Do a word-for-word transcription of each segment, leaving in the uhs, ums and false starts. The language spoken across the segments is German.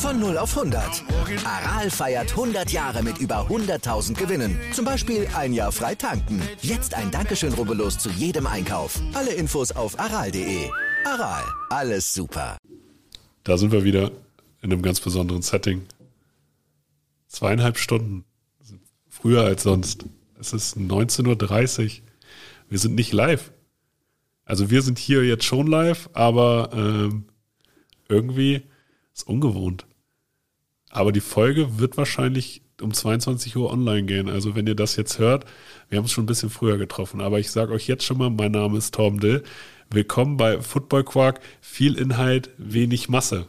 Von null auf hundert. Aral feiert hundert Jahre mit über hunderttausend Gewinnen. Zum Beispiel ein Jahr frei tanken. Jetzt ein Dankeschön, rubbellos zu jedem Einkauf. Alle Infos auf aral punkt de. Aral, alles super. Da sind wir wieder in einem ganz besonderen Setting. Zweieinhalb Stunden. Früher als sonst. Es ist neunzehn Uhr dreißig. Wir sind nicht live. Also wir sind hier jetzt schon live, aber ähm, irgendwie ist ungewohnt. Aber die Folge wird wahrscheinlich um zweiundzwanzig Uhr online gehen. Also wenn ihr das jetzt hört, wir haben es schon ein bisschen früher getroffen. Aber ich sage euch jetzt schon mal, mein Name ist Torben Dill. Willkommen bei Football Quark. Viel Inhalt, wenig Masse.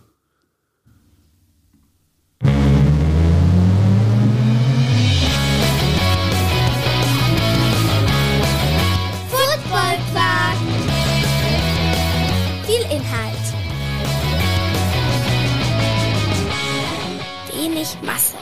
Football Quark. Viel Inhalt. Wenig Masse.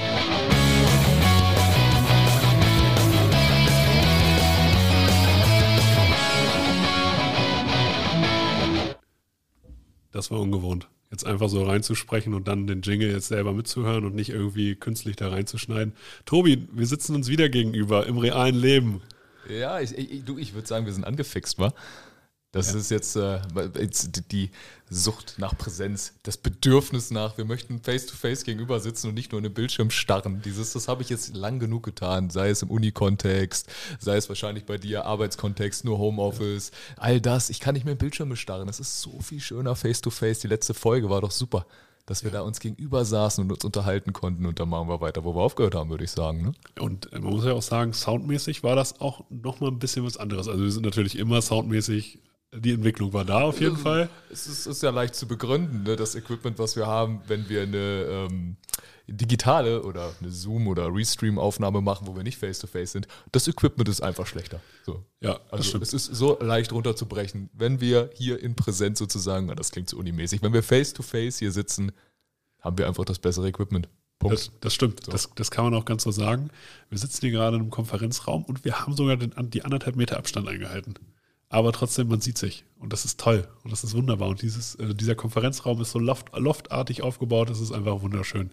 Das war ungewohnt. Jetzt einfach so reinzusprechen und dann den Jingle jetzt selber mitzuhören und nicht irgendwie künstlich da reinzuschneiden. Tobi, wir sitzen uns wieder gegenüber im realen Leben. Ja, ich, ich, du, ich würde sagen, wir sind angefixt, wa? Das ja. ist jetzt, äh, jetzt die Sucht nach Präsenz, das Bedürfnis nach, wir möchten face-to-face gegenüber sitzen und nicht nur in den Bildschirm starren. Dieses, das habe ich jetzt lang genug getan, sei es im Uni-Kontext, sei es wahrscheinlich bei dir Arbeitskontext, nur Homeoffice, ja. all das. Ich kann nicht mehr in Bildschirme starren, das ist so viel schöner face-to-face. Die letzte Folge war doch super, dass wir ja. da uns gegenüber saßen und uns unterhalten konnten und dann machen wir weiter, wo wir aufgehört haben, würde ich sagen. Ne? Und man muss ja auch sagen, soundmäßig war das auch nochmal ein bisschen was anderes. Also wir sind natürlich immer soundmäßig. Die Entwicklung war da auf jeden Fall. Es ist, ist ja leicht zu begründen, ne? Das Equipment, was wir haben, wenn wir eine ähm, digitale oder eine Zoom- oder Restream-Aufnahme machen, wo wir nicht face-to-face sind, das Equipment ist einfach schlechter. So. Ja, das also stimmt. Es ist so leicht runterzubrechen, wenn wir hier in Präsenz sozusagen, das klingt so unimäßig, wenn wir face-to-face hier sitzen, haben wir einfach das bessere Equipment. Punkt. Das, das stimmt, so. das, das kann man auch ganz so sagen. Wir sitzen hier gerade in einem Konferenzraum und wir haben sogar den, die anderthalb Meter Abstand eingehalten. Aber trotzdem, man sieht sich. Und das ist toll. Und das ist wunderbar. Und dieses, äh, dieser Konferenzraum ist so loft, loftartig aufgebaut. Das ist einfach wunderschön.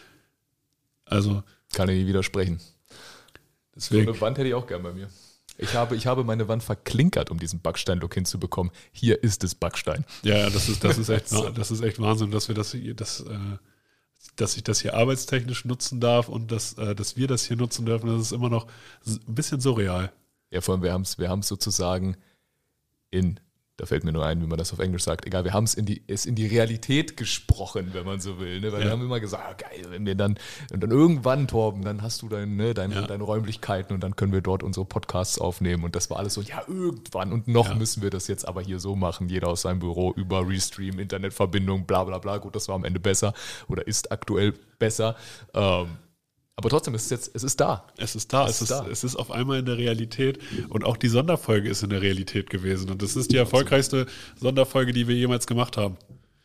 Also. Kann ich nicht widersprechen. Deswegen. So eine Wand hätte ich auch gern bei mir. Ich habe, ich habe meine Wand verklinkert, um diesen Backstein-Look hinzubekommen. Hier ist es Backstein. Ja, das ist, das ist, echt, das ist echt Wahnsinn, dass wir das hier, das, äh, dass ich das hier arbeitstechnisch nutzen darf und dass, äh, dass wir das hier nutzen dürfen. Das ist immer noch ein bisschen surreal. Ja, vor allem, wir haben es wir haben's sozusagen in, da fällt mir nur ein, wie man das auf Englisch sagt, egal, wir haben es in die, es in die Realität gesprochen, wenn man so will, ne? Weil ja. wir haben immer gesagt, oh, geil, wenn wir dann, und dann irgendwann, Torben, dann hast du dein, ne, deine, ja. deine Räumlichkeiten und dann können wir dort unsere Podcasts aufnehmen und das war alles so, ja, irgendwann und noch ja. müssen wir das jetzt aber hier so machen, jeder aus seinem Büro über Restream, Internetverbindung, bla bla bla, gut, das war am Ende besser oder ist aktuell besser, ähm, aber trotzdem, es ist jetzt, es ist da. Es ist da. Es, es ist, da. Es ist auf einmal in der Realität. Und auch die Sonderfolge ist in der Realität gewesen. Und das ist die erfolgreichste Sonderfolge, die wir jemals gemacht haben.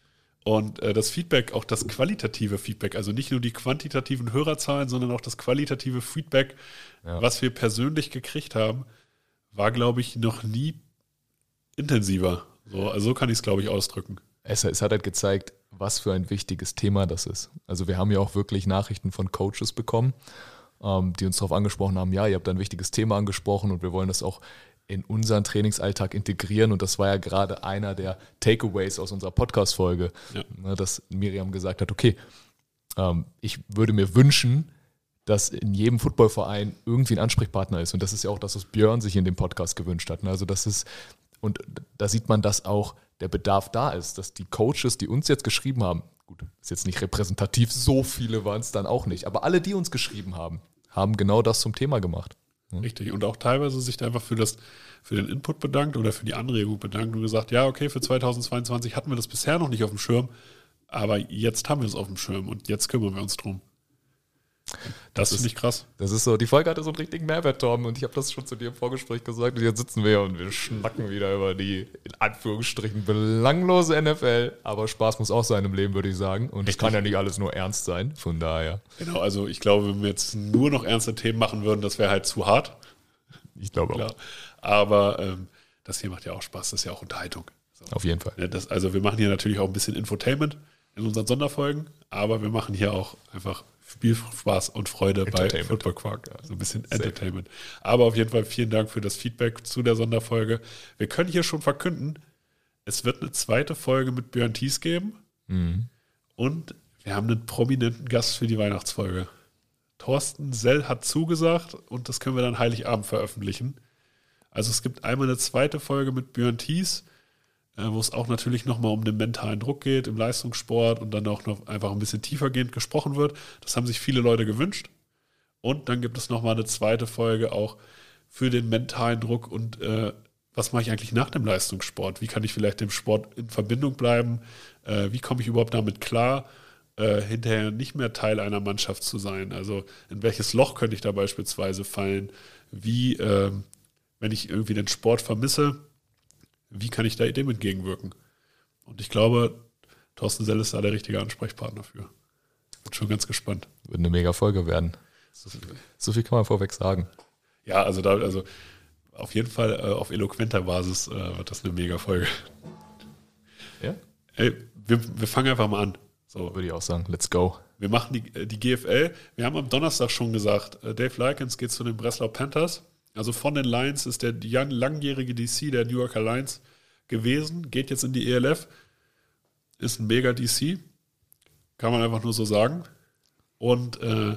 Und äh, das Feedback, auch das qualitative Feedback, also nicht nur die quantitativen Hörerzahlen, sondern auch das qualitative Feedback, ja. was wir persönlich gekriegt haben, war, glaube ich, noch nie intensiver. So, also so kann ich es, glaube ich, ausdrücken. Es, es hat halt gezeigt, was für ein wichtiges Thema das ist. Also wir haben ja auch wirklich Nachrichten von Coaches bekommen, ähm, die uns darauf angesprochen haben, ja, ihr habt ein wichtiges Thema angesprochen und wir wollen das auch in unseren Trainingsalltag integrieren. Und das war ja gerade einer der Takeaways aus unserer Podcast-Folge, ja. ne, dass Miriam gesagt hat, okay, ähm, ich würde mir wünschen, dass in jedem Footballverein irgendwie ein Ansprechpartner ist. Und das ist ja auch das, was Björn sich in dem Podcast gewünscht hat. Also das ist, und da sieht man, dass auch der Bedarf da ist, dass die Coaches, die uns jetzt geschrieben haben, gut, ist jetzt nicht repräsentativ, so viele waren es dann auch nicht, aber alle, die uns geschrieben haben, haben genau das zum Thema gemacht. Richtig, und auch teilweise sich einfach für, das, für den Input bedankt oder für die Anregung bedankt und gesagt, ja, okay, für zweitausendzweiundzwanzig hatten wir das bisher noch nicht auf dem Schirm, aber jetzt haben wir es auf dem Schirm und jetzt kümmern wir uns drum. Das, das finde ich krass. Das ist so, die Folge hatte so einen richtigen Mehrwert, Torben, und ich habe das schon zu dir im Vorgespräch gesagt und jetzt sitzen wir und wir schnacken wieder über die, in Anführungsstrichen, belanglose N F L, aber Spaß muss auch sein im Leben, würde ich sagen, und es kann ja nicht alles nur ernst sein, von daher. Genau, also ich glaube, wenn wir jetzt nur noch ernste Themen machen würden, das wäre halt zu hart. Ich glaube Klar. auch. Aber ähm, das hier macht ja auch Spaß, das ist ja auch Unterhaltung. So. Auf jeden Fall. Das, also wir machen hier natürlich auch ein bisschen Infotainment, in unseren Sonderfolgen, aber wir machen hier auch einfach Spielspaß und Freude bei Football Quark. Also ein bisschen Safe. Entertainment. Aber auf jeden Fall vielen Dank für das Feedback zu der Sonderfolge. Wir können hier schon verkünden, es wird eine zweite Folge mit Björn Thies geben. Mhm. Und wir haben einen prominenten Gast für die Weihnachtsfolge. Thorsten Sell hat zugesagt und das können wir dann Heiligabend veröffentlichen. Also es gibt einmal eine zweite Folge mit Björn Thies, äh, wo es auch natürlich nochmal um den mentalen Druck geht im Leistungssport und dann auch noch einfach ein bisschen tiefergehend gesprochen wird. Das haben sich viele Leute gewünscht. Und dann gibt es nochmal eine zweite Folge auch für den mentalen Druck und äh, was mache ich eigentlich nach dem Leistungssport? Wie kann ich vielleicht dem Sport in Verbindung bleiben? Äh, wie komme ich überhaupt damit klar, äh, hinterher nicht mehr Teil einer Mannschaft zu sein? Also in welches Loch könnte ich da beispielsweise fallen? Wie, äh, wenn ich irgendwie den Sport vermisse, wie kann ich da dem entgegenwirken? Und ich glaube, Thorsten Sell ist da der richtige Ansprechpartner für. Bin schon ganz gespannt. Wird eine mega Folge werden. So viel, so viel kann man vorweg sagen. Ja, also da, also auf jeden Fall äh, auf eloquenter Basis äh, wird das eine Mega-Folge. Ja? Ey, wir, wir fangen einfach mal an. So. Würde ich auch sagen, let's go. Wir machen die, die G F L. Wir haben am Donnerstag schon gesagt, äh, Dave Likens geht zu den Breslau Panthers. Also von den Lions ist der langjährige D C der New Yorker Lions gewesen, geht jetzt in die E L F, ist ein Mega-D C, kann man einfach nur so sagen. Und äh,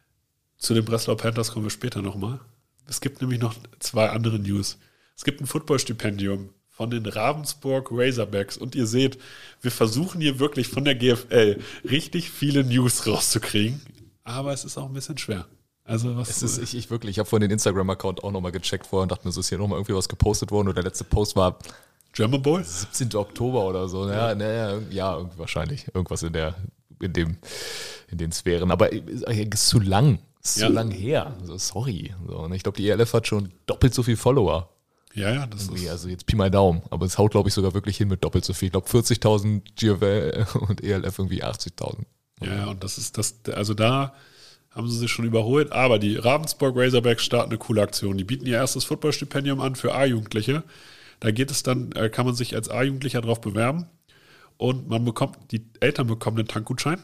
zu den Breslau Panthers kommen wir später nochmal. Es gibt nämlich noch zwei andere News. Es gibt ein Footballstipendium von den Ravensburg Razorbacks und ihr seht, wir versuchen hier wirklich von der G F L richtig viele News rauszukriegen, aber es ist auch ein bisschen schwer. Also was es ist, ich, ich wirklich, ich habe vorhin den Instagram-Account auch nochmal gecheckt vorher und dachte mir, so ist hier nochmal irgendwie was gepostet worden und der letzte Post war German Bowl? siebzehnten Oktober oder so. Naja, ja. Naja, ja, irgendwie wahrscheinlich. Irgendwas in der, in dem, in den Sphären. Aber es ist zu lang. Es ist ja. zu lang her. Also, sorry. So, und ich glaube, die E L F hat schon doppelt so viel Follower. Ja, ja, das irgendwie. ist. Also jetzt Pi mal Daumen. Aber es haut, glaube ich, sogar wirklich hin mit doppelt so viel. Ich glaube, vierzigtausend G F L und E L F irgendwie achtzigtausend. Ja, ja, und das ist das, also da haben sie sich schon überholt. Aber die Ravensburg Razorbacks starten eine coole Aktion. Die bieten ihr erstes Footballstipendium an für A-Jugendliche. Da geht es dann, kann man sich als A-Jugendlicher drauf bewerben und man bekommt, die Eltern bekommen einen Tankgutschein.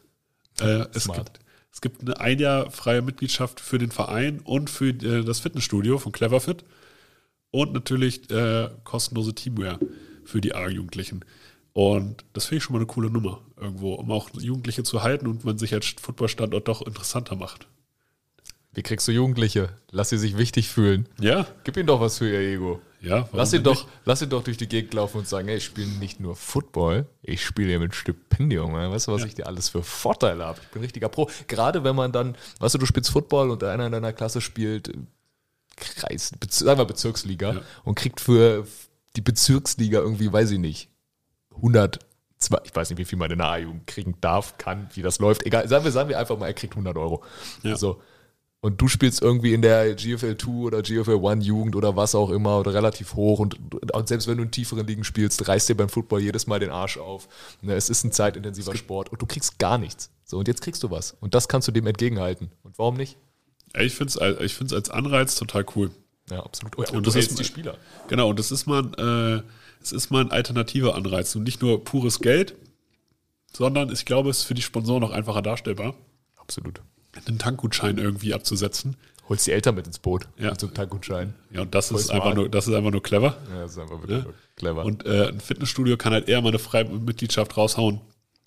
Äh, es, gibt, es gibt eine ein Jahr freie Mitgliedschaft für den Verein und für äh, das Fitnessstudio von Cleverfit und natürlich äh, kostenlose Teamwear für die A-Jugendlichen. Und das finde ich schon mal eine coole Nummer irgendwo, um auch Jugendliche zu halten und man sich als Footballstandort doch interessanter macht. Wie kriegst du Jugendliche? Lass sie sich wichtig fühlen. Ja. Gib ihnen doch was für ihr Ego. Ja, lass ihn doch, lass ihn doch durch die Gegend laufen und sagen, hey, ich spiele nicht nur Football, ich spiele hier mit Stipendium. Weißt du, was ja. ich dir alles für Vorteile habe? Ich bin ein richtiger Pro. Gerade wenn man dann, weißt du, du spielst Football und einer in deiner Klasse spielt Kreis, sagen wir Bezirksliga ja. und kriegt für die Bezirksliga irgendwie, weiß ich nicht, hundert, ich weiß nicht, wie viel man in der A-Jugend kriegen darf, kann, wie das läuft. Egal, sagen wir, sagen wir einfach mal, er kriegt hundert Euro. Ja. So. Und du spielst irgendwie in der G F L zwei oder G F L eins Jugend oder was auch immer oder relativ hoch und, und selbst wenn du in tieferen Ligen spielst, reißt dir beim Football jedes Mal den Arsch auf. Es ist ein zeitintensiver Sport und du kriegst gar nichts. So, und jetzt kriegst du was. Und das kannst du dem entgegenhalten. Und warum nicht? Ich finde es ich find's als Anreiz total cool. Ja, absolut. Oh ja, und, und du das hältst ist die Spieler. Genau, und das ist mal, äh, es ist mal ein alternativer Anreiz. Und nicht nur pures Geld, sondern ich glaube, es ist für die Sponsoren auch einfacher darstellbar. Absolut. Den Tankgutschein irgendwie abzusetzen. Holst die Eltern mit ins Boot ja. mit so einem Tankgutschein. Ja, und das ist, einfach nur, das ist einfach nur clever. Ja, das ist einfach wirklich ja? clever. Und äh, ein Fitnessstudio kann halt eher mal eine freie Mitgliedschaft raushauen,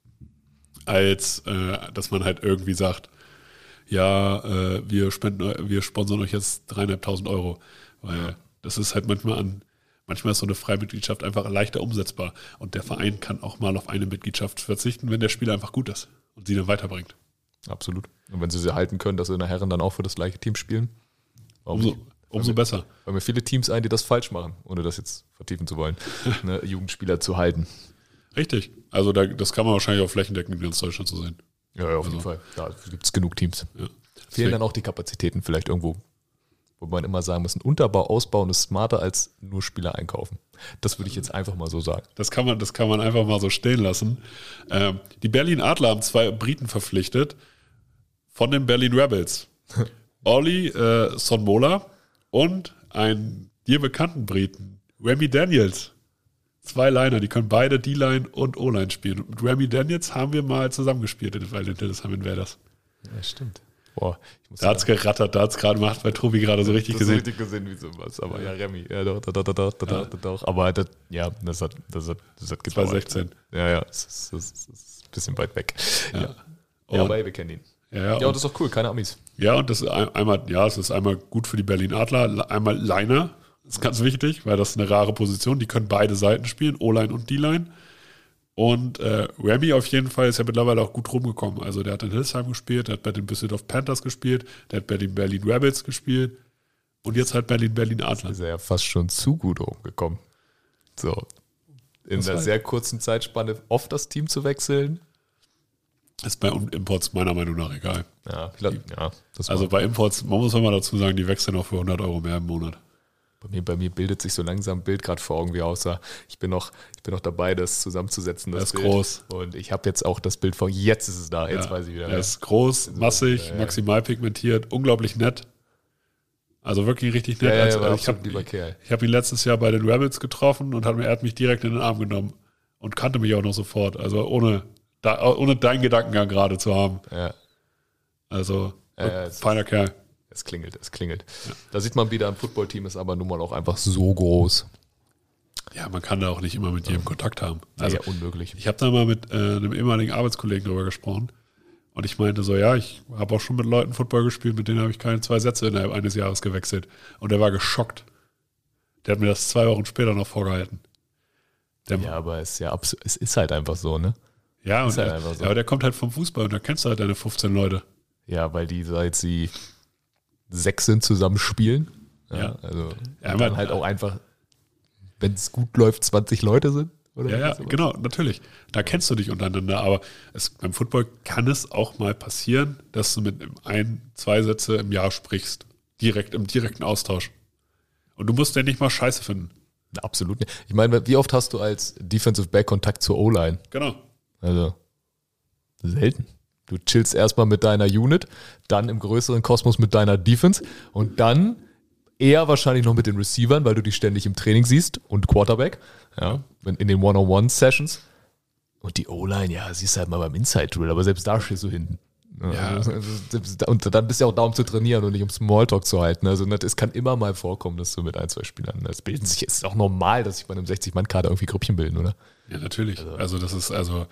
als äh, dass man halt irgendwie sagt, ja, äh, wir spenden, wir sponsern euch jetzt dreieinhalbtausend Euro. Weil ja. das ist halt manchmal an, manchmal ist so eine Freimitgliedschaft einfach leichter umsetzbar. Und der Verein kann auch mal auf eine Mitgliedschaft verzichten, wenn der Spieler einfach gut ist und sie dann weiterbringt. Absolut. Und wenn sie sie halten können, dass sie in der Herren dann auch für das gleiche Team spielen, umso, umso mir, besser. Weil mir viele Teams ein, die das falsch machen, ohne das jetzt vertiefen zu wollen, ne, Jugendspieler zu halten. Richtig. Also da, das kann man wahrscheinlich auch flächendeckend in ganz Deutschland so sehen. Ja, ja auf also, jeden Fall. Da gibt es genug Teams. Ja. Fehlen dann auch die Kapazitäten vielleicht irgendwo, wo man immer sagen muss, ein Unterbau ausbauen ist smarter als nur Spieler einkaufen. Das würde ich jetzt einfach mal so sagen. Das kann man, das kann man einfach mal so stehen lassen. Ähm, die Berlin Adler haben zwei Briten verpflichtet von den Berlin Rebels. Ollie äh, Sonmola und einen dir bekannten Briten, Remy Daniels. Zwei Liner, die können beide D-Line und O-Line spielen. Und mit Remy Daniels haben wir mal zusammengespielt bei den Hildesheim Invaders. Ja, stimmt. Boah, ich muss Da hat's gerattert, da hat's gerade gemacht, bei Tobi gerade so richtig das gesehen. richtig gesehen, wie sowas. Aber ja, Remy, ja, doch, doch, doch, doch, doch, doch, doch, doch. Aber das, ja, das hat, das hat, das hat gedauert. zwanzig sechzehn. Ja, ja, das ist, das ist, das ist ein bisschen weit weg. Ja. Ja, Und- ja aber ey, wir kennen ihn. Ja, ja, Ja, und, und das ist doch cool, keine Amis. ja, und das ist ein- einmal, ja, es ist einmal gut für die Berlin Adler, einmal Liner, das ist ganz wichtig, weil das ist eine rare Position, die können beide Seiten spielen, O-Line und D-Line. Und äh, Remy auf jeden Fall ist ja mittlerweile auch gut rumgekommen. Also der hat in Hildesheim gespielt, der hat bei den Düsseldorf Panthers gespielt, der hat bei den Berlin Rebels gespielt und jetzt halt Berlin Berlin Adler. Ist er ja fast schon zu gut rumgekommen. So, in Das einer war- sehr kurzen Zeitspanne oft das Team zu wechseln. Ist bei Imports meiner Meinung nach egal. Ja, ich glaub, ja das Also war, bei Imports, man muss mal dazu sagen, die wechseln auch für hundert Euro mehr im Monat. bei, mir, bei mir bildet sich so langsam ein Bild gerade vor Augen, wie aussah. Ich bin noch, ich bin noch dabei, das zusammenzusetzen. Das, Das ist Bild. groß. Und ich habe jetzt auch das Bild vor, jetzt ist es da, jetzt Ja, weiß ich wieder. Er ist groß, massig, ja, ja. maximal pigmentiert, unglaublich nett. Also wirklich richtig nett. Ja, ja, Also, war ich absolut habe lieber Kerl. ich hab ihn letztes Jahr bei den Rebels getroffen und hat mir, er hat mich direkt in den Arm genommen und kannte mich auch noch sofort. Also ohne, da, ohne deinen Gedankengang gerade zu haben. Ja, Also Ja, ja, es- feiner Kerl. es klingelt, es klingelt. Da sieht man wieder, ein Footballteam ist aber nun mal auch einfach so groß. Ja, man kann da auch nicht immer mit jedem Kontakt haben. Also ja, unmöglich. ich habe da mal mit äh, einem ehemaligen Arbeitskollegen drüber gesprochen und ich meinte so, ja, ich habe auch schon mit Leuten Football gespielt, mit denen habe ich keine zwei Sätze innerhalb eines Jahres gewechselt. Und er war geschockt. Der hat mir das zwei Wochen später noch vorgehalten. Der, Ja, aber es ist ja abs- es ist halt einfach so, ne? ja, und ist halt der, einfach so. ja, aber der kommt halt vom Fußball und da kennst du halt deine fünfzehn Leute. Ja, weil die, seit sie sechs sind, zusammen spielen. Ja, Ja. also Ja, und man- dann halt auch einfach, wenn es gut läuft, zwanzig Leute sind. Oder Ja, ja, sowas. genau, natürlich. Da kennst du dich untereinander, aber es, beim Football kann es auch mal passieren, dass du mit ein, zwei Sätze im Jahr sprichst. Direkt, im direkten Austausch. Und du musst ja nicht mal Scheiße finden. Absolut nicht. Ich meine, wie oft hast du als Defensive Back Kontakt zur O-Line? Genau. Also selten. Du chillst erstmal mit deiner Unit, dann im größeren Kosmos mit deiner Defense und dann eher wahrscheinlich noch mit den Receivern, weil du die ständig im Training siehst und Quarterback, ja, in in den One-on-One-Sessions. Und die O-Line, ja, siehst halt mal beim Inside-Drill, aber selbst da stehst du hinten. Ja. Also, selbst da- und dann bist du ja auch da, um zu trainieren und nicht um Smalltalk zu halten. Also das- es kann immer mal vorkommen, dass du mit ein, zwei Spielern, das bilden sich, es ist auch normal, dass sich bei einem sechzig-Mann-Kader irgendwie Grüppchen bilden, oder? Ja, natürlich. Also, das ist, also,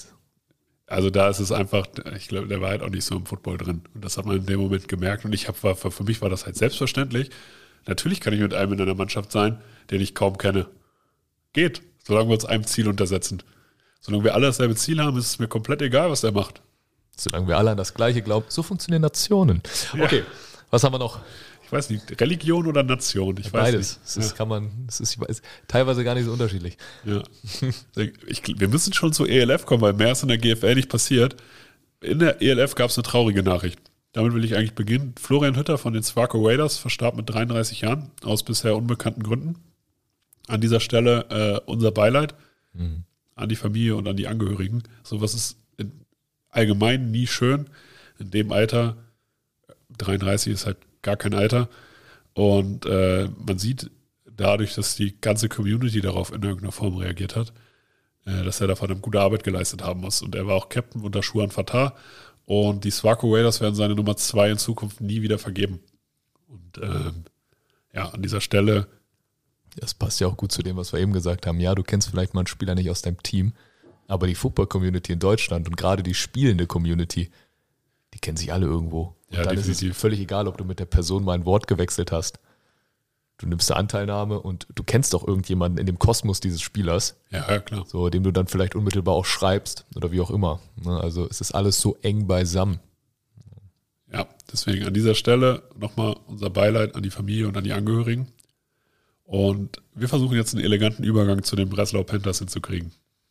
also da ist es einfach, ich glaube, der war halt auch nicht so im Football drin. Und das hat man in dem Moment gemerkt. Und ich habe, war, für mich war das halt selbstverständlich. Natürlich kann ich mit einem in einer Mannschaft sein, den ich kaum kenne. Geht, solange wir uns einem Ziel untersetzen. Solange wir alle dasselbe Ziel haben, ist es mir komplett egal, was der macht. Solange wir alle an das Gleiche glauben, so funktionieren Nationen. Okay, was haben wir noch? Ich weiß nicht, Religion oder Nation, ich weiß Beides. nicht. Das ist, kann man, das ist, ist teilweise gar nicht so unterschiedlich. Ja. Ich, wir müssen schon zur E L F kommen, weil mehr ist in der G F L nicht passiert. In der E L F gab es eine traurige Nachricht. Damit will ich eigentlich beginnen. Florian Hütter von den Swarco Raiders verstarb mit dreiunddreißig Jahren aus bisher unbekannten Gründen. An dieser Stelle äh, unser Beileid Mhm. an die Familie und an die Angehörigen. Sowas ist in allgemein nie schön. In dem Alter, dreiunddreißig ist halt gar kein Alter. Und äh, man sieht dadurch, dass die ganze Community darauf in irgendeiner Form reagiert hat, äh, dass er davon eine gute Arbeit geleistet haben muss. Und er war auch Captain unter Shuan Fatah. Und die Swarco Raiders werden seine Nummer zwei in Zukunft nie wieder vergeben. Und ähm, ja, an dieser Stelle, Das passt ja auch gut zu dem, was wir eben gesagt haben. Ja, du kennst vielleicht mal einen Spieler nicht aus deinem Team, aber die Football-Community in Deutschland und gerade die spielende Community, die kennen sich alle irgendwo. Und Ja, dann ist definitiv. es völlig egal, ob du mit der Person mal ein Wort gewechselt hast. Du nimmst eine Anteilnahme und du kennst doch irgendjemanden in dem Kosmos dieses Spielers, ja, ja klar. so dem du dann vielleicht unmittelbar auch schreibst oder wie auch immer. Ne, also es ist alles so eng beisammen. Ja, deswegen an dieser Stelle nochmal unser Beileid an die Familie und an die Angehörigen. Und wir versuchen jetzt einen eleganten Übergang zu den Breslau Panthers hinzukriegen.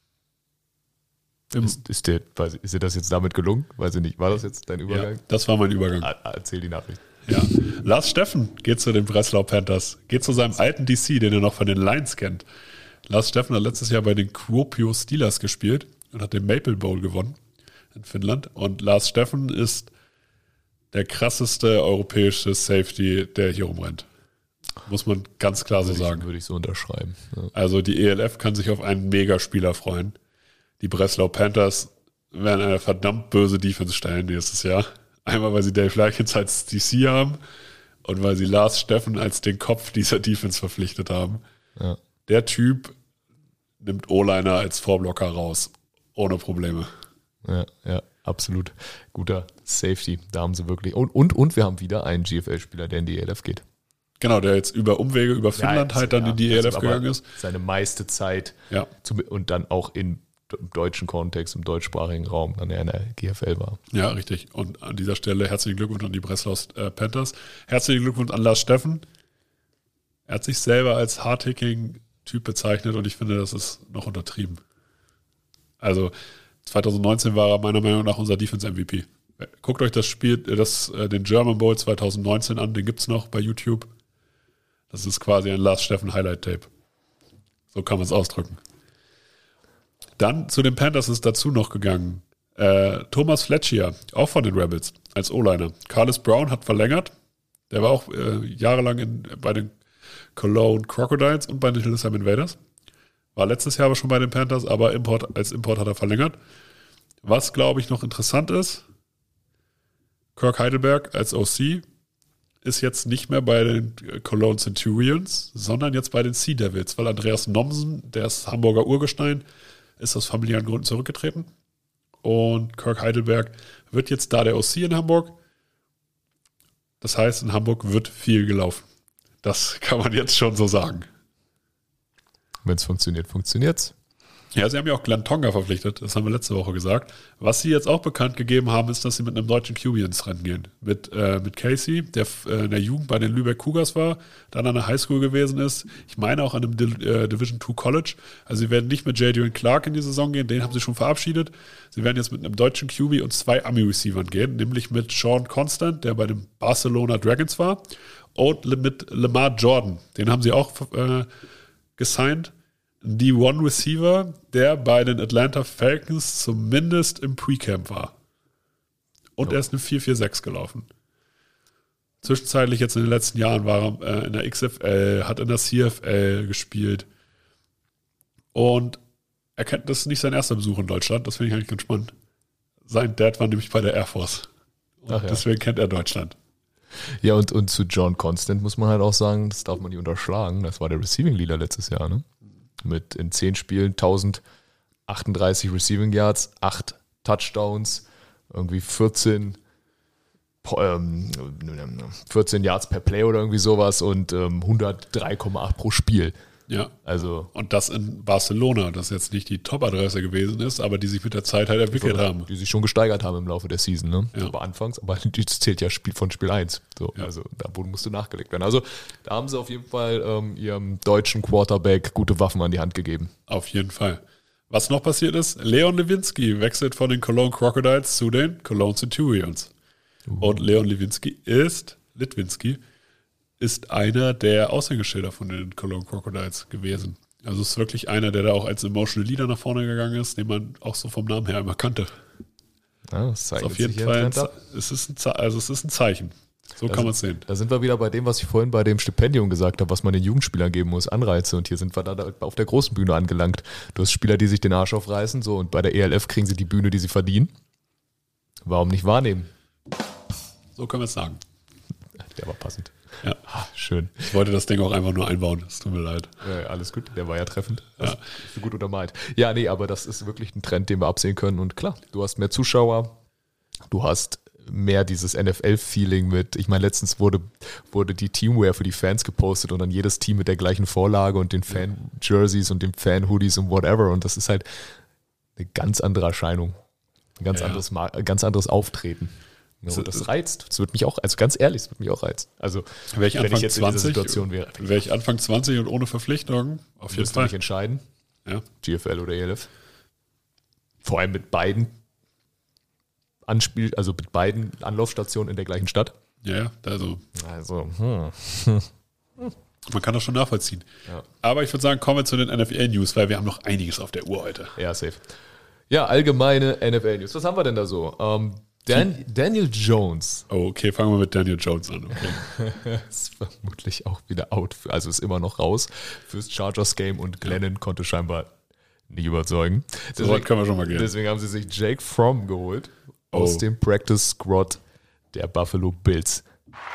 Im, Ist, ist, dir, weiß ich, ist dir das jetzt damit gelungen? Weiß ich nicht. War das jetzt dein ja, Übergang? das war mein Übergang. Ah, ah, erzähl die Nachricht. Ja. Lars Steffen geht zu den Breslau Panthers, geht zu seinem alten D C, den er noch von den Lions kennt. Lars Steffen hat letztes Jahr bei den Kuopio Steelers gespielt und hat den Maple Bowl gewonnen in Finnland. Und Lars Steffen ist der krasseste europäische Safety, der hier rumrennt. Muss man ganz klar so Würde sagen. ich, würde ich so unterschreiben. Ja. Also die E L F kann sich auf einen Megaspieler freuen. Die Breslau Panthers werden eine verdammt böse Defense stellen nächstes Jahr. Einmal, weil sie Dave Likens als D C haben und weil sie Lars Steffen als den Kopf dieser Defense verpflichtet haben. Ja. Der Typ nimmt O-Liner als Vorblocker raus. Ohne Probleme. Ja, ja, absolut. Guter Safety. Da haben sie wirklich. Und, und, und wir haben wieder einen G F L-Spieler, der in die E L F geht. Genau, der jetzt über Umwege, über Finnland Ja, halt dann ja, in die E L F also gegangen aber ist. Seine meiste Zeit Ja. zum, und dann auch in, im deutschen Kontext, im deutschsprachigen Raum, dann er in der G F L war. Ja, richtig. Und an dieser Stelle herzlichen Glückwunsch an die Breslau äh, Panthers. Herzlichen Glückwunsch an Lars Steffen. Er hat sich selber als Hard-Hitting-Typ bezeichnet und ich finde, das ist noch untertrieben. Also zwanzig neunzehn war er meiner Meinung nach unser Defense-M V P. Guckt euch das Spiel, das, den German Bowl zwanzig neunzehn an, den gibt es noch bei YouTube. Das ist quasi ein Lars Steffen Highlight-Tape. So kann man es ausdrücken. Dann zu den Panthers ist dazu noch gegangen äh, Thomas Fletcher, auch von den Rebels, als O-Liner. Carlos Brown hat verlängert. Der war auch äh, jahrelang in, bei den Cologne Crocodiles und bei den Hillsheim Invaders. War letztes Jahr aber schon bei den Panthers, aber Import, als Import hat er verlängert. Was, glaube ich, noch interessant ist, Kirk Heidelberg als O C ist jetzt nicht mehr bei den Cologne Centurions, sondern jetzt bei den Sea Devils, weil Andreas Nomsen, der ist Hamburger Urgestein, ist aus familiären Gründen zurückgetreten. Und Kirk Heidelberg wird jetzt da der O C in Hamburg. Das heißt, in Hamburg wird viel gelaufen. Das kann man jetzt schon so sagen. Wenn es funktioniert, funktioniert's. Ja, sie haben ja auch Glenn Tonga verpflichtet, das haben wir letzte Woche gesagt. Was sie jetzt auch bekannt gegeben haben, ist, dass sie mit einem deutschen Q B ins Rennen gehen. Mit, äh, mit Casey, der äh, in der Jugend bei den Lübeck Cougars war, dann an der Highschool gewesen ist. Ich meine auch an einem Di- äh, Division zwei College. Also sie werden nicht mit Jadrian Clark in die Saison gehen, den haben sie schon verabschiedet. Sie werden jetzt mit einem deutschen Q B und zwei Ami-Receivern gehen, nämlich mit Sean Constant, der bei den Barcelona Dragons war, und mit Lamar Jordan. Den haben sie auch äh, gesigned. Die One Receiver, der bei den Atlanta Falcons zumindest im Pre-Camp war. Und Ja. er ist eine vier vier sechs gelaufen. Zwischenzeitlich jetzt in den letzten Jahren war er äh, in der X F L, hat in der C F L gespielt. Und er kennt, das ist nicht sein erster Besuch in Deutschland, das finde ich eigentlich ganz spannend. Sein Dad war nämlich bei der Air Force. Und Ach ja. deswegen kennt er Deutschland. Ja, und, und zu John Constant muss man halt auch sagen, das darf man nicht unterschlagen, das war der Receiving Leader letztes Jahr, ne? Mit in zehn Spielen tausendachtunddreißig Receiving Yards, acht Touchdowns, irgendwie vierzehn, ähm, vierzehn Yards per Play oder irgendwie sowas und ähm, hundertdrei Komma acht pro Spiel. Ja. Also Und das in Barcelona, das jetzt nicht die Top-Adresse gewesen ist, aber die sich mit der Zeit halt entwickelt haben. die sich schon gesteigert haben im Laufe der Season, ne? Ja. Aber anfangs, aber das zählt ja Spiel von Spiel eins. So, Ja. also da musste nachgelegt werden. Also da haben sie auf jeden Fall ähm, ihrem deutschen Quarterback gute Waffen an die Hand gegeben. Auf jeden Fall. Was noch passiert ist, Leon Lewinski wechselt von den Cologne Crocodiles zu den Cologne Centurions. Uh. Und Leon Lewinski ist, Litwinski, ist einer der Aushängeschilder von den Cologne Crocodiles gewesen. Also ist wirklich einer, der da auch als Emotional Leader nach vorne gegangen ist, den man auch so vom Namen her immer kannte. Ja, das Ist zeigt auf jeden Fall ein, Ze- es ist ein, Ze- also es ist ein Zeichen. So Da kann man sind- es sehen. Da sind wir wieder bei dem, was ich vorhin bei dem Stipendium gesagt habe, was man den Jugendspielern geben muss, Anreize. Und hier sind wir da da auf der großen Bühne angelangt. Du hast Spieler, die sich den Arsch aufreißen, so, und bei der E L F kriegen sie die Bühne, die sie verdienen. Warum nicht wahrnehmen? So können wir es sagen. Der war passend. Ja. Ah, schön. Ich wollte das Ding auch einfach nur einbauen. Es tut mir leid. Ja, alles gut, der war ja treffend. Ja. Ist gut untermalt. Ja, nee, aber das ist wirklich ein Trend, den wir absehen können. Und klar, du hast mehr Zuschauer, du hast mehr dieses N F L-Feeling mit, ich meine, letztens wurde, wurde die Teamwear für die Fans gepostet und dann jedes Team mit der gleichen Vorlage und den Fan-Jerseys und den Fan-Hoodies und whatever. Und das ist halt eine ganz andere Erscheinung. Ein ganz, Ja. anderes, Mar- ganz anderes Auftreten. Ja, und das reizt. Das wird mich auch, also ganz ehrlich, das wird mich auch reizen. Also, Wäre ich wenn Anfang ich jetzt in dieser zwanzig, Situation wäre, wäre ich Anfang zwanzig und ohne Verpflichtung, auf jeden müsste Fall. mich entscheiden. Ja. G F L oder E L F. Vor allem mit beiden Anspiel, also mit beiden Anlaufstationen in der gleichen Stadt. ja, ja, also Also, hm. man kann das schon nachvollziehen. Ja. Aber ich würde sagen, kommen wir zu den N F L-News, weil wir haben noch einiges auf der Uhr heute. Ja, safe. Ja, allgemeine N F L-News. Was haben wir denn da so? Ähm, Dan, Daniel Jones Oh, okay, fangen wir mit Daniel Jones an. Okay. ist vermutlich auch wieder out, also ist immer noch raus fürs Chargers-Game und Glennon ja. konnte scheinbar nicht überzeugen. So weit können wir schon mal gehen. Deswegen haben sie sich Jake Fromm geholt aus Oh. dem Practice Squad der Buffalo Bills.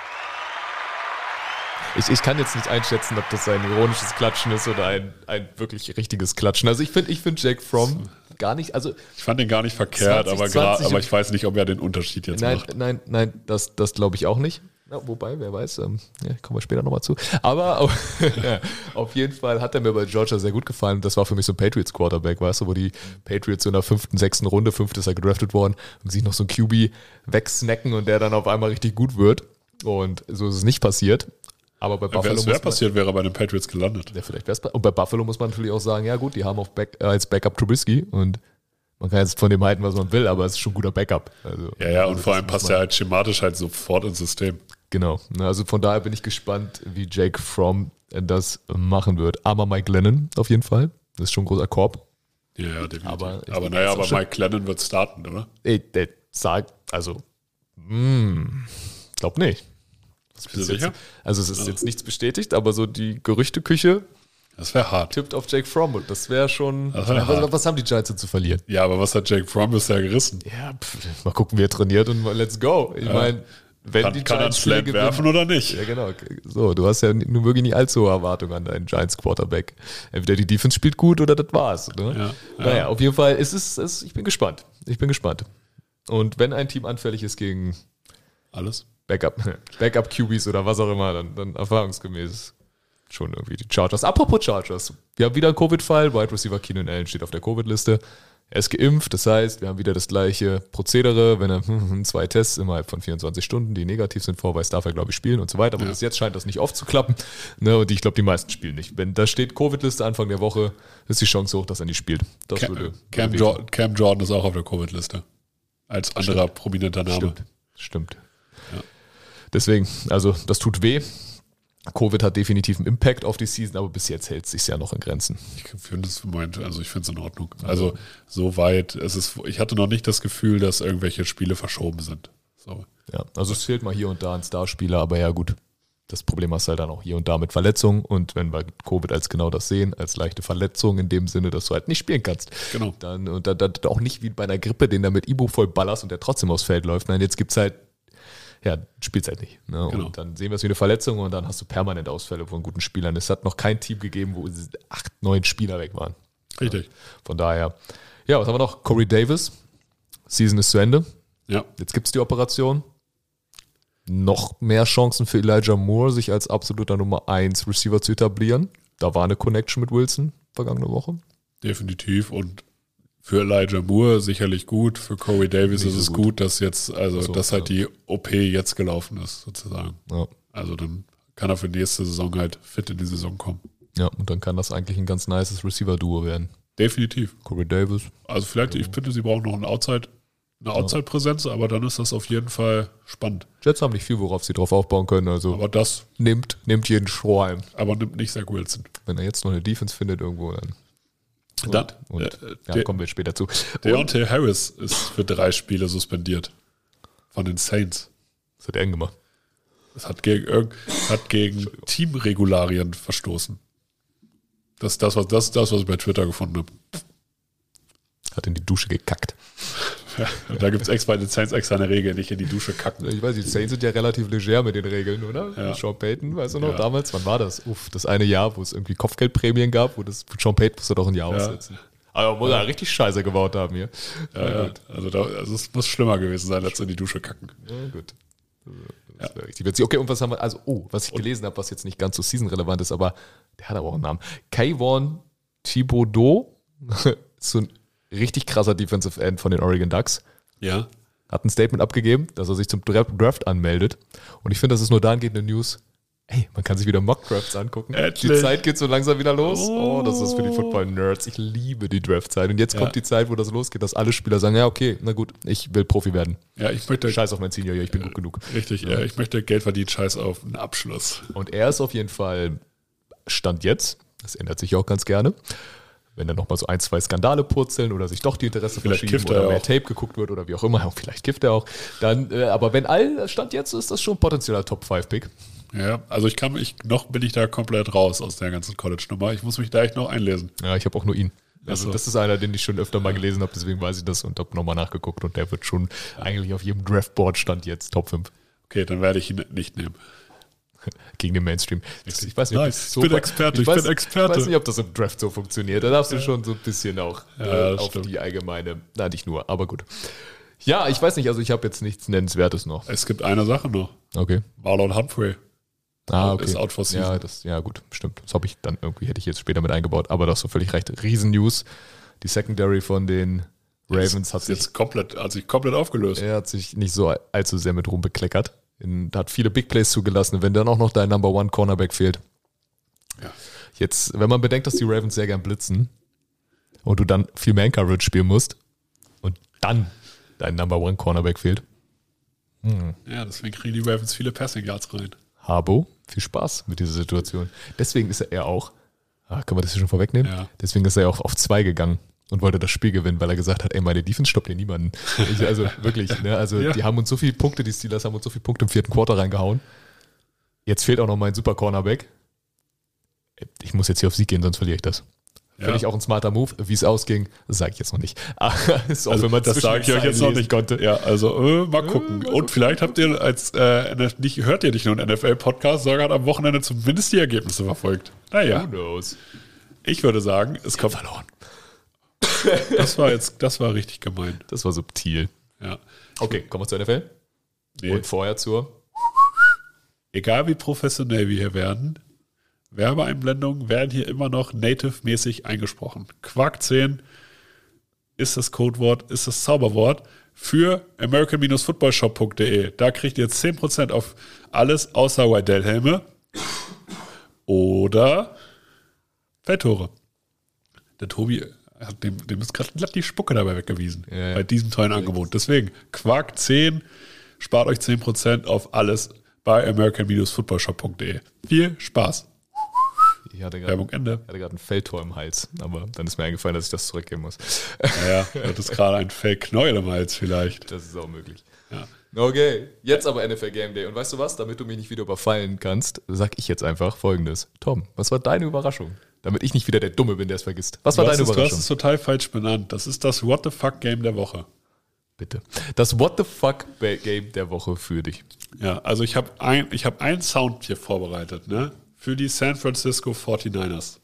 Ich, ich kann jetzt nicht einschätzen, ob das ein ironisches Klatschen ist oder ein, ein wirklich richtiges Klatschen. Also ich finde ich find Jake Fromm gar nicht, also Ich fand den gar nicht verkehrt, zwanzig, aber, zwanzig gra- aber ich weiß nicht, ob er den Unterschied jetzt nein, macht. nein, nein, das, das glaube ich auch nicht. Ja, wobei, wer weiß, ähm, ja, kommen wir später nochmal zu. Aber auf, ja, auf jeden Fall hat er mir bei Georgia sehr gut gefallen. Das war für mich so ein Patriots-Quarterback, weißt du, wo die Patriots so in der fünften, sechsten Runde, fünfte ist er gedraftet worden, und sich noch so ein Q B wegsnacken und der dann auf einmal richtig gut wird. Und so ist es nicht passiert. Aber bei Buffalo Wäre es muss wär man, passiert, wäre er bei den Patriots gelandet. ja, vielleicht wär's, und bei Buffalo muss man natürlich auch sagen, ja gut, die haben auf Back, äh, als Backup Trubisky und man kann jetzt von dem halten, was man will, aber es ist schon ein guter Backup. Also, Ja, ja, und also vor das allem muss passt man- er halt schematisch halt sofort ins System. Genau, also von daher bin ich gespannt, wie Jake Fromm das machen wird. Aber Mike Lennon auf jeden Fall, das ist schon ein großer Korb. Ja, ja, definitiv. Aber Aber, ich denke, naja, das ist aber auch schon- Mike Lennon wird starten, oder? Ey, der sagt, also, hm, glaub nicht. Bist du Ist sicher? jetzt, also es ist jetzt nichts bestätigt, aber so die Gerüchteküche Das wäre hart. tippt auf Jake Fromm und das wäre schon, Das wär was, hart. was haben die Giants denn zu verlieren? Ja, aber was hat Jake Fromm bisher gerissen? Ja, pff, mal gucken, wie er trainiert und mal let's go. Ich meine, wenn Kann, die kann er einen Giants Spiele Slant werfen gewinnen, oder nicht? ja, genau. So, du hast ja nun wirklich nicht allzu hohe Erwartungen an deinen Giants Quarterback. Entweder die Defense spielt gut oder das war's. Ne? Ja, ja. Naja, auf jeden Fall ist es, es, ich bin gespannt. Ich bin gespannt. Und wenn ein Team anfällig ist gegen Alles? Backup, Backup Q Bs oder was auch immer, dann, dann erfahrungsgemäß schon irgendwie die Chargers. Apropos Chargers. Wir haben wieder einen Covid-Fall. Wide Receiver Keenan Allen steht auf der Covid-Liste. Er ist geimpft, das heißt, wir haben wieder das gleiche Prozedere. Wenn er hm, zwei Tests innerhalb von vierundzwanzig Stunden, die negativ sind, vorweist, darf er, glaube ich, spielen und so weiter. Aber Ja. bis jetzt scheint das nicht aufzuklappen. Ne, und ich glaube, die meisten spielen nicht. Wenn da steht Covid-Liste Anfang der Woche, ist die Chance hoch, dass er nicht spielt. Das Cam, würde, Cam, würde Jordan, Cam Jordan ist auch auf der Covid-Liste. Als anderer prominenter Name. Stimmt, stimmt. Ja. Deswegen, also das tut weh. Covid hat definitiv einen Impact auf die Season, aber bis jetzt hält es sich ja noch in Grenzen. Ich finde es Moment, also ich finde es in Ordnung. Also so weit, es ist, ich hatte noch nicht das Gefühl, dass irgendwelche Spiele verschoben sind. So. Ja, also es fehlt mal hier und da ein Starspieler, aber ja gut, das Problem hast du halt dann auch hier und da mit Verletzungen und wenn wir Covid als genau das sehen, als leichte Verletzung in dem Sinne, dass du halt nicht spielen kannst. Genau. Dann, und dann, dann auch nicht wie bei einer Grippe, den da mit Ibu voll ballerst und der trotzdem aufs Feld läuft. Nein, jetzt gibt's halt, ja, spielst halt nicht. Ne? Genau. Und dann sehen wir es wie eine Verletzung und dann hast du permanent Ausfälle von guten Spielern. Es hat noch kein Team gegeben, wo acht, neun Spieler weg waren. Richtig. Von daher, ja, was haben wir noch? Corey Davis, Season ist zu Ende. Ja. Jetzt gibt es die Operation. Noch mehr Chancen für Elijah Moore, sich als absoluter Nummer eins Receiver zu etablieren. Da war eine Connection mit Wilson vergangene Woche. Definitiv. Und für Elijah Moore sicherlich gut. Für Corey Davis Nicht ist so es gut. gut, dass jetzt, also So, dass halt ja. die O P jetzt gelaufen ist, sozusagen. Ja. Also dann kann er für nächste Saison halt fit in die Saison kommen. ja, und dann kann das eigentlich ein ganz nices Receiver-Duo werden. Definitiv. Corey Davis. Also vielleicht, ich finde, sie brauchen noch einen Outside, eine Outside-Präsenz, aber dann ist das auf jeden Fall spannend. Jets haben nicht viel, worauf sie drauf aufbauen können. Also Aber das, nimmt, nimmt jeden Strohhalm. aber nimmt nicht Zach Wilson. Wenn er jetzt noch eine Defense findet irgendwo, dann. Und, Dann, und äh, ja, der- kommen wir später zu. Und, Deontay Harris ist für drei Spiele suspendiert. Von den Saints. das hat er eng gemacht. Das hat gegen, irg- hat gegen Teamregularien verstoßen. Das ist das, was, das, ist das, was ich bei Twitter gefunden habe. Hat in die Dusche gekackt. Ja, und da gibt es extra bei den Saints extra eine Regel, nicht in die Dusche kacken. Ich weiß, die Saints sind ja relativ leger mit den Regeln, oder? Ja. Sean Payton, weißt du noch, Ja. damals, wann war das? Uff, das eine Jahr, wo es irgendwie Kopfgeldprämien gab, wo das Sean Payton musste doch ein Jahr Ja. aussetzen. Aber muss er richtig Scheiße gebaut haben hier. Ja, ja. Also, da, also es muss schlimmer gewesen sein, als in die Dusche kacken. Ja, gut. Das wäre richtig witzig. Okay, und was haben wir, also, oh, was ich gelesen habe, was jetzt nicht ganz so season-relevant ist, aber der hat aber auch einen Namen. Kayvon Thibodeau, so ein richtig krasser Defensive End von den Oregon Ducks, Ja. hat ein Statement abgegeben, dass er sich zum Dra- Draft anmeldet. Und ich finde, das ist nur dahingehend eine News. Ey, man kann sich wieder Mock-Drafts angucken. Endlich. Die Zeit geht so langsam wieder los. Oh. Oh, das ist für die Football-Nerds. Ich liebe die Draft-Zeit. Und jetzt Ja. kommt die Zeit, wo das losgeht, dass alle Spieler sagen, ja, okay, na gut, ich will Profi werden. Ja, ich möchte. Scheiß auf mein Senior, ich bin gut genug. Richtig, ja. Ich möchte Geld verdienen, scheiß auf einen Abschluss. Und er ist auf jeden Fall, Stand jetzt, das ändert sich auch ganz gerne, wenn dann nochmal so ein, zwei Skandale purzeln oder sich doch die Interesse Vielleicht verschieben kifft er oder mehr auch. Tape geguckt wird oder wie auch immer, auch vielleicht kifft er auch, dann, äh, aber wenn all Stand jetzt ist das schon ein potenzieller Top fünf Pick. Ja, also ich kann mich, noch bin ich da komplett raus aus der ganzen College-Nummer. Ich muss mich da echt noch einlesen. Ja, ich habe auch nur ihn. Also Ach so. das ist einer, den ich schon öfter mal gelesen habe, deswegen weiß ich das und habe nochmal nachgeguckt und der wird schon eigentlich auf jedem Draftboard stand jetzt Top fünf Okay, dann werde ich ihn nicht nehmen. gegen den Mainstream. Das, ich weiß nicht, ob Nice. das so Ich bin Experte, ich weiß, bin Experte. Ich weiß nicht, ob das im Draft so funktioniert. Da darfst du schon so ein bisschen auch Ja, äh, das auf stimmt. die allgemeine, na nicht nur, aber gut. Ja, ich weiß nicht, also ich habe jetzt nichts Nennenswertes noch. Es gibt eine Sache noch. Okay. Marlon Humphrey. Ah, okay. Ist out for season. Ja, das, ja, gut, stimmt. Das habe ich dann irgendwie, hätte ich jetzt später mit eingebaut, aber da hast du völlig recht. Riesen-News. Die Secondary von den Ravens hat Ist sich, jetzt komplett, hat sich komplett aufgelöst. er hat sich nicht so allzu sehr mit rumbekleckert. In, hat viele Big Plays zugelassen. Wenn dann auch noch dein Number One Cornerback fehlt. Ja. Jetzt, wenn man bedenkt, dass die Ravens sehr gern blitzen und du dann viel Man-Coverage spielen musst und dann dein Number One Cornerback fehlt. Ja, deswegen kriegen die Ravens viele Passing Yards rein. Habo, viel Spaß mit dieser Situation. Deswegen ist er auch, ah, können wir das hier schon vorwegnehmen? Ja. Deswegen ist er ja auch auf zwei gegangen und wollte das Spiel gewinnen, weil er gesagt hat, ey, meine Defense stoppt hier niemanden. Ich, also wirklich, ne? Also Ja. die haben uns so viele Punkte, die Steelers haben uns so viele Punkte im vierten Quarter reingehauen. Jetzt fehlt auch noch mein Super Cornerback. Ich muss jetzt hier auf Sieg gehen, sonst verliere ich das. Ja. Finde ich auch ein smarter Move. Wie es ausging, sage ich jetzt noch nicht. Aber ist auch, Also, wenn man das zwischen sage ich den euch jetzt Zeilen noch lesen nicht. konnte. Ja, also äh, mal gucken. mal Und vielleicht habt ihr als äh, N F nicht, hört ihr nicht nur einen N F L-Podcast, sondern am Wochenende zumindest die Ergebnisse verfolgt. Naja, Who knows? ich würde sagen, es kommt. Verloren. Das war jetzt, das war richtig gemein. Das war subtil. Ja. Okay, kommen wir zur N F L. Nee. Und vorher zur. Egal wie professionell wir hier werden, Werbeeinblendungen werden hier immer noch native-mäßig eingesprochen. Quark zehn ist das Codewort, ist das Zauberwort für american footballshop punkt de. Da kriegt ihr zehn Prozent auf alles außer Waddell-Helme oder Feldtore. Der Tobi hat dem, dem ist gerade glatt die Spucke dabei weggewiesen Ja, ja. bei diesem tollen Angebot. Deswegen, Quark zehn spart euch zehn Prozent auf alles bei american footballshop punkt de. Viel Spaß. Ich hatte gerade Werbung Ende. hatte gerade ein Feldtor im Hals, aber dann ist mir eingefallen, dass ich das zurückgeben muss. Naja, das ist gerade ein Fake-Knäuel im Hals vielleicht. Das ist auch möglich. Ja. Okay, jetzt aber N F L Game Day. Und weißt du was, damit du mich nicht wieder überfallen kannst, sag ich jetzt einfach Folgendes. Tom, was war deine Überraschung? Damit ich nicht wieder der Dumme bin, der es vergisst. Was war Du hast, deine es, du hast Überraschung? es total falsch benannt. Das ist das What the Fuck Game der Woche. Bitte. Das What the Fuck Game der Woche für dich. Ja, also ich habe ein, ich hab einen Sound hier vorbereitet, ne? Für die San Francisco forty-niners.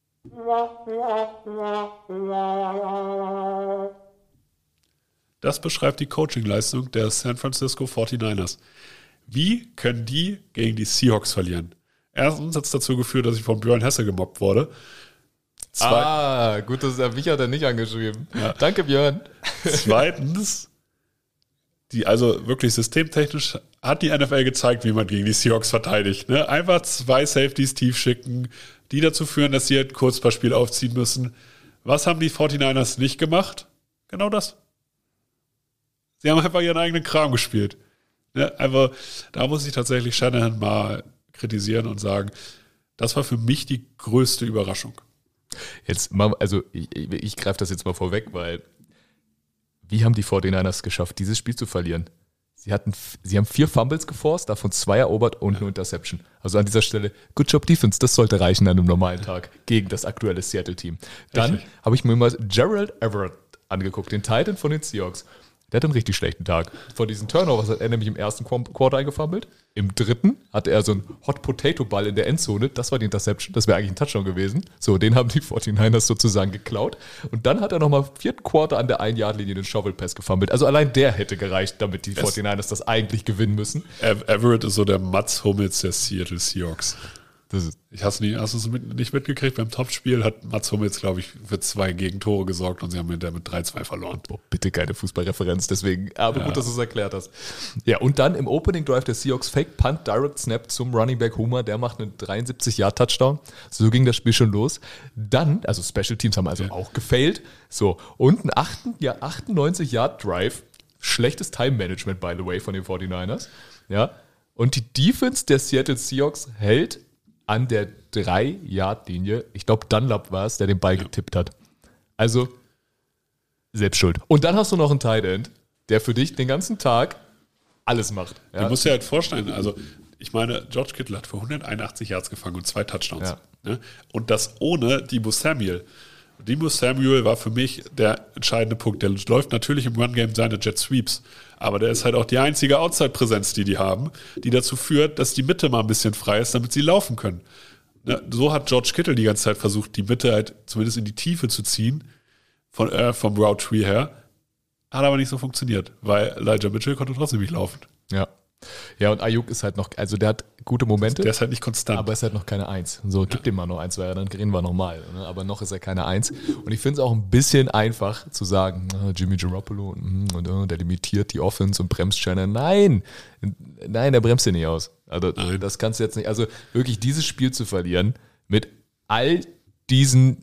Das beschreibt die Coachingleistung der San Francisco forty-niners. Wie können die gegen die Seahawks verlieren? Erstens hat es dazu geführt, dass ich von Björn Hesse gemobbt wurde. Zwei, Ah, gut, dass er mich hat er nicht angeschrieben. Danke, Björn. Zweitens, die, also wirklich systemtechnisch hat die N F L gezeigt, wie man gegen die Seahawks verteidigt. Ne? Einfach zwei Safeties tief schicken, die dazu führen, dass sie halt ein Kurzpassspiel aufziehen müssen. Was haben die forty-niners nicht gemacht? Genau das. Sie haben einfach ihren eigenen Kram gespielt. Ne? Einfach, da muss ich tatsächlich Shanahan mal kritisieren und sagen, das war für mich die größte Überraschung. Jetzt mal, also ich, ich, ich greife das jetzt mal vorweg, weil wie haben die forty-niners geschafft, dieses Spiel zu verlieren? Sie hatten, sie haben vier Fumbles geforst, davon zwei erobert und eine Interception. Also an dieser Stelle, good job Defense, das sollte reichen an einem normalen Tag gegen das aktuelle Seattle-Team. Dann Richtig. habe ich mir mal Gerald Everett angeguckt, den Titan von den Seahawks. Der hat einen richtig schlechten Tag. Von diesen Turnovers hat er nämlich im ersten Qu- Quarter eingefummelt. Im dritten hatte er so einen Hot-Potato-Ball in der Endzone. Das war die Interception. Das wäre eigentlich ein Touchdown gewesen. So, den haben die forty-niners sozusagen geklaut. Und dann hat er nochmal im vierten Quarter an der ein-Yard-Linie den Shovel-Pass gefummelt. Also allein der hätte gereicht, damit die forty-niners das eigentlich gewinnen müssen. Ev- Everett ist so der Mats Hummels der Seattle Seahawks. Das ist, Ich hast nie, hast du es mit, nicht mitgekriegt? Beim Topspiel hat Mats Hummels, glaube ich, für zwei Gegentore gesorgt und sie haben mit der mit drei zwei verloren. oh, bitte keine Fußballreferenz, deswegen. Aber gut, dass du es erklärt hast. Ja, und dann im Opening Drive der Seahawks Fake Punt Direct Snap zum Running Back Hoomer. Der macht einen dreiundsiebzig Yard Touchdown. So ging das Spiel schon los. Dann, also Special Teams haben also auch gefailt. So, und ein achtundneunzig Yard Drive. Schlechtes Time Management, by the way, von den forty-niners. Ja, und die Defense der Seattle Seahawks hält an der drei-Yard-Linie. Ich glaube, Dunlap war es, der den Ball ja. getippt hat. Also, selbst schuld. Und dann hast du noch einen Tight End, der für dich den ganzen Tag alles macht. Ja? Du musst dir halt vorstellen, also ich meine, George Kittle hat für hunderteinundachtzig Yards gefangen und zwei Touchdowns. Ja. Ne? Und das ohne Deebo Samuel. Deebo Samuel war für mich der entscheidende Punkt. Der läuft natürlich im Run-Game seine Jet Sweeps, aber der ist halt auch die einzige Outside-Präsenz, die die haben, die dazu führt, dass die Mitte mal ein bisschen frei ist, damit sie laufen können. Ne? So hat George Kittle die ganze Zeit versucht, die Mitte halt zumindest in die Tiefe zu ziehen, von, äh, vom Route Tree her. Hat aber nicht so funktioniert, weil Elijah Mitchell konnte trotzdem nicht laufen. Ja. Ja, und Ayuk ist halt noch, also der hat gute Momente. Der ist halt nicht konstant. Aber ist halt noch keine Eins. So, gib ja. dem mal noch eins, weil dann reden wir nochmal. Ne? Aber noch ist er keine Eins. Und ich finde es auch ein bisschen einfach zu sagen, ah, Jimmy Garoppolo und, und, und der limitiert die Offense und bremst Shannon. Nein, nein, der bremst den nicht aus. Also Nein. das kannst du jetzt nicht. Also wirklich dieses Spiel zu verlieren mit all diesen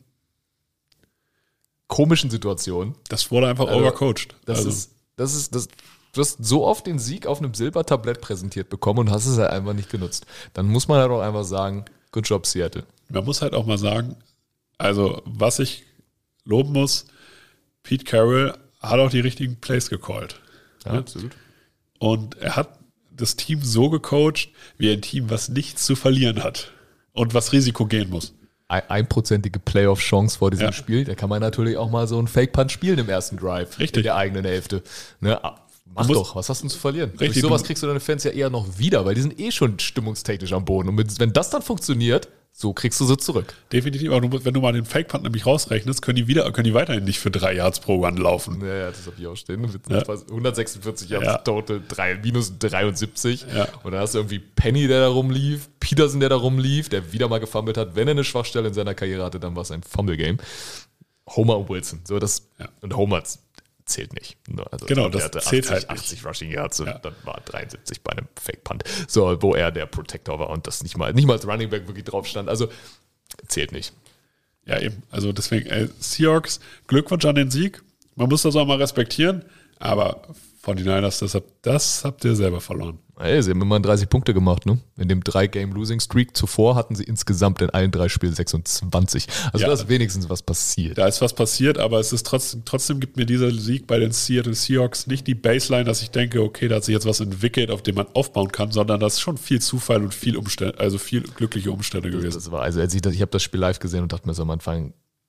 komischen Situationen. Das wurde einfach also, overcoached. Das also. ist, das ist, das Du hast so oft den Sieg auf einem Silbertablett präsentiert bekommen und hast es halt einfach nicht genutzt. Dann muss man halt auch einfach sagen, good job Seattle. Man muss halt auch mal sagen, also was ich loben muss, Pete Carroll hat auch die richtigen Plays gecallt. Ja, ja, absolut. Und er hat das Team so gecoacht, wie ein Team, was nichts zu verlieren hat und was Risiko gehen muss. Einprozentige Playoff-Chance vor diesem ja. Spiel, da kann man natürlich auch mal so einen Fake-Punt spielen im ersten Drive. Richtig. In der eigenen Hälfte. Ne? Mach doch, was hast du denn zu verlieren? Richtig, Durch sowas kriegst du deine Fans ja eher noch wieder, weil die sind eh schon stimmungstechnisch am Boden. Und mit, wenn das dann funktioniert, so kriegst du sie zurück. Definitiv, aber du, wenn du mal den Fake-Punt nämlich rausrechnest, können die, wieder, können die weiterhin nicht für drei Yards pro Run laufen. Ja, ja, das habe ich auch stehen. Ja. hundertsechsundvierzig Yards ja. total, drei, minus dreiundsiebzig. Ja. Und dann hast du irgendwie Penny, der da rumlief, Peterson, der da rumlief, der wieder mal gefummelt hat. Wenn er eine Schwachstelle in seiner Karriere hatte, dann war es ein Fumble-Game. Homer und Wilson. So, das, ja. Und Homer zählt nicht. Also genau, das hatte zählt achtzig, halt nicht. achtzig Rushing Yards und ja. dann war dreiundsiebzig bei einem Fake-Punt. So, wo er der Protector war und das nicht mal, nicht mal als Running Back wirklich drauf stand. Also zählt nicht. Ja, eben. Also deswegen, äh, Seahawks, Glückwunsch an den Sieg. Man muss das auch mal respektieren, aber forty-niners, das, das habt ihr selber verloren. Ey, sie haben immer dreißig Punkte gemacht, ne? In dem drei-Game-Losing-Streak zuvor hatten sie insgesamt in allen drei Spielen sechsundzwanzig. Also ja. da ist wenigstens was passiert. Da ist was passiert, aber es ist trotzdem, trotzdem gibt mir dieser Sieg bei den Seattle Seahawks nicht die Baseline, dass ich denke, okay, da hat sich jetzt was entwickelt, auf dem man aufbauen kann, sondern das ist schon viel Zufall und viel Umstände, also viel glückliche Umstände gewesen. Das war, also als ich, das, ich habe das Spiel live gesehen und dachte mir so am Anfang,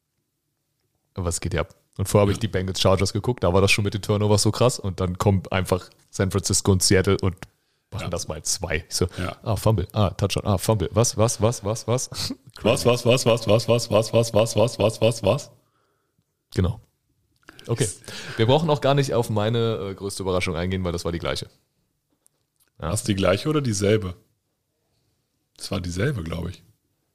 was geht hier ab? Und vorher habe ich die Bengals Chargers geguckt, da war das schon mit den Turnovers so krass und dann kommt einfach San Francisco und Seattle und machen ja. das mal zwei. Ich so, ja. ah, Fumble, ah, Touchdown, ah, Fumble, was, was, was, was, was? was, was, was, was, was, was, was, was, was, was, was, was, was? Genau. Okay. Wir brauchen auch gar nicht auf meine äh, größte Überraschung eingehen, weil das war die gleiche. Ja. War es die gleiche oder dieselbe? Das war dieselbe, glaube ich.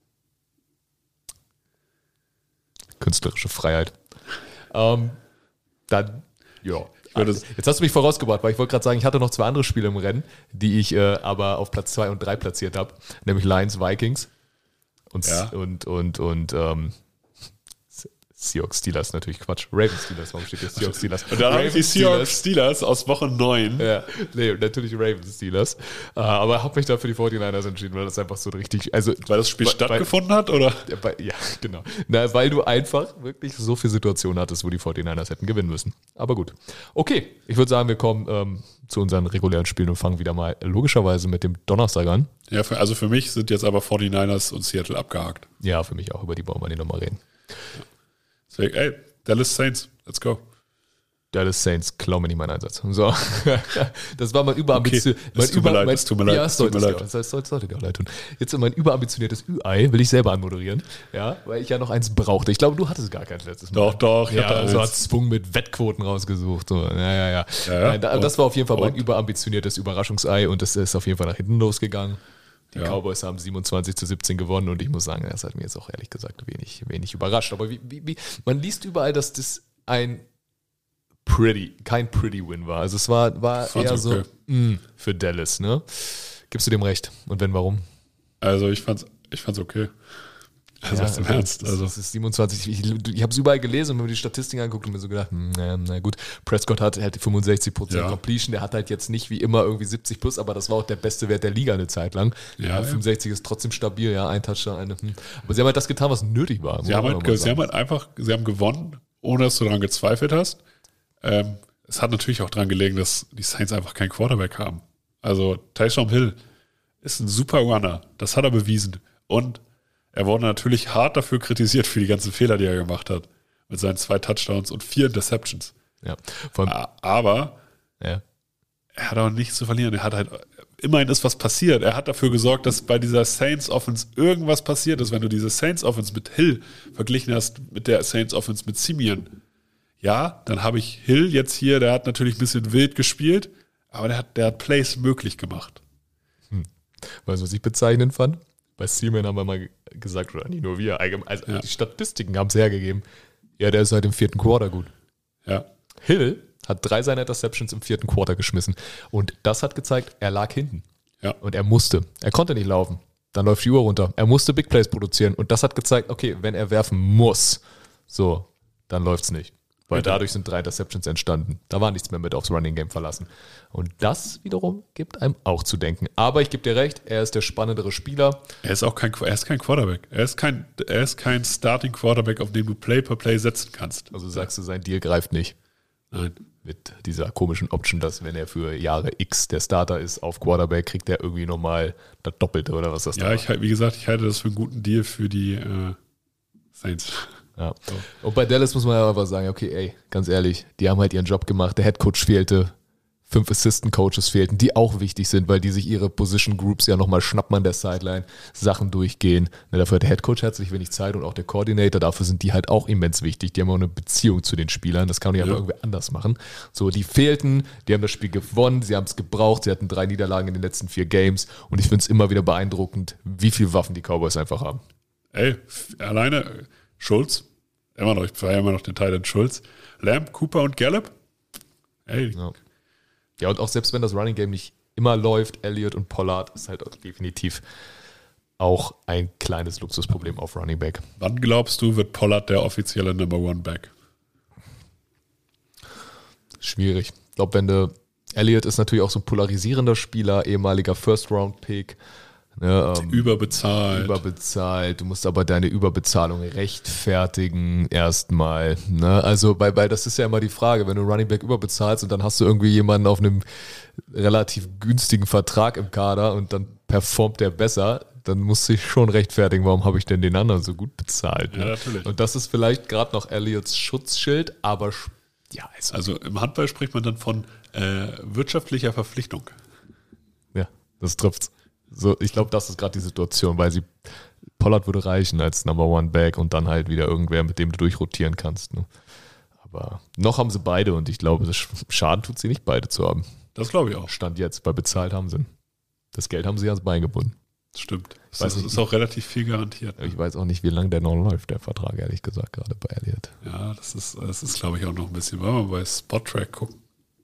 Künstlerische Freiheit. Ähm, dann, ja. Jetzt hast du mich vorausgebracht, weil ich wollte gerade sagen, ich hatte noch zwei andere Spiele im Rennen, die ich äh, aber auf Platz zwei und drei platziert habe, nämlich Lions, Vikings und, ja. und, und, und ähm, Seahawks Steelers, natürlich Quatsch. Ravens Steelers, warum steht hier Seahawks Steelers? Und dann habe ich die Seahawks Steelers aus Woche neun. Ja, nee, natürlich Ravens Steelers. Uh, aber habe mich da für die forty-niners entschieden, weil das einfach so richtig, also... Weil das Spiel weil, stattgefunden hat, oder? Weil, ja, genau. Na, weil du einfach wirklich so viele Situationen hattest, wo die forty-niners hätten gewinnen müssen. Aber gut. Okay, ich würde sagen, wir kommen ähm, zu unseren regulären Spielen und fangen wieder mal logischerweise mit dem Donnerstag an. Ja, für, also für mich sind jetzt aber forty-niners und Seattle abgehakt. Ja, für mich auch. Über die wollen wir nicht nochmal reden. Ja. Deswegen, ey, Dallas Saints, let's go. Dallas Saints, klau mir nicht meinen Einsatz. So. Das war mein überambitioniert. Okay, es tut mir leid, es tut mir leid. Ja, es sollte dir auch leid tun. Jetzt mein überambitioniertes Ü-Ei will ich selber anmoderieren, ja, weil ich ja noch eins brauchte. Ich glaube, du hattest gar keins letztes Mal. Doch, doch. Ich ja, hatte so hat Zwung mit Wettquoten rausgesucht. So. Ja, ja, ja. ja, ja. Nein, das war auf jeden Fall mein überambitioniertes Überraschungsei und das ist auf jeden Fall nach hinten losgegangen. Die ja. Cowboys haben siebenundzwanzig zu siebzehn gewonnen und ich muss sagen, das hat mir jetzt auch ehrlich gesagt wenig, wenig überrascht. Aber wie, wie, wie, man liest überall, dass das ein pretty, kein pretty Win war. Also es war, war eher okay. so mh, für Dallas, ne? Gibst du dem recht? Und wenn, warum? Also ich fand's, ich fand's okay. Also was im Ernst. Also. Das ist siebenundzwanzig. Ich, ich habe es überall gelesen und mir die Statistiken angeguckt und mir so gedacht, hm, na, na gut, Prescott hat halt fünfundsechzig Prozent Ja. Completion, der hat halt jetzt nicht wie immer irgendwie siebzig plus, aber das war auch der beste Wert der Liga eine Zeit lang. Ja, Ja, ja. fünfundsechzig ist trotzdem stabil, ja, ein Touchdown, eine. Hm. Aber sie haben halt das getan, was nötig war. Sie haben, halt, ge- sie haben halt einfach, sie haben gewonnen, ohne dass du daran gezweifelt hast. Ähm, es hat natürlich auch daran gelegen, dass die Saints einfach keinen Quarterback haben. Also Taysom Hill ist ein super Runner, das hat er bewiesen. Und er wurde natürlich hart dafür kritisiert für die ganzen Fehler, die er gemacht hat. Mit seinen zwei Touchdowns und vier Interceptions. Ja, vor allem, A- Aber ja. er hat auch nichts zu verlieren. Er hat halt, immerhin ist was passiert. Er hat dafür gesorgt, dass bei dieser Saints Offense irgendwas passiert ist. Wenn du diese Saints Offense mit Hill verglichen hast mit der Saints Offense mit Simeon, ja, dann habe ich Hill jetzt hier, der hat natürlich ein bisschen wild gespielt, aber der hat, der hat Plays möglich gemacht. Weißt du, was ich bezeichnend fand? Bei Seaman haben wir mal gesagt, oder nicht nur wir, allgemein, also Ja. die Statistiken haben es hergegeben. Ja, der ist seit dem vierten Quarter gut. Ja, Hill hat drei seiner Interceptions im vierten Quarter geschmissen. Und das hat gezeigt, er lag hinten. ja. Und er musste. Er konnte nicht laufen. Dann läuft die Uhr runter. Er musste Big Plays produzieren. Und das hat gezeigt, okay, wenn er werfen muss, so, dann läuft's nicht. Weil Ja, dadurch sind drei Interceptions entstanden. Da war nichts mehr mit aufs Running Game verlassen. Und das wiederum gibt einem auch zu denken. Aber ich gebe dir recht, er ist der spannendere Spieler. Er ist auch kein, er ist kein Quarterback. Er ist kein, er ist kein Starting Quarterback, auf den du Play per Play setzen kannst. Also sagst du, sein Deal greift nicht. Nein. Mit dieser komischen Option, dass wenn er für Jahre X der Starter ist auf Quarterback, kriegt er irgendwie nochmal das Doppelte oder was das da Ja, war. ich, halt- wie gesagt, ich halte das für einen guten Deal für die äh, Saints. Ja. Und bei Dallas muss man ja einfach sagen, okay, ey, ganz ehrlich, die haben halt ihren Job gemacht, der Headcoach fehlte, fünf Assistant Coaches fehlten, die auch wichtig sind, weil die sich ihre Position Groups ja nochmal schnappen an der Sideline, Sachen durchgehen. Ne, dafür hat der Headcoach herzlich wenig Zeit und auch der Coordinator, dafür sind die halt auch immens wichtig. Die haben auch eine Beziehung zu den Spielern, das kann man ja Ja. aber irgendwie anders machen. So, die fehlten, die haben das Spiel gewonnen, sie haben es gebraucht, sie hatten drei Niederlagen in den letzten vier Games und ich finde es immer wieder beeindruckend, wie viele Waffen die Cowboys einfach haben. Ey, f- alleine äh, Schulz, immer noch, ich feiere immer noch den Titan Schulz, Lamb, Cooper und Gallup. Ey, Ja. Ja, und auch selbst wenn das Running Game nicht immer läuft, Elliott und Pollard ist halt auch definitiv auch ein kleines Luxusproblem auf Running Back. wann glaubst du, wird Pollard der offizielle Number One Back? Schwierig. Ich glaube, wenn du Elliott ist natürlich auch so ein polarisierender Spieler, ehemaliger First-Round-Pick. Ne, ähm, Überbezahlt. überbezahlt, du musst aber deine Überbezahlung rechtfertigen erstmal. Ne? Also, weil, weil das ist ja immer die Frage, wenn du Running Back überbezahlst und dann hast du irgendwie jemanden auf einem relativ günstigen Vertrag im Kader und dann performt der besser, dann musst du dich schon rechtfertigen, warum habe ich denn den anderen so gut bezahlt? Ne? Ja, natürlich. Und das ist vielleicht gerade noch Elliots Schutzschild, aber sch- ja, also, Also im Handball spricht man dann von äh, wirtschaftlicher Verpflichtung. ja, das trifft's. So, ich glaube, das ist gerade die Situation, weil sie Pollard würde reichen als Number One Back und dann halt wieder irgendwer, mit dem du durchrotieren kannst. Ne? Aber noch haben sie beide und ich glaube, das Schaden tut sie nicht, beide zu haben. Das glaube ich auch. Stand jetzt, bei bezahlt haben sie. Das Geld haben sie ans Bein gebunden. Das stimmt. Das Weiß ist, nicht. ist auch relativ viel garantiert. Ich weiß auch nicht, wie lange der noch läuft, der Vertrag, ehrlich gesagt, gerade bei Elliott. Ja, das ist, das ist glaube ich, auch noch ein bisschen. Wollen wir mal bei Spot-Track gucken?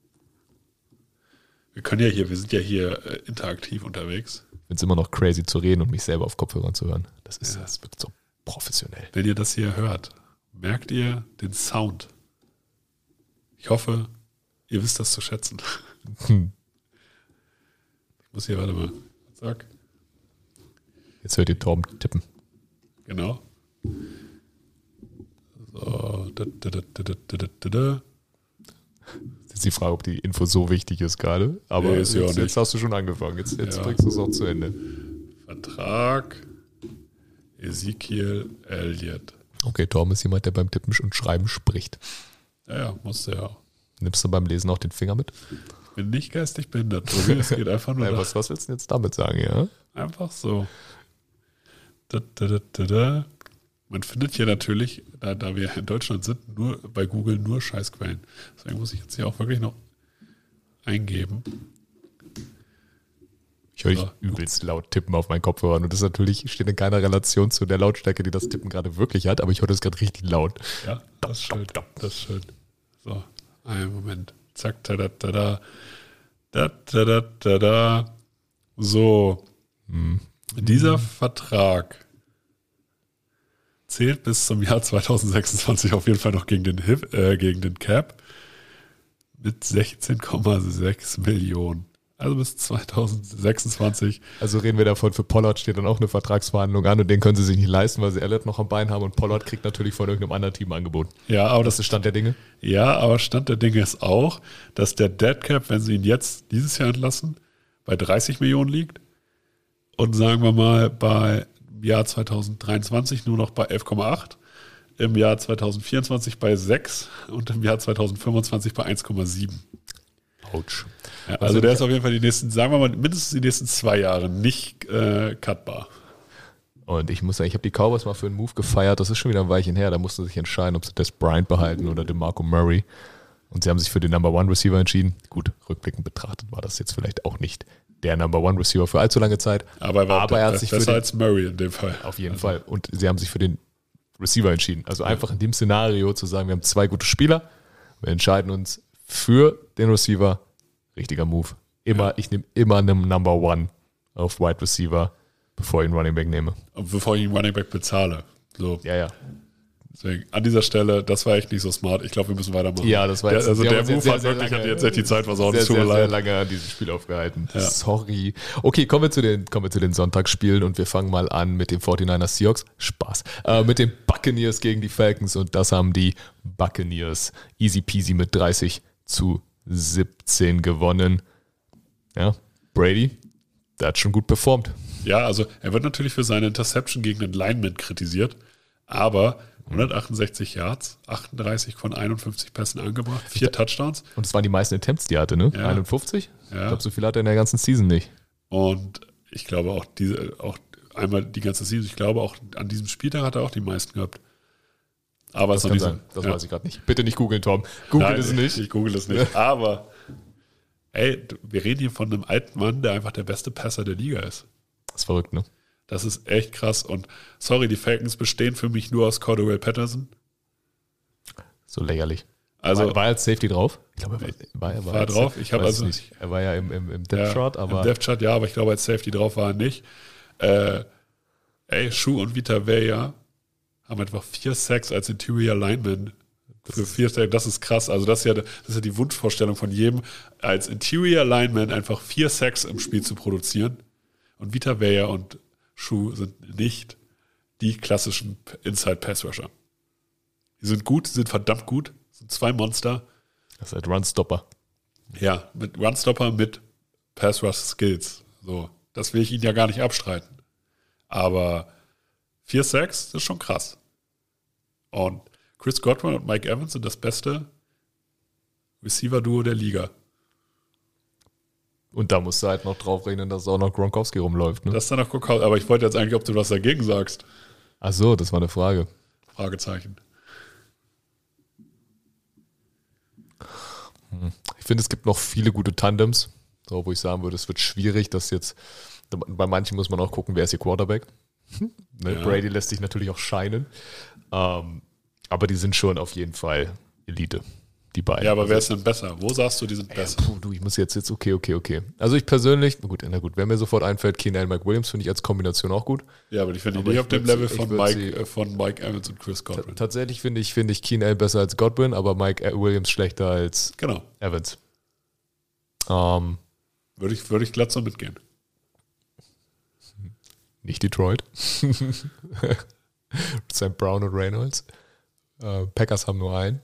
Wir können ja hier, wir sind ja hier äh, interaktiv unterwegs. Ich finde es immer noch crazy zu reden und mich selber auf Kopfhörern zu hören. Das ist, Ja. das wird so professionell. Wenn ihr das hier hört, merkt ihr den Sound. Ich hoffe, ihr wisst das zu schätzen. Hm. Ich muss hier, warte mal, sag, Jetzt hört ihr Torben tippen. genau. So, da, da, da, da, da, da, da, da. Jetzt ist die Frage, ob die Info so wichtig ist gerade. Aber Nee, ist ja auch jetzt, nicht. jetzt hast du schon angefangen. Jetzt, jetzt Ja. bringst du es auch zu Ende. Vertrag Ezekiel Elliott. Okay, Torben ist jemand, der beim Tippen und Schreiben spricht. Ja, ja, musste ja auch. Nimmst du beim Lesen auch den Finger mit? Ich bin nicht geistig behindert, Tobi. Es geht einfach nur Nein, da- was, was willst du denn jetzt damit sagen, ja? einfach so. Da, da, da, da, da. Man findet hier natürlich, da, da wir in Deutschland sind, nur bei Google nur Scheißquellen. Deswegen muss ich jetzt hier auch wirklich noch eingeben. Ich höre dich So. übelst laut tippen auf meinen Kopfhörern und das natürlich steht in keiner Relation zu der Lautstärke, die das Tippen gerade wirklich hat, aber ich höre das gerade richtig laut. Ja, das ist schön. Das ist schön. So, einen Moment. Zack, da, da, da, da. Da, da, da, da, da. So. Dieser Vertrag zählt bis zum Jahr zweitausendsechsundzwanzig auf jeden Fall noch gegen den, Hip, äh, gegen den Cap mit sechzehn Komma sechs Millionen. Also bis zweitausendsechsundzwanzig. Also reden wir davon, für Pollard steht dann auch eine Vertragsverhandlung an und den können sie sich nicht leisten, weil sie Elliott noch am Bein haben und Pollard kriegt natürlich von irgendeinem anderen Team angeboten. Ja, aber das ist Stand der Dinge? Ja, aber Stand der Dinge ist auch, dass der Dead Cap, wenn sie ihn jetzt dieses Jahr entlassen, bei dreißig Millionen liegt und sagen wir mal bei im Jahr zweitausenddreiundzwanzig nur noch bei elf Komma acht, im Jahr zweitausendvierundzwanzig bei sechs und im Jahr zweitausendfünfundzwanzig bei eins Komma sieben. Autsch. Ja, also, also der ist auf jeden Fall die nächsten, sagen wir mal, mindestens die nächsten zwei Jahre nicht äh, cutbar. Und ich muss sagen, ich habe die Cowboys mal für einen Move gefeiert, das ist schon wieder ein Weilchen her, da mussten sie sich entscheiden, ob sie Des Bryant behalten oder DeMarco Murray. Und sie haben sich für den Number One Receiver entschieden. Gut, rückblickend betrachtet war das jetzt vielleicht auch nicht der Number One Receiver für allzu lange Zeit. Aber er war aber er hat sich besser für den, als Murray in dem Fall. Auf jeden also. Fall. Und sie haben sich für den Receiver entschieden. Also einfach in dem Szenario zu sagen, wir haben zwei gute Spieler, wir entscheiden uns für den Receiver. Richtiger Move. Immer, ja. Ich nehme immer einen Number One auf Wide Receiver, bevor ich einen Running Back nehme. Und bevor ich einen Running Back bezahle. So. Ja, ja. Deswegen, an dieser Stelle, das war echt nicht so smart. Ich glaube, wir müssen weitermachen. Ja, das war jetzt, der, also der Move sehr, hat sehr wirklich, lange, hat jetzt echt die Zeit versaut. Sehr, es tut mir sehr, sehr leid. lange an diesem Spiel aufgehalten. Ja. Sorry. Okay, kommen wir, zu den, kommen wir zu den Sonntagsspielen und wir fangen mal an mit den forty-niners Seahawks. Spaß. Äh, mit den Buccaneers gegen die Falcons und das haben die Buccaneers easy peasy mit dreißig zu siebzehn gewonnen. Ja, Brady, der hat schon gut performt. Ja, also er wird natürlich für seine Interception gegen den Lineman kritisiert, aber hundertachtundsechzig Yards, achtunddreißig von einundfünfzig Pässen angebracht, vier Touchdowns. Und es waren die meisten Attempts, die er hatte, ne? Ja. einundfünfzig? Ja. Ich glaube, so viel hat er in der ganzen Season nicht. Und ich glaube auch, diese, auch einmal die ganze Season, ich glaube auch an diesem Spieltag hat er auch die meisten gehabt. Aber das es kann ist noch sein. nicht so, Das ja. weiß ich gerade nicht. Bitte nicht googeln, Tom. Google Nein, es nicht. Ich, ich google es nicht. Aber ey, wir reden hier von einem alten Mann, der einfach der beste Passer der Liga ist. Das ist verrückt, ne? Das ist echt krass. Und sorry, die Falcons bestehen für mich nur aus Cordell Patterson. So lächerlich. Also, war, war er als Safety drauf? Ich glaube, er war, war, er war, war als, drauf. Ich habe also nicht. Er war ja im, im, im Depth Chart, ja, aber. Im Depth Chart, ja, aber ich glaube, als Safety drauf war er nicht. Äh, ey, Schuh und Vita Vea haben einfach vier Sacks als Interior Lineman. Für vier Sacks, das ist krass. Also, das ist, ja, das ist ja die Wunschvorstellung von jedem, als Interior Lineman einfach vier Sacks im Spiel zu produzieren. Und Vita Vea und Schuh sind nicht die klassischen Inside-Pass-Rusher. Die sind gut, sind verdammt gut, sind zwei Monster. Das ist halt Runstopper. Ja, mit Runstopper, mit Pass-Rush-Skills. So, das will ich ihnen ja gar nicht abstreiten. Aber vier Sacks, das ist schon krass. Und Chris Godwin und Mike Evans sind das beste Receiver-Duo der Liga. Und da musst du halt noch drauf rechnen, dass auch noch Gronkowski rumläuft. Ne? Das ist dann noch Gronkowski. Aber ich wollte jetzt eigentlich, ob du was dagegen sagst. Ach so, das war eine Frage. Fragezeichen. Ich finde, es gibt noch viele gute Tandems, so, wo ich sagen würde, es wird schwierig, dass jetzt, bei manchen muss man auch gucken, wer ist ihr Quarterback. ne? ja. Brady lässt sich natürlich auch scheinen. Ähm, aber die sind schon auf jeden Fall Elite, die beiden. Ja, aber also, wer ist denn besser? Wo sagst du, die sind besser? Ja, puh, du, ich muss jetzt, jetzt, okay, okay, okay. Also ich persönlich, gut, na gut, wer mir sofort einfällt, Keenan Mike Williams finde ich als Kombination auch gut. Ja, aber ich finde die ich nicht auf dem sie- Level ich von würd Mike, sie- äh, von Mike Evans und Chris Godwin. Tatsächlich finde ich, finde ich Keenan besser als Godwin, aber Mike Williams schlechter als Genau. Evans. Ähm, Würde ich, würde ich glatt so mitgehen. nicht Detroit. Sam Brown und Reynolds. Äh, Packers haben nur einen.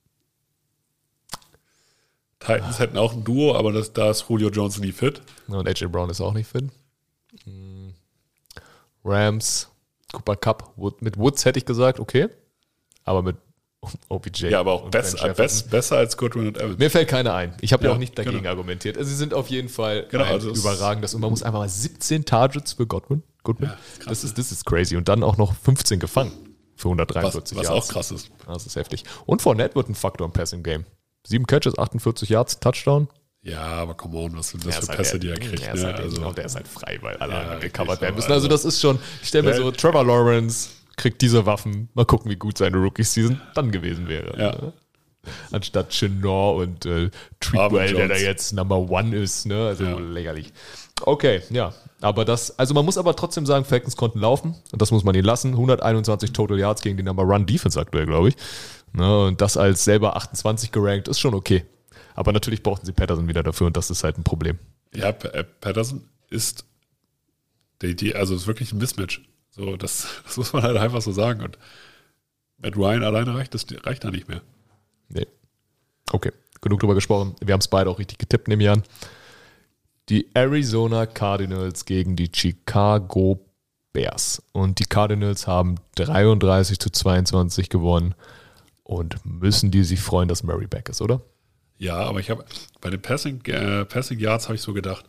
Titans hätten auch ein Duo, aber das, da ist Julio Jones nie fit. Und A J Brown ist auch nicht fit. Hm. Rams, Cooper Cup. Wood, mit Woods hätte ich gesagt, okay. Aber mit O B J. Ja, aber auch und bess, Ben äh, bess, besser als Godwin und Evans. Mir fällt keiner ein. Ich habe ja, Ja, auch nicht dagegen genau. argumentiert. Also sie sind auf jeden Fall Genau, ein also es- überragendes. Und man muss einfach mal siebzehn Targets für Godwin. Godwin. Ja, das ist krass, das, ist, das ist crazy. Und dann auch noch fünfzehn gefangen für Was, hundertdreiundvierzig was Yards. auch krass ist. Das ist heftig. Und Fournette wird ein Faktor im Passing-Game. Sieben Catches, achtundvierzig Yards, Touchdown. Ja, aber come on, was sind das Der für ist halt- Pässe, die er kriegt? Der ist, ne? halt, also, genau, der ist halt frei, weil alle Ja, anderen richtig, gecovert werden aber müssen. Also also- das ist schon, ich stelle mir Ja. so, Trevor Lawrence kriegt diese Waffen. Mal gucken, wie gut seine Rookie-Season dann gewesen wäre. Ja. Anstatt Chenor und äh, Treadwell, der da jetzt Number One ist, ne? Also Ja. lächerlich. Okay, ja. Aber das, also man muss aber trotzdem sagen, Falcons konnten laufen und das muss man ihnen lassen. hunderteinundzwanzig Total Yards gegen die Number One Defense aktuell, glaube ich. Ne? Und das als selber achtundzwanzig gerankt ist schon okay. Aber natürlich brauchten sie Patterson wieder dafür und das ist halt ein Problem. Ja, P- äh, Patterson ist die, die, also ist wirklich ein Mismatch. So, das, das muss man halt einfach so sagen. Und Matt Ryan alleine reicht, das reicht da nicht mehr. Nee. Okay, genug drüber gesprochen. Wir haben es beide auch richtig getippt in dem Jahr. Die Arizona Cardinals gegen die Chicago Bears. Und die Cardinals haben dreiunddreißig zu zweiundzwanzig gewonnen und müssen die sich freuen, dass Murray back ist, oder? Ja, aber ich habe bei den Passing, äh, Passing Yards habe ich so gedacht,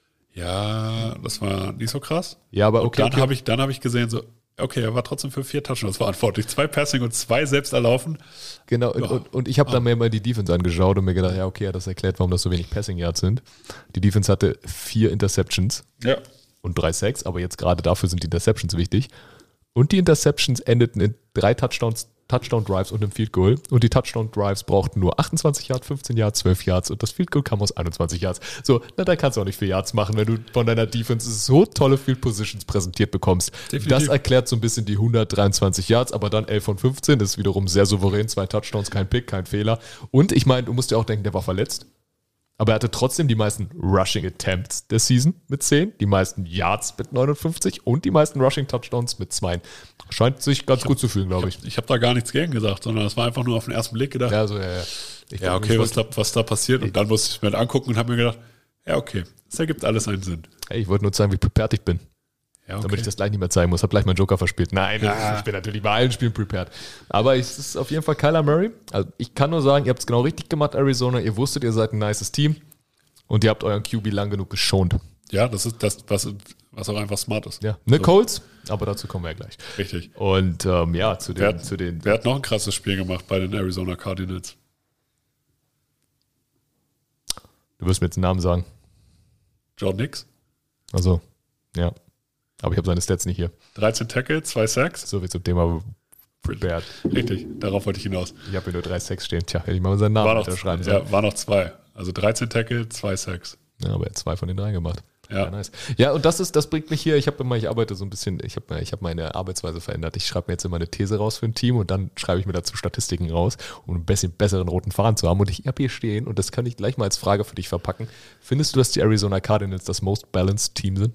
ja, das war nicht so krass. Ja, aber Und okay. dann okay. habe ich, dann habe ich gesehen, so, okay, er war trotzdem für vier Touchdowns verantwortlich. Zwei Passing und zwei selbst erlaufen. Genau, und, Ja. und, und ich habe dann mir mal die Defense angeschaut und mir gedacht, ja, okay, das erklärt, warum das so wenig Passing Yards sind. Die Defense hatte vier Interceptions Ja. und drei Sacks, aber jetzt gerade dafür sind die Interceptions wichtig. Und die Interceptions endeten in drei Touchdowns, Touchdown-Drives und einem Field Goal. Und die Touchdown-Drives brauchten nur achtundzwanzig Yards, fünfzehn Yards, zwölf Yards und das Field Goal kam aus einundzwanzig Yards. So, na, da kannst du auch nicht viel Yards machen, wenn du von deiner Defense so tolle Field Positions präsentiert bekommst. Definitiv. Das erklärt so ein bisschen die hundertdreiundzwanzig Yards, aber dann elf von fünfzehn, das ist wiederum sehr souverän, zwei Touchdowns, kein Pick, kein Fehler. Und ich meine, du musst dir auch denken, der war verletzt. Aber er hatte trotzdem die meisten Rushing Attempts der Season mit zehn, die meisten Yards mit neunundfünfzig und die meisten Rushing Touchdowns mit zwei. Scheint sich ganz gut zu fühlen, glaube ich. Ich habe da gar nichts gegen gesagt, sondern das war einfach nur auf den ersten Blick gedacht, Ja, so, ja, ja. Ich ja, glaub, okay, ich was wollte, da, was da passiert. Und dann musste ich mir das angucken und habe mir gedacht, ja, okay, das ergibt alles einen Sinn. hey, ich wollte nur zeigen, wie prepared ich bin, Ja, okay. damit ich das gleich nicht mehr zeigen muss. Hab gleich meinen Joker verspielt. Nein, Ja. ich bin natürlich bei allen Spielen prepared. Aber es ist auf jeden Fall Kyler Murray. Also ich kann nur sagen, ihr habt es genau richtig gemacht, Arizona. Ihr wusstet, ihr seid ein nices Team und ihr habt euren Q B lang genug geschont. Ja, das ist das, was, was auch einfach smart ist. Ja, ne So, Colts, aber dazu kommen wir ja gleich. Richtig. Und ähm, ja, zu Wer, den, zu den wer hat noch ein krasses Spiel gemacht bei den Arizona Cardinals? du wirst mir jetzt einen Namen sagen. John Nix? Also, ja. Aber ich habe seine Stats nicht hier. dreizehn Tackle, zwei Sacks? So viel zum Thema prepared. Richtig, darauf wollte ich hinaus. Ich habe hier nur drei Sacks stehen. Tja, hätte ich mal seinen War Namen noch, unterschreiben sollen. ja, war noch zwei. Also dreizehn Tackle, zwei Sacks. Ja, aber er hat zwei von den drei gemacht. Ja. Ja, nice. Ja, und das ist, das bringt mich hier, ich habe immer, ich arbeite so ein bisschen, ich habe ich hab meine Arbeitsweise verändert. Ich schreibe mir jetzt immer eine These raus für ein Team und dann schreibe ich mir dazu Statistiken raus, um einen bisschen besseren roten Faden zu haben. Und ich habe hier stehen, und das kann ich gleich mal als Frage für dich verpacken. Findest du, dass die Arizona Cardinals das most balanced Team sind?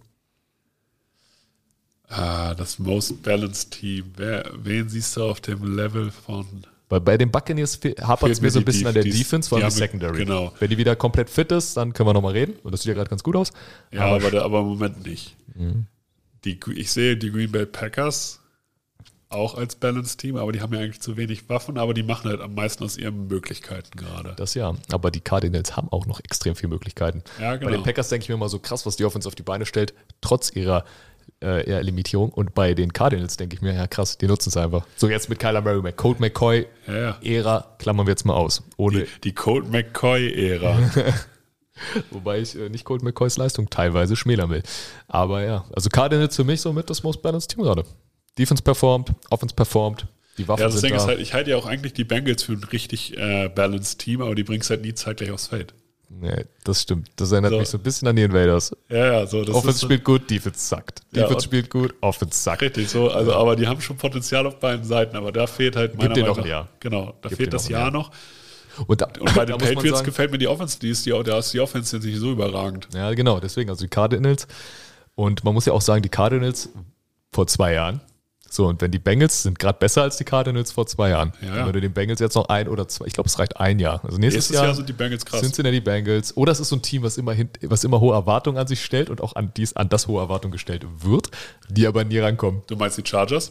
Ah, das Most Balanced Team. Wer, wen siehst du auf dem Level von... Weil bei den Buccaneers hapert es Fehlt mir mir so ein die bisschen Def- an der die- Defense, vor allem die die haben- Secondary. genau. Wenn die wieder komplett fit ist, dann können wir nochmal reden. Und das sieht ja gerade ganz gut aus. Ja, aber, der, aber im Moment nicht. Die, ich sehe die Green Bay Packers auch als Balanced Team, aber die haben ja eigentlich zu wenig Waffen, aber die machen halt am meisten aus ihren Möglichkeiten gerade. Das ja, aber die Cardinals haben auch noch extrem viele Möglichkeiten. Ja, genau. Bei den Packers denke ich mir mal so krass, was die Offense auf die Beine stellt, trotz ihrer, äh, ihrer Limitierung. Und bei den Cardinals denke ich mir, ja krass, die nutzen es einfach. So jetzt mit Kyler Murray, Colt McCoy, Ja, ja. Ära, klammern wir jetzt mal aus. Ohne, Die, die Colt McCoy-Ära. wobei ich äh, nicht Colt McCoys Leistung teilweise schmälern will. Aber ja, also Cardinals für mich somit das most balanced Team gerade. Defense performt, Offense performt, die Waffen Ja, das sind Ding da. ist halt, ich halte ja auch eigentlich die Bengals für ein richtig äh, balanced Team, aber die bringst halt nie zeitgleich aufs Feld. Nee, das stimmt. Das erinnert So. mich so ein bisschen an die Invaders. Ja, ja, so. Das Offense ist so, spielt gut, Defense sackt. Ja, Defense und- spielt gut, Offense sackt. richtig so. Also, aber die haben schon Potenzial auf beiden Seiten, aber da fehlt halt meiner denen Meinung noch ein nach- Jahr. Genau, da Gib fehlt denen das noch ein Jahr Jahr. noch. Und, da, Und bei da den muss man Patriots sagen- gefällt mir die Offense, die ist die, da ist die Offense jetzt nicht so überragend. Ja, genau, deswegen, also die Cardinals. Und man muss ja auch sagen, die Cardinals vor zwei Jahren. So, und wenn die Bengals sind gerade besser als die Cardinals vor zwei Jahren. Ja, Und ja. wenn du den Bengals jetzt noch ein oder zwei, ich glaube, es reicht ein Jahr. Also nächstes, Nächstes Jahr, Jahr sind die Bengals krass. Cincinnati Bengals. Oder es ist so ein Team, was immer, hin, was immer hohe Erwartungen an sich stellt und auch an, dies, an das hohe Erwartungen gestellt wird, die aber nie rankommen. Du meinst die Chargers?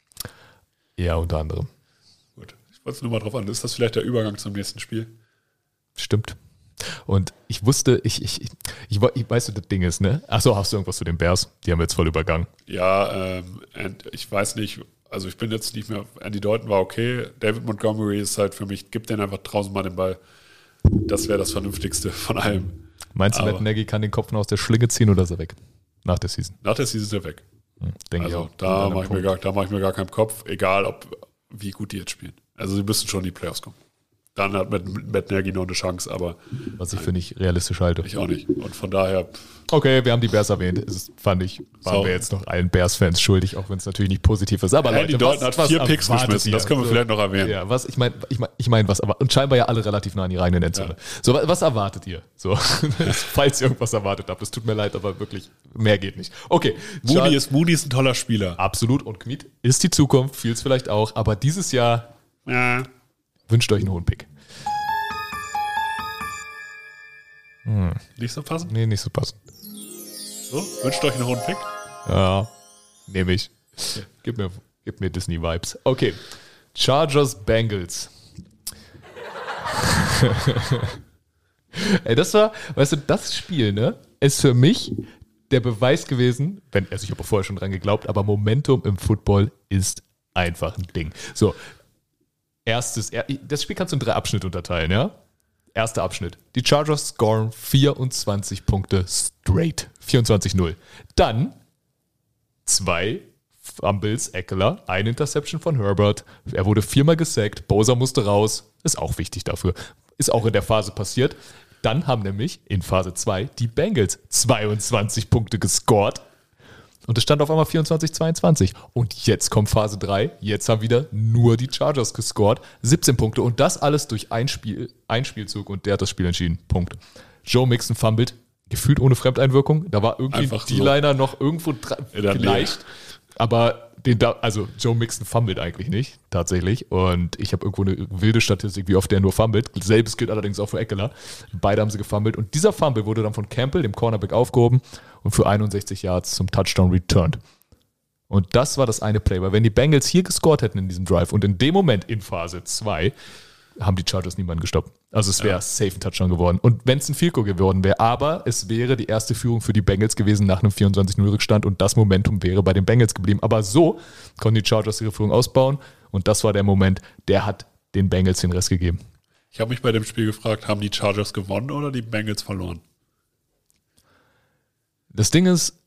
Ja, unter anderem. Gut. Ich wollte es nur mal drauf an. Ist das vielleicht der Übergang zum nächsten Spiel? Stimmt. Und ich wusste, ich, ich, ich, ich, ich weißt du, das Ding ist, ne? Achso, hast du irgendwas zu den Bears? Die haben wir jetzt voll übergangen. Ja, ähm, and ich weiß nicht, also ich bin jetzt nicht mehr, Andy Dalton war okay, David Montgomery ist halt für mich, gib den einfach tausendmal den Ball. Das wäre das Vernünftigste von allem. Meinst du, Aber- Matt Nagy kann den Kopf noch aus der Schlinge ziehen oder ist er weg? Nach der Season. Nach der Season ist er weg. Hm, denke ich Also auch. da An mache ich, einem mir gar- da mach ich mir gar keinen Kopf, egal ob wie gut die jetzt spielen. Also sie müssen schon in die Playoffs kommen. dann hat Matt, Matt Nagy noch eine Chance, aber Was ich für nicht realistisch halte. ich auch nicht. Und von daher, Okay, wir haben die Bears erwähnt. Das fand ich, waren So. wir jetzt noch allen Bears-Fans schuldig, auch wenn es natürlich nicht positiv ist. Aber Andy Leute, Dalton was- hat was vier Picks erwartet geschmissen, ihr? das können wir So. vielleicht noch erwähnen. Ja, was, ich meine, ich mein, ich mein, was, aber, und scheinbar ja alle relativ nah an die eigenen Endzone. Ja. So, wa- was erwartet ihr? So, falls ihr irgendwas erwartet habt, es tut mir leid, aber wirklich, mehr geht nicht. Okay. Mooney Char- ist, Mooney ist ein toller Spieler. Absolut, und Kmiet ist die Zukunft, Fields vielleicht auch, aber dieses Jahr Ja. wünscht euch einen hohen Pick. Nicht so passend? Nee, nicht so passend. So, wünscht euch einen hohen Pick? Ja, nehme ich. Gib mir, gib mir Disney-Vibes. Okay. Chargers Bengals. Ey, das war, weißt du, das Spiel, ne, ist für mich der Beweis gewesen, wenn, also ich habe vorher schon dran geglaubt, aber Momentum im Football ist einfach ein Ding. So, erstes, er- das Spiel kannst du in drei Abschnitte unterteilen, ja? Erster Abschnitt. Die Chargers scoren vierundzwanzig Punkte straight. vierundzwanzig null. Dann zwei Fumbles, Eckler, eine Interception von Herbert. Er wurde viermal gesackt. Bosa musste raus. Ist auch wichtig dafür. Ist auch in der Phase passiert. Dann haben nämlich in Phase zwei die Bengals zweiundzwanzig Punkte gescored. Und es stand auf einmal vierundzwanzig zweiundzwanzig. Und jetzt kommt Phase drei. Jetzt haben wieder nur die Chargers gescored. siebzehn Punkte. Und das alles durch ein, Spiel, ein Spielzug. Und der hat das Spiel entschieden. Punkt. Joe Mixon fumbled. Gefühlt ohne Fremdeinwirkung. Da war irgendwie Einfach die so. Liner noch irgendwo dra- In der Nähe. vielleicht. Aber den da, also Joe Mixon fummelt eigentlich nicht, tatsächlich. Und ich habe irgendwo eine wilde Statistik, wie oft der nur fummelt. Selbes gilt allerdings auch für Eckler. Beide haben sie gefummelt. Und dieser Fumble wurde dann von Campbell, dem Cornerback, aufgehoben und für einundsechzig Yards zum Touchdown returned. Und das war das eine Play, weil wenn die Bengals hier gescored hätten in diesem Drive und in dem Moment in Phase zwei, haben die Chargers niemanden gestoppt. Also es wäre safe ein Touchdown geworden. Und wenn es ein Field Goal geworden wäre, aber es wäre die erste Führung für die Bengals gewesen nach einem vierundzwanzig null Rückstand und das Momentum wäre bei den Bengals geblieben. Aber so konnten die Chargers ihre Führung ausbauen und das war der Moment, der hat den Bengals den Rest gegeben. Ich habe mich bei dem Spiel gefragt, haben die Chargers gewonnen oder die Bengals verloren? Das Ding ist,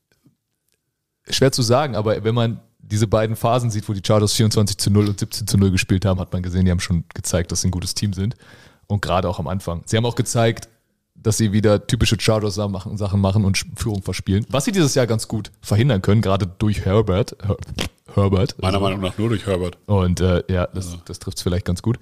schwer zu sagen, aber wenn man diese beiden Phasen sieht, wo die Chargers vierundzwanzig zu null und siebzehn zu null gespielt haben, hat man gesehen, die haben schon gezeigt, dass sie ein gutes Team sind. Und gerade auch am Anfang. Sie haben auch gezeigt, dass sie wieder typische Chargers-Sachen machen und Führung verspielen. Was sie dieses Jahr ganz gut verhindern können, gerade durch Herbert. Her- Herbert. Meiner Meinung nach nur durch Herbert. Und äh, ja, das, das trifft es vielleicht ganz gut.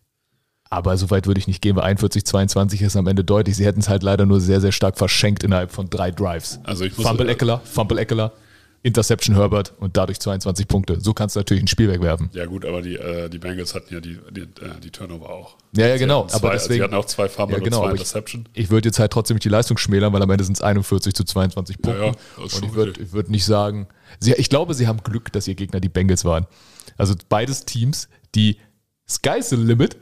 Aber so weit würde ich nicht gehen, weil einundvierzig zweiundzwanzig ist am Ende deutlich. Sie hätten es halt leider nur sehr, sehr stark verschenkt innerhalb von drei Drives. Also ich muss- Fumble Eckler, Fumble Eckler, Interception Herbert und dadurch zweiundzwanzig Punkte. So kannst du natürlich ein Spiel wegwerfen. Ja gut, aber die, äh, die Bengals hatten ja die, die, äh, die Turnover auch. Ja, ja, Sie genau. hatten zwei, Aber deswegen, sie hatten auch zwei Fumble ja, genau, und zwei aber ich, Interception. ich würde jetzt halt trotzdem nicht die Leistung schmälern, weil am Ende sind es einundvierzig zu zweiundzwanzig Punkte. Ja, ja, das ist und schon ich würde okay. ich würd nicht sagen, sie, ich glaube, sie haben Glück, dass ihr Gegner die Bengals waren. Also beides Teams, die Sky's the limit,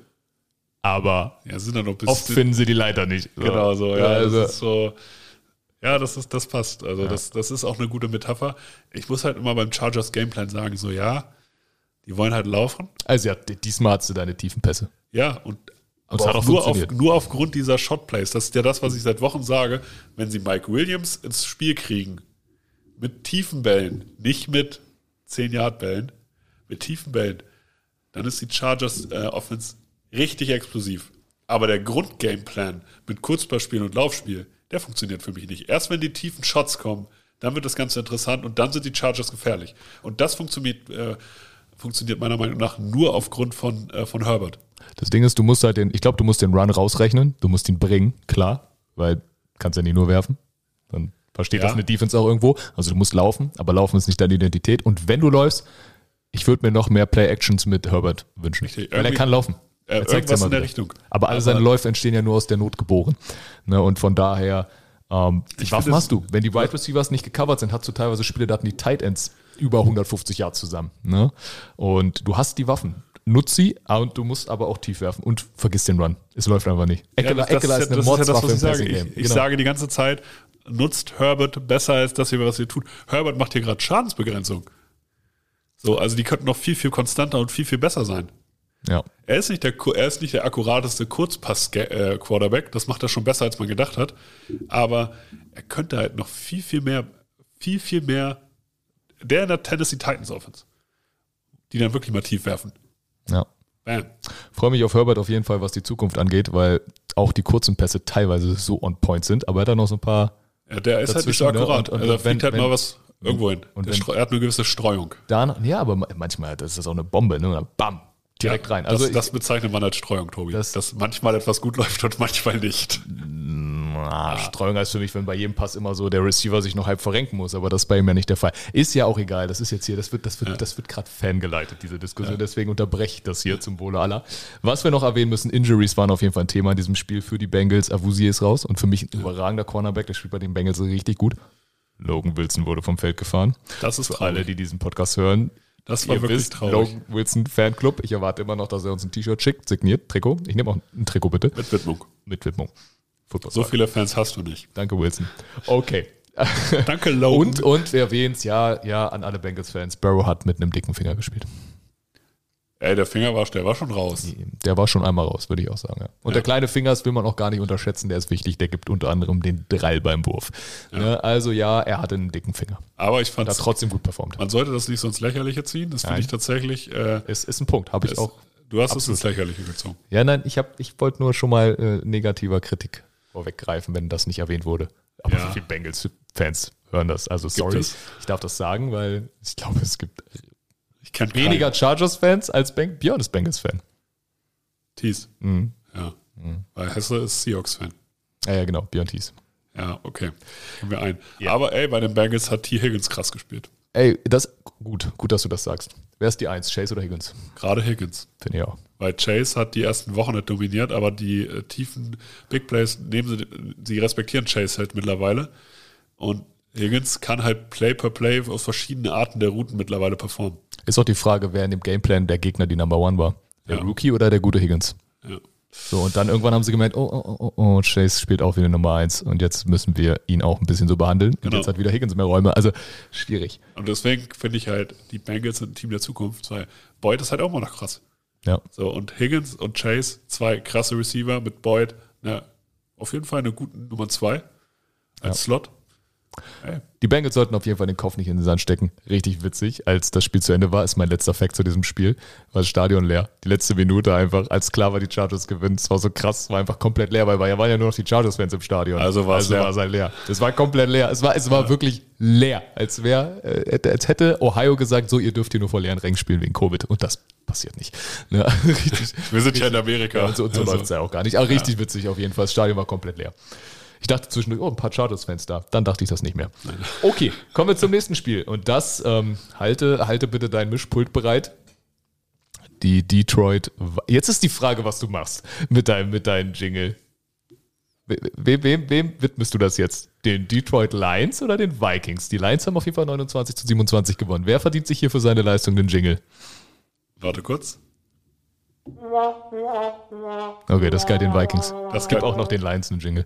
aber Ja, sind dann noch ein oft bisschen. finden sie die Leiter nicht. Genau so, ja. also, das ist so. Ja, das, ist, das passt. Also das, das ist auch eine gute Metapher. Ich muss halt immer beim Chargers Gameplan sagen, so ja, die wollen halt laufen. also ja, diesmal hast du deine tiefen Pässe. Ja, und Und es aber hat auch auch nur, auf, funktioniert. nur aufgrund dieser Shotplays. Das ist ja das, was ich seit Wochen sage. Wenn sie Mike Williams ins Spiel kriegen, mit tiefen Bällen, nicht mit zehn-Yard-Bällen, mit tiefen Bällen, dann ist die Chargers äh, Offense richtig explosiv. Aber der Grundgameplan mit Kurzballspiel und Laufspiel, der funktioniert für mich nicht. Erst wenn die tiefen Shots kommen, dann wird das Ganze interessant und dann sind die Chargers gefährlich. Und das funktioniert, äh, funktioniert meiner Meinung nach nur aufgrund von, äh, von Herbert. Das Ding ist, du musst halt den, ich glaube, du musst den Run rausrechnen, du musst ihn bringen, klar, weil kannst ja nicht nur werfen. Dann versteht Ja. das eine Defense auch irgendwo. Also du musst laufen, aber laufen ist nicht deine Identität. Und wenn du läufst, ich würde mir noch mehr Play-Actions mit Herbert wünschen. Richtig. Weil er Irgendwie- kann laufen. Äh, Er zeigt's irgendwas ja in mal der wieder. Richtung. Aber alle Aber- seine Läufe entstehen ja nur aus der Not geboren. Ne, und von daher, ähm, die Ich Waffen finde, hast du. Wenn die Wide Receivers nicht gecovert sind, hast du teilweise Spiele, da hatten die Tight Ends über hundertfünfzig Yards zusammen. Ne? Und du hast die Waffen. Nutz sie, und du musst aber auch tief werfen. Und vergiss den Run. Es läuft einfach nicht. Eckler, das, das, Eckler ist eine das, das ist ja das, Mordswaffe was im ich sage. Passing Ich, Game. ich Genau. sage die ganze Zeit, nutzt Herbert besser als das, was ihr tut. Herbert macht hier gerade Schadensbegrenzung. So, also die könnten noch viel, viel konstanter und viel, viel besser sein. Ja. Er ist nicht der, er ist nicht der akkurateste Kurzpass-Quarterback. Das macht er schon besser, als man gedacht hat. Aber er könnte halt noch viel, viel mehr, viel, viel mehr, der in der Tennessee Titans Offense, die dann wirklich mal tief werfen. Ja. Bam. Freue mich auf Herbert auf jeden Fall, was die Zukunft angeht, weil auch die kurzen Pässe teilweise so on point sind, aber er hat da noch so ein paar. Ja, der ist halt nicht so akkurat. Ne? Und, und also da wenn, fliegt halt wenn, mal was irgendwo hin. Und Der wenn- Streu- er hat eine gewisse Streuung. Da, ja, aber manchmal das ist das auch eine Bombe, ne? Und dann bam, direkt Ja, rein. Also das, ich, das bezeichnet man als Streuung, Tobi. Das- dass manchmal etwas gut läuft und manchmal nicht. Ah, Streuung heißt für mich, wenn bei jedem Pass immer so der Receiver sich noch halb verrenken muss, aber das ist bei ihm ja nicht der Fall. Ist ja auch egal, das ist jetzt hier, das wird, das wird, Ja. das wird gerade fangeleitet, diese Diskussion, deswegen unterbreche ich das hier zum Wohle aller. Was wir noch erwähnen müssen, Injuries waren auf jeden Fall ein Thema in diesem Spiel für die Bengals. Avusi ist raus und für mich ein überragender Cornerback, der spielt bei den Bengals richtig gut. Logan Wilson wurde vom Feld gefahren. Das ist Für traurig. alle, die diesen Podcast hören, Das war ihr wirklich wisst, traurig. Logan Wilson Fanclub. Ich erwarte immer noch, dass er uns ein T-Shirt schickt, signiert, Trikot. Ich nehme auch ein Trikot bitte. Mit Widmung. Mit Widmung. Football So viele Fans hast du nicht. Danke, Wilson. Okay. Danke, Logan. Und, und wir erwähnen es, ja, ja, an alle Bengals-Fans, Burrow hat mit einem dicken Finger gespielt. Ey, der Finger war, der war schon raus. Der war schon einmal raus, würde ich auch sagen. Ja. Und Ja. der kleine Finger, das will man auch gar nicht unterschätzen, der ist wichtig, der gibt unter anderem den Drall beim Wurf. Ne? Also ja, er hatte einen dicken Finger. Aber ich fand Hat trotzdem gut performt. man sollte das nicht so ins Lächerliche ziehen. Das finde Nein. ich tatsächlich. Äh, Es ist ein Punkt, habe ich es, auch. du hast absolut. es ins Lächerliche gezogen. Ja, nein, ich, hab- ich wollte nur schon mal äh, negativer Kritik vorweggreifen, wenn das nicht erwähnt wurde. Aber Ja. wie viele Bengals-Fans hören das? Also sorry, es? ich darf das sagen, weil ich glaube, es gibt Ich kenne weniger Chargers-Fans als Beng Björn ist Bengals-Fan. Tees. Mhm. Ja. Weil Hesse ist Seahawks-Fan. Ja, ja, genau, Björn Thies. Ja, okay. Gehen wir ein. Ja. Aber ey, bei den Bengals hat T. Higgins krass gespielt. Ey, das, gut, gut, dass du das sagst. Wer ist die Eins, Chase oder Higgins? Gerade Higgins. Finde ich auch. Weil Chase hat die ersten Wochen nicht dominiert, aber die äh, tiefen Big Plays nehmen sie, sie respektieren Chase halt mittlerweile. Und Higgins kann halt Play per Play auf verschiedene Arten der Routen mittlerweile performen. Ist auch die Frage, wer in dem Gameplan der Gegner die Number One war. Der Ja. Rookie oder der gute Higgins? Ja. So, und dann irgendwann haben sie gemerkt, oh, oh, oh, oh, Chase spielt auch wieder Nummer eins und jetzt müssen wir ihn auch ein bisschen so behandeln. Und Genau. jetzt hat wieder Higgins mehr Räume. Also schwierig. Und deswegen finde ich halt, die Bengals sind ein Team der Zukunft, weil Boyd ist halt auch mal noch krass. Ja. So, und Higgins und Chase, zwei krasse Receiver mit Boyd, na, auf jeden Fall eine gute Nummer zwei als Ja. Slot. Ey, Die Bengals sollten auf jeden Fall den Kopf nicht in den Sand stecken. Richtig witzig. Als das Spiel zu Ende war, ist mein letzter Fact zu diesem Spiel, war das Stadion leer. Die letzte Minute einfach, als klar war, die Chargers gewinnen. Es war so krass, es war einfach komplett leer, weil da waren ja nur noch die Chargers-Fans im Stadion. Also war es leer. war es halt leer. Es war komplett leer. Es war, es war wirklich leer. Als wäre, äh, als hätte Ohio gesagt, so, ihr dürft hier nur vor leeren Rängen spielen wegen Covid. Und das passiert nicht. Ne? Richtig. wir sind ja in Amerika. Ja, und so, und so Also, läuft es ja auch gar nicht. Aber richtig witzig auf jeden Fall. Das Stadion war komplett leer. Ich dachte zwischendurch, oh, ein paar Chargers-Fans da. Dann dachte ich das nicht mehr. Okay, kommen wir zum nächsten Spiel. Und das, ähm, halte, halte bitte dein Mischpult bereit. Die Detroit. Jetzt ist die Frage, was du machst mit deinem, mit deinem Jingle. Wem, wem, wem widmest du das jetzt? Den Detroit Lions oder den Vikings? Die Lions haben auf jeden Fall neunundzwanzig zu siebenundzwanzig gewonnen. Wer verdient sich hier für seine Leistung den Jingle? Warte kurz. Okay, das galt den Vikings. Das Es gibt galt- auch noch den Lions einen Jingle.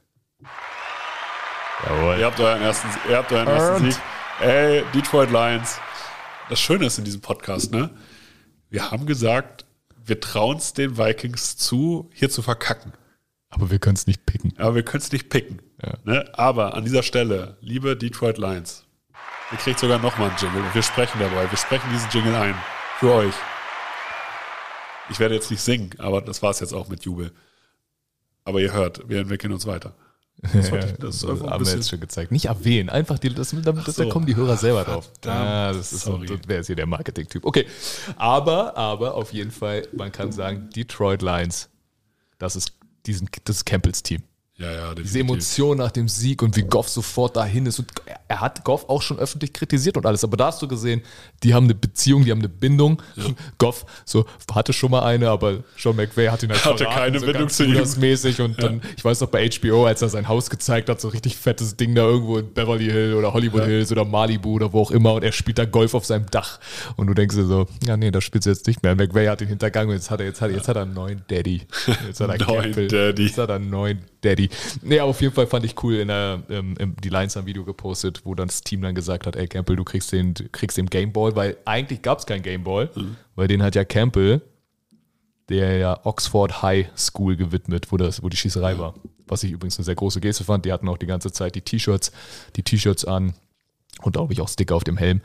Jawohl. Ihr habt euren ersten, ihr habt euren ersten Und? Sieg. Ey, Detroit Lions. Das Schöne ist in diesem Podcast, ne? Wir haben gesagt, wir trauen es den Vikings zu, hier zu verkacken. Aber wir können es nicht picken. Aber wir können es nicht picken. Ja. Ne? Aber an dieser Stelle, liebe Detroit Lions, ihr kriegt sogar nochmal einen Jingle und wir sprechen dabei. Wir sprechen diesen Jingle ein. Für euch. Ich werde jetzt nicht singen, aber das war es jetzt auch mit Jubel. Aber ihr hört, wir entwickeln uns weiter. Das, wollte ich, das ist Das einfach ein haben wir bisschen, jetzt schon gezeigt. Nicht erwähnen, einfach die, das, damit, so. da kommen die Hörer selber drauf. Verdammt, Ah, das ist so, sorry. das wäre jetzt hier der Marketing-Typ. Okay, aber, aber auf jeden Fall, man kann sagen, Detroit Lions, das ist diesen, das ist Campbells Team. ja, ja, Diese definitiv. Emotion nach dem Sieg und wie Goff sofort dahin ist. Und er- er hat Goff auch schon öffentlich kritisiert und alles. Aber da hast du gesehen, die haben eine Beziehung, die haben eine Bindung. Goff so hatte schon mal eine, aber Sean McVay hat ihn halt Hatte verraten, keine so Bindung ganz zu ihm. Judas-mäßig. Und dann, ich weiß noch bei H B O, als er sein Haus gezeigt hat, so richtig fettes Ding da irgendwo in Beverly Hills oder Hollywood Hills oder Malibu oder wo auch immer. Und er spielt da Golf auf seinem Dach. Und du denkst dir so, ja nee, das spielst du jetzt nicht mehr. McVay hat ihn hintergangen und jetzt hat er, jetzt hat, jetzt hat er einen neuen Daddy. Jetzt hat er Neuen Campbell. Daddy. Jetzt hat er einen neuen Daddy. Nee, aber auf jeden Fall fand ich cool, in der, ähm, im, die Lions haben ein Video gepostet, wo dann das Team dann gesagt hat, ey Campbell, du kriegst den, du kriegst den Gameball, weil eigentlich gab es keinen Gameball, Mhm. weil den hat ja Campbell, der ja Oxford High School gewidmet, wo, das, wo die Schießerei war. Was ich übrigens eine sehr große Geste fand. Die hatten auch die ganze Zeit die T-Shirts, die T-Shirts an und glaube ich auch Sticker auf dem Helm.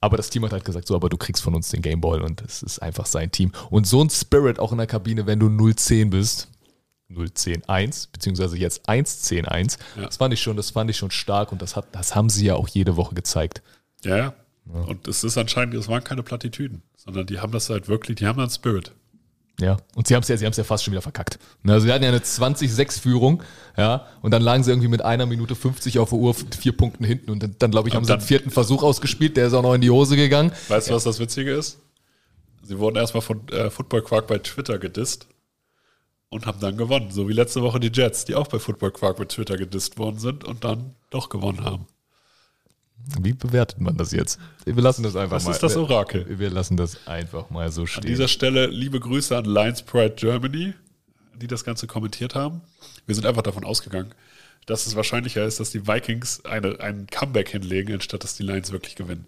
Aber das Team hat halt gesagt, so, aber du kriegst von uns den Gameball und es ist einfach sein Team. Und so ein Spirit auch in der Kabine, wenn du null zehn bist, null zehn eins, beziehungsweise jetzt eins zehn eins, Ja. das fand ich schon, das fand ich schon stark und das hat, das haben sie ja auch jede Woche gezeigt. Ja, ja. Und es ist anscheinend, es waren keine Plattitüden, sondern die haben das halt wirklich, die haben einen Spirit. Ja, und sie haben es ja, sie haben es ja fast schon wieder verkackt. Ne, Also sie hatten ja eine zwanzig sechs Führung, ja, und dann lagen sie irgendwie mit einer Minute fünfzig auf der Uhr, vier Punkten hinten und dann, dann glaube ich, haben Und sie dann- einen vierten Versuch ausgespielt, der ist auch noch in die Hose gegangen. Weißt du, was das Witzige ist? Sie wurden erstmal von äh, Football Quark bei Twitter gedisst und haben dann gewonnen. So wie letzte Woche die Jets, die auch bei Football Quark bei Twitter gedisst worden sind und dann doch gewonnen haben. Wie bewertet man das jetzt? Wir lassen das einfach Das mal. ist das Orakel. Wir, wir lassen das einfach mal so An stehen. dieser Stelle liebe Grüße an Lions Pride Germany, die das Ganze kommentiert haben. Wir sind einfach davon ausgegangen, dass es wahrscheinlicher ist, dass die Vikings eine, einen Comeback hinlegen, anstatt dass die Lions wirklich gewinnen.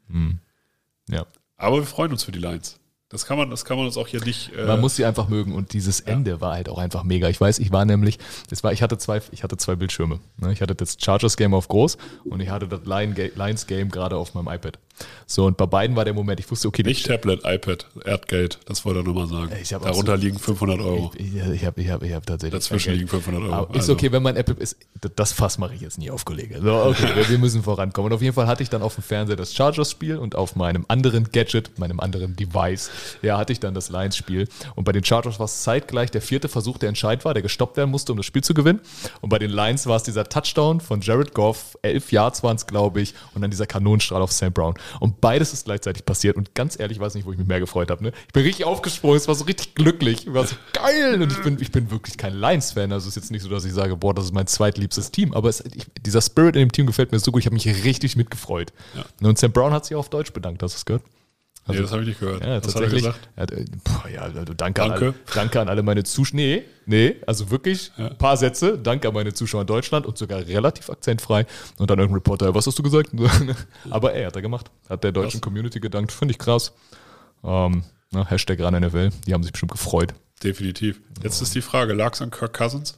ja. Aber wir freuen uns für die Lions. Das kann man, das kann man uns auch hier nicht. Äh, Man muss sie einfach mögen und dieses Ende war halt auch einfach mega. Ich weiß, ich war nämlich, es war, ich hatte zwei, ich hatte zwei Bildschirme. Ne? Ich hatte das Chargers Game auf groß und ich hatte das Lion Ga- Lions Game gerade auf meinem iPad. So, und bei beiden war der Moment, ich wusste, okay, die- nicht Tablet, iPad, Erdgeld, das wollte er nur mal sagen. Ich hab auch Darunter so- liegen fünfhundert Euro. Ich, ich habe ich hab, ich hab tatsächlich. Dazwischen kein Geld. liegen fünfhundert Euro. Aber ist Also, okay, wenn mein Apple ist. Das Fass mache ich jetzt nie auf, Kollege. So, okay, wir, wir müssen vorankommen. Und auf jeden Fall hatte ich dann auf dem Fernseher das Chargers-Spiel und auf meinem anderen Gadget, meinem anderen Device, ja, hatte ich dann das Lions-Spiel. Und bei den Chargers war es zeitgleich der vierte Versuch, der entscheidend war, der gestoppt werden musste, um das Spiel zu gewinnen. Und bei den Lions war es dieser Touchdown von Jared Goff, elf Yards waren es, glaube ich, und dann dieser Kanonenstrahl auf Sam Brown. Und beides ist gleichzeitig passiert. Und ganz ehrlich, ich weiß nicht, wo ich mich mehr gefreut habe. Ne? Ich bin richtig aufgesprungen, es war so richtig glücklich. Ich war so geil. Und ich bin, ich bin wirklich kein Lions-Fan. Also es ist jetzt nicht so, dass ich sage, boah, das ist mein zweitliebstes Team. Aber es, ich, dieser Spirit in dem Team gefällt mir so gut. Ich habe mich richtig mitgefreut. Ja. Und Sam Brown hat sich auch auf Deutsch bedankt. Hast du es gehört? nee, das habe ich nicht gehört. Ja, Was hat er tatsächlich. gesagt? Er hat, äh, boah, ja, also danke, An Danke. alle, danke an alle meine Zuschauer. Nee, nee, also wirklich ein paar Sätze. Danke an meine Zuschauer in Deutschland und sogar relativ akzentfrei. Und dann irgendein Reporter, was hast du gesagt? Aber ey, hat er gemacht. Hat der deutschen Krass. Community gedankt. Finde ich krass. Ähm, na, Hashtag ran N F L. Die haben sich bestimmt gefreut. Definitiv. Jetzt ist die Frage, lag es an Kirk Cousins?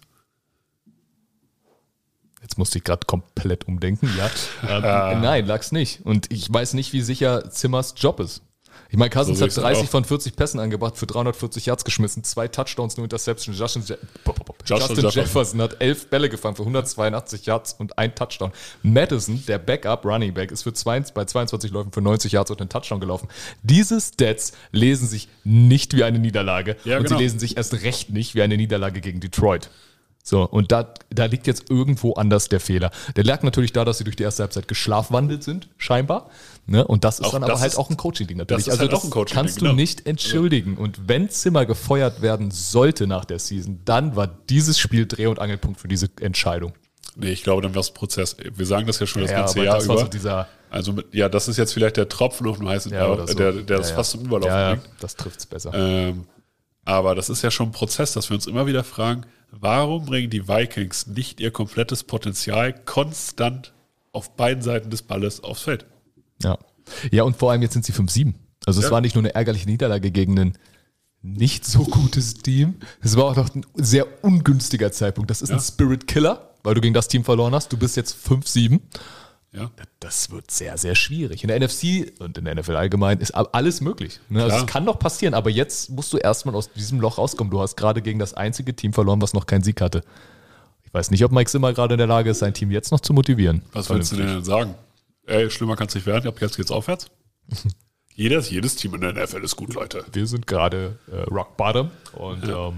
Jetzt musste ich gerade komplett umdenken. Ja. Ähm, nein, lag's nicht. Und ich weiß nicht, wie sicher Zimmers Job ist. Ich meine, Cousins So hat sehe ich's dreißig auch. von vierzig Pässen angebracht, für dreihundertvierzig Yards geschmissen, zwei Touchdowns, nur Interception. Justin, Je Justin Justin Jefferson. Jefferson hat elf Bälle gefangen für hundertzweiundachtzig Yards und ein Touchdown. Madison, der Backup Running Back, ist für zwei, bei zweiundzwanzig Läufen für neunzig Yards und einen Touchdown gelaufen. Diese Stats lesen sich nicht wie eine Niederlage Ja, und genau. sie lesen sich erst recht nicht wie eine Niederlage gegen Detroit. So, und da, da liegt jetzt irgendwo anders der Fehler. Der lag natürlich da, dass sie durch die erste Halbzeit geschlafwandelt sind, scheinbar. Ne? Und das ist Auch dann aber das halt ist- auch ein Coaching-Ding natürlich. das ist Also halt das auch ein Coaching-Ding, kannst du genau. nicht entschuldigen. Und wenn Zimmer gefeuert werden sollte nach der Season, dann war dieses Spiel Dreh- und Angelpunkt für diese Entscheidung. Nee, ich glaube, dann war es ein Prozess. Wir sagen das ja schon das Ja, ganze aber Jahr das war über. so dieser- also mit, ja, das ist jetzt vielleicht der Tropfen auf dem heißen Ja, äh, oder so. der, der das ja, fast ja. zum Überlaufen ja, ja, bringt. das trifft es besser. Ähm, aber das ist ja schon ein Prozess, dass wir uns immer wieder fragen, warum bringen die Vikings nicht ihr komplettes Potenzial konstant auf beiden Seiten des Balles aufs Feld? Ja. Ja, und vor allem jetzt sind sie fünf sieben. Also es Ja. war nicht nur eine ärgerliche Niederlage gegen ein nicht so gutes Team. Es war auch noch ein sehr ungünstiger Zeitpunkt. Das ist Ja. ein Spirit-Killer, weil du gegen das Team verloren hast. Du bist jetzt fünf sieben. Ja, Das wird sehr, sehr schwierig. In der N F C und in der N F L allgemein ist alles möglich. Ne? Also Klar. es kann doch passieren, aber jetzt musst du erstmal aus diesem Loch rauskommen. Du hast gerade gegen das einzige Team verloren, was noch keinen Sieg hatte. Ich weiß nicht, ob Mike Zimmer gerade in der Lage ist, sein Team jetzt noch zu motivieren. was willst du denn denn sagen? Ey, schlimmer kann es nicht werden, ab jetzt geht's aufwärts. jedes, jedes Team in der N F L ist gut, Leute. Wir sind gerade äh, Rock Bottom und ja. Ähm,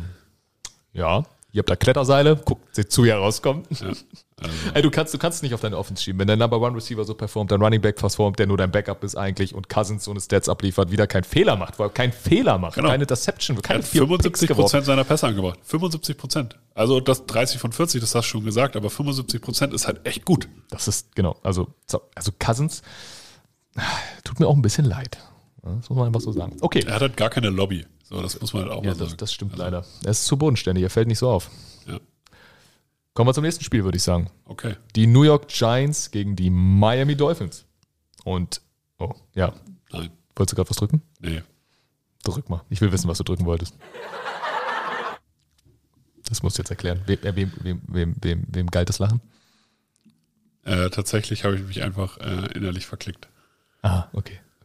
ja, ihr habt da Kletterseile, guckt, seht zu, wie ihr rauskommt. Ja, also, Ey, du kannst, du kannst nicht auf deine Offense schieben. Wenn dein Number One Receiver so performt, dein Running Back performt, der nur dein Backup ist eigentlich und Cousins so eine Stats abliefert, wieder keinen Fehler macht, weil keinen Fehler macht, Genau. keine Interception, er keine hat vier Picks fünfundsiebzig geworfen. Prozent seiner Pässe angebracht. fünfundsiebzig Prozent. Also das dreißig von vierzig, das hast du schon gesagt, aber fünfundsiebzig Prozent ist halt echt gut. Das ist, genau, also, also Cousins tut mir auch ein bisschen leid. Das muss man einfach so sagen. Okay. Er hat halt gar keine Lobby. So, das muss man halt auch Ja, mal sagen. das, das stimmt Also, leider. Er ist zu bodenständig, er fällt nicht so auf. Ja, Kommen wir zum nächsten Spiel, würde ich sagen. okay. Die New York Giants gegen die Miami Dolphins. Und, oh, ja, Nein, wolltest du gerade was drücken? nee. Drück mal. Ich will wissen, was du drücken wolltest. Das musst du jetzt erklären. Wem, äh, wem, wem, wem, wem, wem galt das Lachen? Äh, tatsächlich habe ich mich einfach äh, innerlich verklickt. Ah, okay.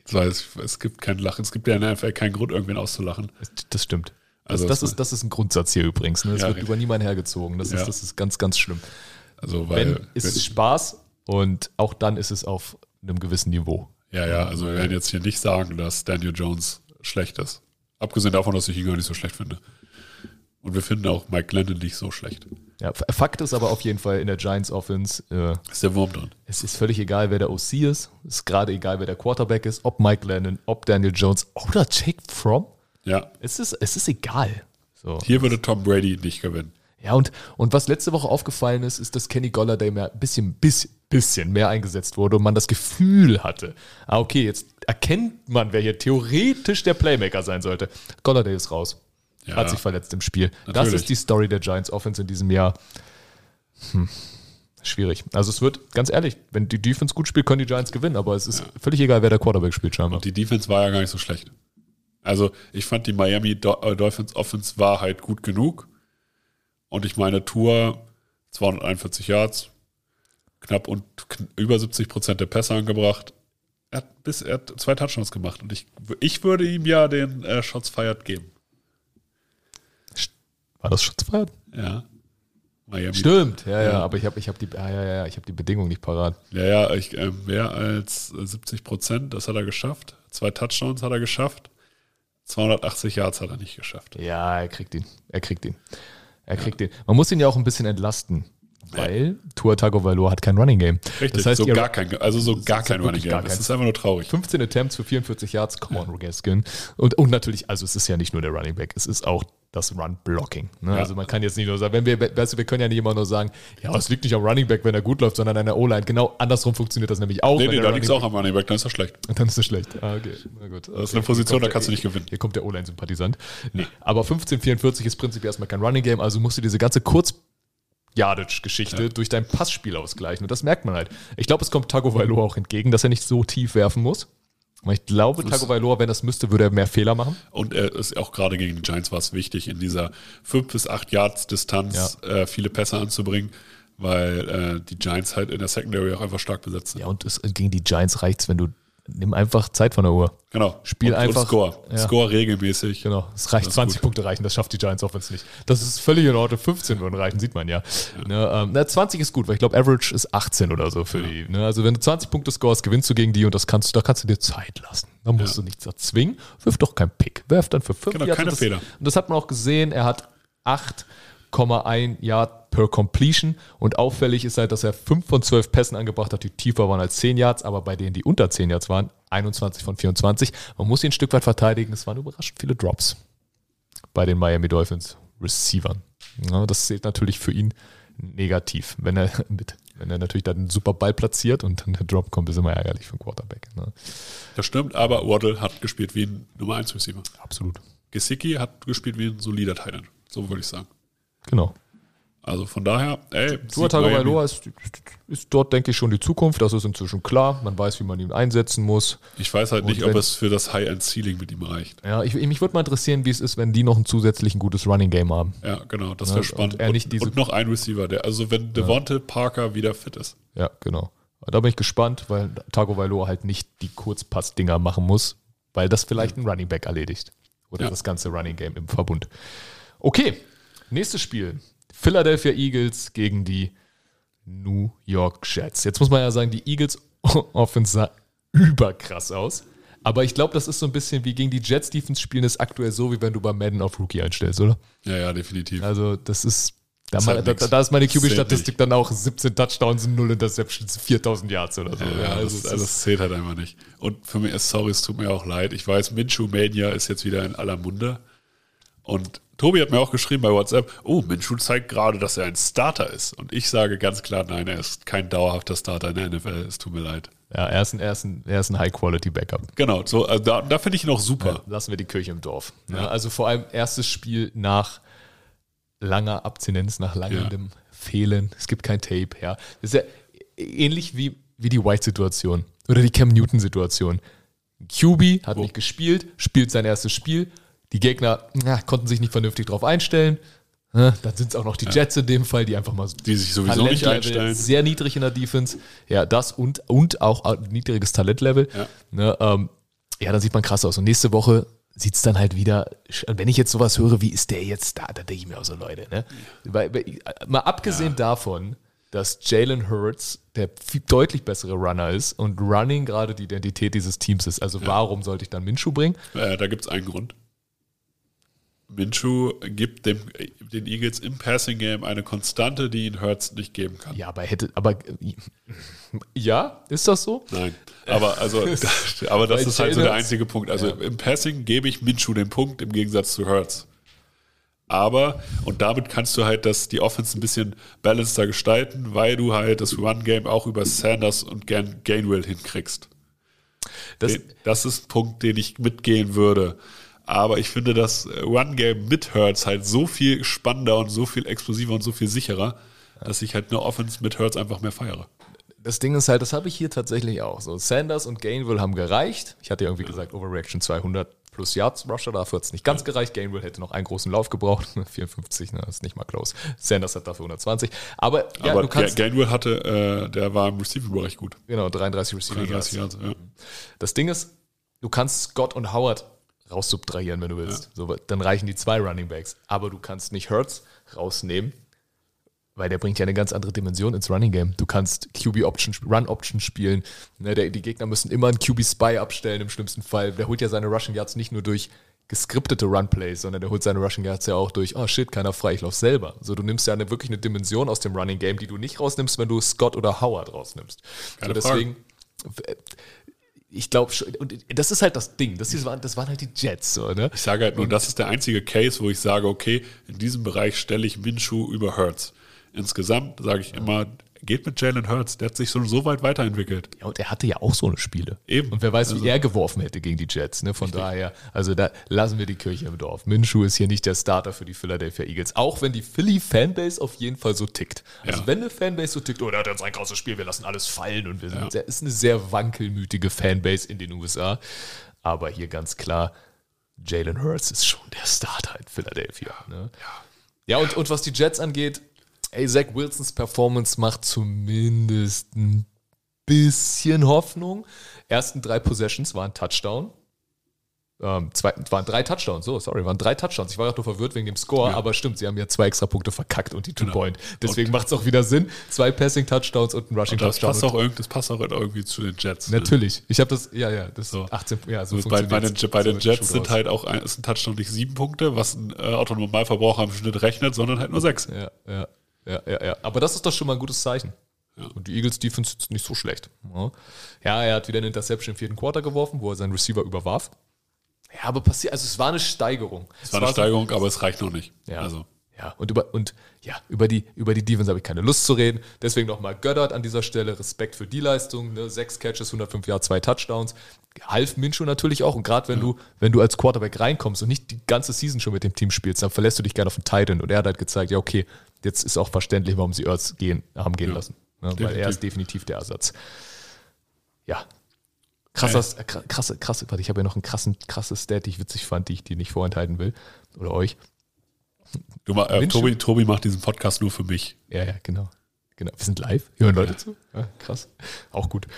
Weil es, es gibt kein Lachen, es gibt ja in der N F L keinen Grund, irgendwen auszulachen. Das stimmt. Also das, das, es- ist, das ist ein Grundsatz hier übrigens. Ne? Das Ja, wird richtig. über niemanden hergezogen. Das, Ja. ist, das ist ganz, ganz schlimm. Also, weil, Wenn, ist es Spaß und auch dann ist es auf einem gewissen Niveau. ja, ja, also wir werden jetzt hier nicht sagen, dass Daniel Jones schlecht ist. Abgesehen davon, dass ich ihn gar nicht so schlecht finde. Und wir finden auch Mike Glennon nicht so schlecht. Ja, Fakt ist aber auf jeden Fall in der Giants Offense, äh, Ist der Wurm drin. es ist völlig egal, wer der O C ist. Es ist gerade egal, wer der Quarterback ist. Ob Mike Lennon, ob Daniel Jones oder Jake Fromm. Ja, Es ist, es ist egal. So. hier würde Tom Brady nicht gewinnen. Ja, und, und was letzte Woche aufgefallen ist, ist, dass Kenny Golladay mehr, ein bisschen, bisschen, bisschen mehr eingesetzt wurde und man das Gefühl hatte, ah, okay, jetzt erkennt man, wer hier theoretisch der Playmaker sein sollte. Golladay ist raus. Ja. Hat sich verletzt im Spiel. Das Natürlich. ist die Story der Giants Offense in diesem Jahr. Hm. Schwierig. Also es wird, ganz ehrlich, wenn die Defense gut spielt, können die Giants gewinnen, aber es ist völlig egal, wer der Quarterback spielt scheinbar. Und die Defense war ja gar nicht so schlecht. Also ich fand die Miami Do- äh, Dolphins Offense war halt gut genug. Und ich meine, Tour zweihunderteinundvierzig Yards, knapp und kn- über siebzig Prozent der Pässe angebracht. Er hat, bis, er hat zwei Touchdowns gemacht. Und ich, ich würde ihm ja den äh, Shots fired geben. War das Schutzfeiert? Ja. Miami. Stimmt, ja, ja, Ja. aber ich habe ich hab die, ja, ja, ja, ich hab die Bedingung nicht parat. Ja, ja, ich, äh, mehr als äh, siebzig Prozent, das hat er geschafft. Zwei Touchdowns hat er geschafft. zweihundertachtzig Yards hat er nicht geschafft. Ja, er kriegt ihn. Er kriegt ihn. Er kriegt ihn. Man muss ihn ja auch ein bisschen entlasten, weil Tua Tagovailoa hat kein Running Game. Richtig, Das heißt, so ihr- gar kein, also so gar ist kein wirklich Running gar Game. Das keins. ist einfach nur traurig. fünfzehn Attempts für vierundvierzig Yards, come on, Gaskin. Und, und natürlich, also es ist ja nicht nur der Running Back, es ist auch das Run-Blocking. Ne? Ja. Also man kann jetzt nicht nur sagen, wenn wir, weißt du, wir können ja nicht immer nur sagen, ja, es liegt nicht am Running Back, wenn er gut läuft, sondern an der O-Line. Genau andersrum funktioniert das nämlich auch. Nee, wenn nee, der da Running liegt es auch am Running Back, dann ist das schlecht. Dann ist das schlecht. Ah, okay. Na gut. Das ist eine Position, da kannst du nicht gewinnen. Hier kommt der O-Line-Sympathisant. Nee, aber fünfzehn vierundvierzig ist prinzipiell erstmal kein Running Game, also musst du diese ganze Kurz- Yardage-Geschichte Ja. durch dein Passspiel ausgleichen. Und das merkt man halt. Ich glaube, es kommt Tagovailoa auch entgegen, dass er nicht so tief werfen muss. Aber ich glaube, Das- Tagovailoa, wenn das müsste, würde er mehr Fehler machen. Und äh, ist auch gerade gegen die Giants war es wichtig, in dieser fünf bis acht Yards Distanz äh, viele Pässe anzubringen, weil äh, die Giants halt in der Secondary auch einfach stark besetzt sind. Ja, und es, gegen die Giants reicht's, wenn du, nimm einfach Zeit von der Uhr. Genau. Spiel und, einfach- Und Score. ja. Score regelmäßig. Genau, es reicht Das ist zwanzig gut. Punkte reichen, das schafft die Giants Offense nicht. Das ist völlig in Ordnung, fünfzehn würden reichen, sieht man ja. Ne, ähm, na, zwanzig ist gut, weil ich glaube, Average ist achtzehn oder so für die. Ne? Also wenn du zwanzig Punkte scorest, gewinnst du gegen die und das kannst, da kannst du dir Zeit lassen. Da musst Ja. du nichts erzwingen. Wirf doch keinen Pick. Werf dann für fünf Genau, Yards. keine und das, Fehler. Und das hat man auch gesehen, er hat acht Komma eins Yard per Completion und auffällig ist halt, dass er fünf von zwölf Pässen angebracht hat, die tiefer waren als zehn Yards, aber bei denen, die unter zehn Yards waren, einundzwanzig von vierundzwanzig. Man muss ihn ein Stück weit verteidigen, es waren überraschend viele Drops bei den Miami Dolphins Receivern. Ja, das zählt natürlich für ihn negativ, wenn er mit, wenn er natürlich dann einen super Ball platziert und dann der Drop kommt, ist immer ärgerlich für einen Quarterback. Ne? Das stimmt, aber Waddle hat gespielt wie ein Nummer eins Receiver. Absolut. Gesicki hat gespielt wie ein solider Tight End. So würde ich sagen. Genau. Also von daher, ey, Tua Sieg Tagovailoa Miami. ist, ist dort, denke ich, schon die Zukunft. Das ist inzwischen klar. Man weiß, wie man ihn einsetzen muss. Ich weiß halt Und nicht, ob wenn- es für das High-End-Ceiling mit ihm reicht. Ja, ich, mich würde mal interessieren, wie es ist, wenn die noch ein zusätzlich ein gutes Running Game haben. Ja, genau, das Ja, wäre und spannend. er Und, nicht diese- und noch ein Receiver, der, also wenn Devonta Parker wieder fit ist. Ja, genau. Da bin ich gespannt, weil Tagovailoa halt nicht die Kurzpass-Dinger machen muss, weil das vielleicht ein Running Back erledigt. Oder Ja. das ganze Running Game im Verbund. Okay, nächstes Spiel. Philadelphia Eagles gegen die New York Jets. Jetzt muss man ja sagen, die Eagles Offense sah überkrass aus. Aber ich glaube, das ist so ein bisschen wie gegen die Jets Defense spielen, ist aktuell so, wie wenn du bei Madden auf Rookie einstellst, oder? Ja, ja, definitiv. Also das ist, da, Ist mal, halt da, nix. da ist meine Ist halt Q B-Statistik dann auch siebzehn Touchdowns und null Interceptions, viertausend Yards oder so. Ja, Ja, das, also es also ist, das zählt halt einfach nicht. Und für mich ist, sorry, es tut mir auch leid. Ich weiß, Minshew Mania ist jetzt wieder in aller Munde. Und Tobi hat mir auch geschrieben bei WhatsApp, oh, Minshew zeigt gerade, dass er ein Starter ist. Und ich sage ganz klar, nein, er ist kein dauerhafter Starter in der N F L. Es tut mir leid. ja, er ist ein, er ist ein, er ist ein High-Quality-Backup. Genau, so, also da, da finde ich ihn auch super. Lassen wir die Kirche im Dorf. Ja, Ja. also vor allem erstes Spiel nach langer Abstinenz, nach langendem Fehlen. Es gibt kein Tape. Ja. Das ist ja ähnlich wie, wie die White-Situation oder die Cam Newton-Situation. Q B hat Wo? nicht gespielt, spielt sein erstes Spiel. Die Gegner na, konnten sich nicht vernünftig darauf einstellen. Ja, dann sind es auch noch die Jets in dem Fall, die einfach mal Die sich sowieso nicht Talentlevel einstellen. sehr niedrig in der Defense. Ja, das und, und auch ein niedriges Talentlevel. Ja. Ne, ähm, ja, dann sieht man krass aus. Und nächste Woche sieht es dann halt wieder, wenn ich jetzt sowas höre, wie ist der jetzt da, da denke ich mir auch so, Leute, ne? Weil, mal abgesehen ja. davon, dass Jalen Hurts der viel deutlich bessere Runner ist und Running gerade die Identität dieses Teams ist. Also ja. warum sollte ich dann Minshew bringen? Äh, da gibt es einen Grund. Minshew gibt dem, den Eagles im Passing-Game eine Konstante, die ihn Hurts nicht geben kann. Ja, aber hätte, aber ja, ist das so? Nein, aber also, aber das ist halt so der einzige Punkt. Also ja. im Passing gebe ich Minshew den Punkt im Gegensatz zu Hurts. Aber, und damit kannst du halt das, die Offense ein bisschen balancer gestalten, weil du halt das Run-Game auch über Sanders und Gainwell hinkriegst. Das, den, das ist ein Punkt, den ich mitgehen würde. Aber ich finde das Run-Game mit Hurts halt so viel spannender und so viel explosiver und so viel sicherer, dass ich halt eine Offense mit Hurts einfach mehr feiere. Das Ding ist halt, das habe ich hier tatsächlich auch. So, Sanders und Gainwell haben gereicht. Ich hatte ja irgendwie ja. gesagt, Overreaction zweihundert plus Yards Rusher, dafür hat es nicht ganz ja. gereicht. Gainwell hätte noch einen großen Lauf gebraucht. vierundfünfzig, ne, ist nicht mal close. Sanders hat dafür hundertzwanzig. Aber, ja, Aber du kannst. Gainwell hatte, äh, der war im Receiving-Bereich gut. Genau, dreiunddreißig Receiving Yards. Yards ja. Das Ding ist, du kannst Scott und Howard raussubtrahieren, wenn du willst. Ja. So, dann reichen die zwei Running Backs. Aber du kannst nicht Hurts rausnehmen, weil der bringt ja eine ganz andere Dimension ins Running Game. Du kannst Q B-Option, Run-Option spielen. Ne, der, die Gegner müssen immer einen Q B-Spy abstellen im schlimmsten Fall. Der holt ja seine Rushing Yards nicht nur durch geskriptete Run-Plays, sondern der holt seine Rushing Yards ja auch durch, oh shit, keiner frei, ich lauf selber. So, du nimmst ja eine, wirklich eine Dimension aus dem Running Game, die du nicht rausnimmst, wenn du Scott oder Howard rausnimmst. So, deswegen... Ich glaube schon, und das ist halt das Ding, das, waren, das waren halt die Jets. So, ne? Ich sage halt nur, und das ist der einzige Case, wo ich sage, okay, in diesem Bereich stelle ich Minshew über Hurts. Insgesamt sage ich immer, geht mit Jalen Hurts, der hat sich schon so weit weiterentwickelt. Ja, und er hatte ja auch so eine Spiele. Eben. Und wer weiß, also, wie er geworfen hätte gegen die Jets. Ne? Von richtig. daher, also da lassen wir die Kirche im Dorf. Minshew ist hier nicht der Starter für die Philadelphia Eagles, auch wenn die Philly-Fanbase auf jeden Fall so tickt. Also ja. wenn eine Fanbase so tickt, oh, der hat jetzt ein krasses Spiel, wir lassen alles fallen und wir sind ja. sehr, ist eine sehr wankelmütige Fanbase in den U S A. Aber hier ganz klar, Jalen Hurts ist schon der Starter in Philadelphia. Ne? Ja, ja und, und was die Jets angeht, ey, Zach Wilsons Performance macht zumindest ein bisschen Hoffnung. Ersten drei Possessions waren Touchdown. Ähm, zwei, waren drei Touchdowns, so, sorry, waren drei Touchdowns. Ich war gerade nur verwirrt wegen dem Score, ja. aber stimmt, sie haben ja zwei extra Punkte verkackt und die Two-Point. Genau. Deswegen macht es auch wieder Sinn. Zwei Passing-Touchdowns und ein Rushing-Touchdown. Das passt, auch das passt auch irgendwie zu den Jets. Natürlich. Ne? Ich habe das, ja, ja, das so. achtzehn, ja, so so bei, bei den, bei den Jets sind halt auch ein, ist ein Touchdown nicht sieben Punkte, was ein äh, Autonormalverbraucher im Schnitt rechnet, sondern halt nur sechs. Ja, ja, ja, ja, ja. Aber das ist doch schon mal ein gutes Zeichen. Ja. Und die Eagles Defense ist nicht so schlecht. Ja, er hat wieder eine Interception im vierten Quarter geworfen, wo er seinen Receiver überwarf. Ja, aber passiert, also es war eine Steigerung. Es war eine Steigerung, aber es reicht noch nicht. Ja, also. ja. Und, über, und ja, über die, über die Defense habe ich keine Lust zu reden. Deswegen nochmal Goddard an dieser Stelle. Respekt für die Leistung. Ne? Sechs Catches, hundertfünf Yards, zwei Touchdowns. Half Minshew natürlich auch. Und gerade wenn, ja. du, wenn du als Quarterback reinkommst und nicht die ganze Season schon mit dem Team spielst, dann verlässt du dich gerne auf den Tight End. Und er hat halt gezeigt, ja okay, jetzt ist auch verständlich, warum sie Ertz gehen, haben gehen ja. lassen. Ne? Weil er ist definitiv der Ersatz. Ja, Krasses, krasse, krasse, warte, ich habe ja noch einen krassen, krasses Stat, die ich witzig fand, die ich dir nicht vorenthalten will. Oder euch. Du, äh, Tobi, Tobi macht diesen Podcast nur für mich. Ja, ja, genau. genau. Wir sind live, hören Leute ja. zu. Ja, krass. Auch gut.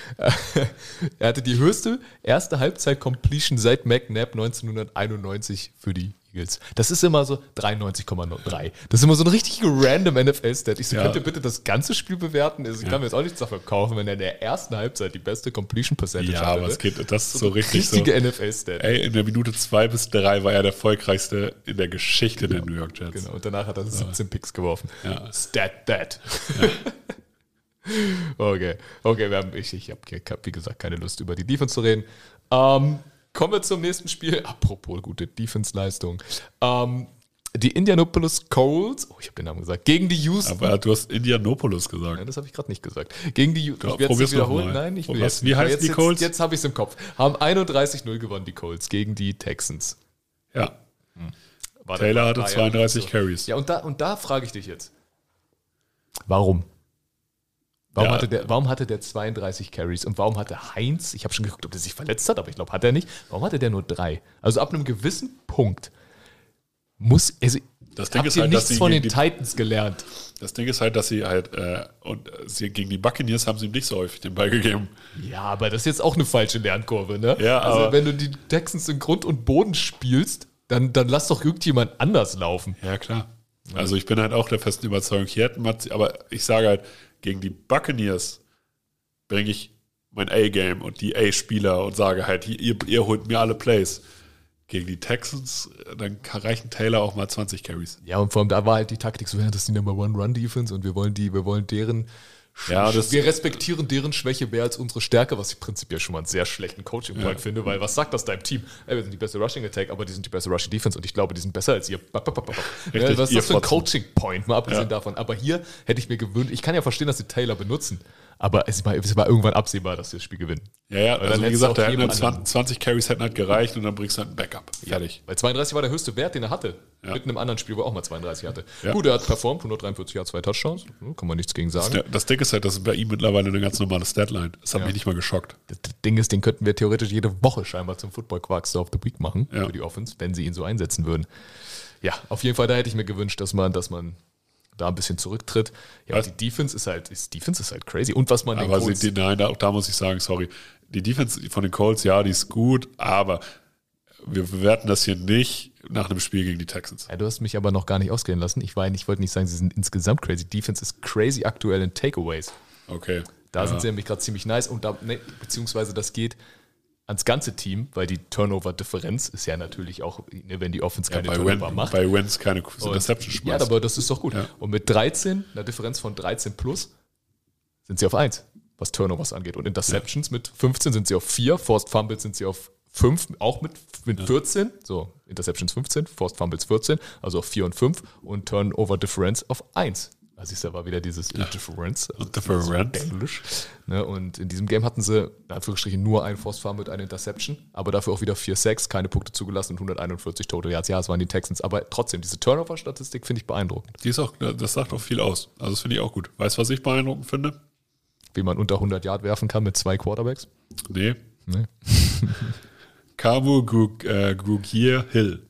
Er hatte die höchste erste Halbzeit-Completion seit McNabb neunzehnhunderteinundneunzig für die Eagles. Das ist immer so dreiundneunzig Komma drei. Das ist immer so ein richtig random N F L-Stat. Ich so, ja. könnt ihr bitte das ganze Spiel bewerten? Also ich ja. kann mir jetzt auch nichts davon kaufen, wenn er in der ersten Halbzeit die beste Completion Percentage ja, hatte. Ja, aber es geht, das ist so, so richtig richtige so. N F L-Stat. Ey, in der Minute zwei bis drei war er der erfolgreichste in der Geschichte ja. der New York Jets. Genau, und danach hat er siebzehn ja. Picks geworfen. Ja. Stat that. Ja. okay, okay, wir haben, ich, ich habe, wie gesagt, keine Lust, über die Defense zu reden. Ähm, Kommen wir zum nächsten Spiel. Apropos gute Defense-Leistung. Ähm, die Indianapolis Colts, oh, ich habe den Namen gesagt, gegen die Houston. Aber du hast Indianapolis gesagt. Nein, das habe ich gerade nicht gesagt. Gegen die Houston. Ja, ich werde es wiederholen. Nein, ich will jetzt. Wie heißt jetzt, die Colts? Jetzt, jetzt habe ich es im Kopf. Haben einunddreißig null gewonnen, die Colts, gegen die Texans. Ja. Hm. Taylor hatte zweiunddreißig so. Carries. Ja, und da, und da frage ich dich jetzt. Warum? Warum, ja. hatte der, warum hatte der zweiunddreißig Carries und warum hatte Heinz, ich habe schon geguckt, ob der sich verletzt hat, aber ich glaube, hat er nicht. Warum hatte der nur drei? Also ab einem gewissen Punkt muss, also das Ding habt ist ihr halt, nichts dass von den die, Titans gelernt. Das Ding ist halt, dass sie halt, äh, und sie, gegen die Buccaneers haben sie ihm nicht so häufig den Ball gegeben. Ja, aber das ist jetzt auch eine falsche Lernkurve, ne? Ja, also aber- wenn du die Texans in Grund und Boden spielst, dann, dann lass doch irgendjemand anders laufen. Ja, klar. Also ich bin halt auch der festen Überzeugung, hier hätten wir, aber ich sage halt, gegen die Buccaneers bringe ich mein A-Game und die A-Spieler und sage halt, hier, ihr, ihr holt mir alle Plays. Gegen die Texans, dann kann- reichen Taylor auch mal zwanzig Carries. Ja, und vor allem da war halt die Taktik so, ja, das ist die Number One Run Defense und wir wollen die, wir wollen deren, Sch- Ja, das- wir respektieren deren Schwäche mehr als unsere Stärke, was ich prinzipiell schon mal einen sehr schlechten Coaching-Point Ja. finde, weil was sagt das deinem Team? Ey, wir sind die beste Rushing Attack, aber die sind die beste Rushing Defense und ich glaube, die sind besser als ihr. Ba, ba, ba, ba, ba. Ja, Richtig, was ist ihr das für ein Fotzen. Coaching-Point, mal abgesehen Ja. davon. Aber hier hätte ich mir gewöhnt, ich kann ja verstehen, dass sie Taylor benutzen, aber es war, es war irgendwann absehbar, dass sie das Spiel gewinnen. Ja, ja, Weil also dann wie hättest gesagt, du da auch hätten jedem halt zwanzig, zwanzig Carries hätten halt gereicht und dann bringst du halt ein Backup. Fertig. Weil zweiunddreißig war der höchste Wert, den er hatte. Ja. Mit einem anderen Spiel, wo er auch mal zweiunddreißig hatte. Ja. Gut, er hat performt, hundertdreiundvierzig Jahre, zwei Touchdowns. Hm, Kann man nichts gegen sagen. Das, das Ding ist halt, das ist bei ihm mittlerweile eine ganz normale Statline. Das hat Ja. mich nicht mal geschockt. Das Ding ist, den könnten wir theoretisch jede Woche scheinbar zum Football Quarkster of the Week machen Ja. für die Offense, wenn sie ihn so einsetzen würden. Ja, auf jeden Fall, da hätte ich mir gewünscht, dass man, dass man da ein bisschen zurücktritt. Ja, Was? und die Defense ist halt, ist, Defense ist halt crazy. Und was man den Aber sie, Colts, die, nein, da, auch da muss ich sagen, sorry. Die Defense von den Colts, ja, die ist gut, aber wir bewerten das hier nicht nach einem Spiel gegen die Texans. ja, du hast mich aber noch gar nicht ausgehen lassen. Ich, war, ich wollte nicht sagen, sie sind insgesamt crazy. Defense ist crazy aktuell in Takeaways. Okay. Da ja. sind sie nämlich gerade ziemlich nice und da, ne, beziehungsweise das geht ans ganze Team, weil die Turnover-Differenz ist ja natürlich auch, ne, wenn die Offense keine bei, Turnover Wen, macht. bei Wentz keine Und- Interception Ja, schmeißt. aber das ist doch gut. Ja. Und mit dreizehn, einer Differenz von dreizehn plus, sind sie auf eins, was Turnovers angeht. Und Interceptions mit fünfzehn sind sie auf vier, Forced Fumbles sind sie auf fünf, auch mit, mit vierzehn. So, Interceptions fünfzehn, Forced Fumbles vierzehn, also auf vier und fünf und Turnover Difference auf eins. Also ist aber wieder dieses Difference. Also Difference. Englisch. Ne, und in diesem Game hatten sie in Anführungsstrichen nur ein Forced Fumble und eine Interception, aber dafür auch wieder vier Sacks, keine Punkte zugelassen und hunderteinundvierzig Total Yards. Ja, es waren die Texans, aber trotzdem, diese Turnover-Statistik finde ich beeindruckend. Die ist auch, das sagt auch viel aus. Also das finde ich auch gut. Weißt du, was ich beeindruckend finde? Wie man unter hundert Yard werfen kann mit zwei Quarterbacks. Nee. Nee. Kamu Grug, äh, Grugier Hill.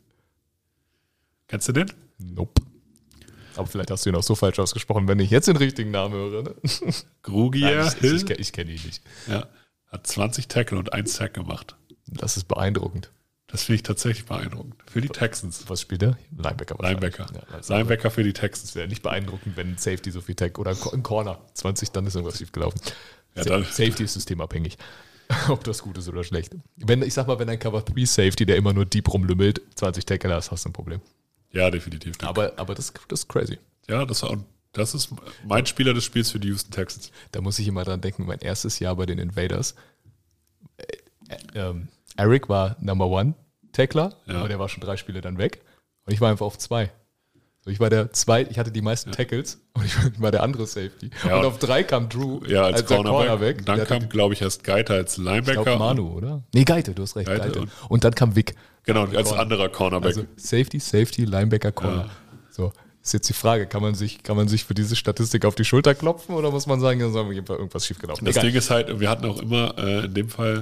Kennst du den? Nope. Aber vielleicht hast du ihn auch so falsch ausgesprochen, wenn ich jetzt den richtigen Namen höre. Ne? Grugier Nein, ich, Hill? ich, ich, ich kenne ihn nicht. Ja. Hat zwanzig Tackle und ein Sack gemacht. Das ist beeindruckend. Das finde ich tatsächlich beeindruckend. Für die Texans. Was spielt er? Linebacker. wahrscheinlich. Linebacker. Ja, also Linebacker für die Texans. es wäre nicht beeindruckend, wenn ein Safety so viel Tag oder ein Corner zwanzig, dann ist irgendwas schief gelaufen. Ja, dann- Safety ist systemabhängig. Ob das gut ist oder schlecht. Wenn, ich sag mal, wenn ein Cover drei Safety, der immer nur deep rumlümmelt, zwanzig Tackle hast, hast du ein Problem. Ja, definitiv. Aber, aber das, das ist crazy. Ja, das, war, das ist mein Spieler des Spiels für die Houston Texans. Da muss ich immer dran denken, mein erstes Jahr bei den Invaders. Äh, äh, ähm, Eric war Number One Tackler, Ja. aber der war schon drei Spiele dann weg. Und ich war einfach auf zwei. So, ich war der zwei, ich hatte die meisten Tackles und ich war der andere Safety. Ja, und und- auf drei kam Drew Ja, als, der Cornerback. Cornerback. Dann Der hatte kam, glaube ich, erst Geiter als Ich Linebacker. glaube Manu, oder? Nee, Geite, du hast recht, Geite Geite. und- Und, dann kam Vic. Genau, als Corner. anderer Cornerback. Also Safety, Safety, Linebacker, Corner. Ja. So, ist jetzt die Frage, kann man, sich, kann man sich für diese Statistik auf die Schulter klopfen oder muss man sagen, da ist auf jeden Fall irgendwas schiefgelaufen? das Egal. Ding ist halt, wir hatten auch immer äh, in dem Fall,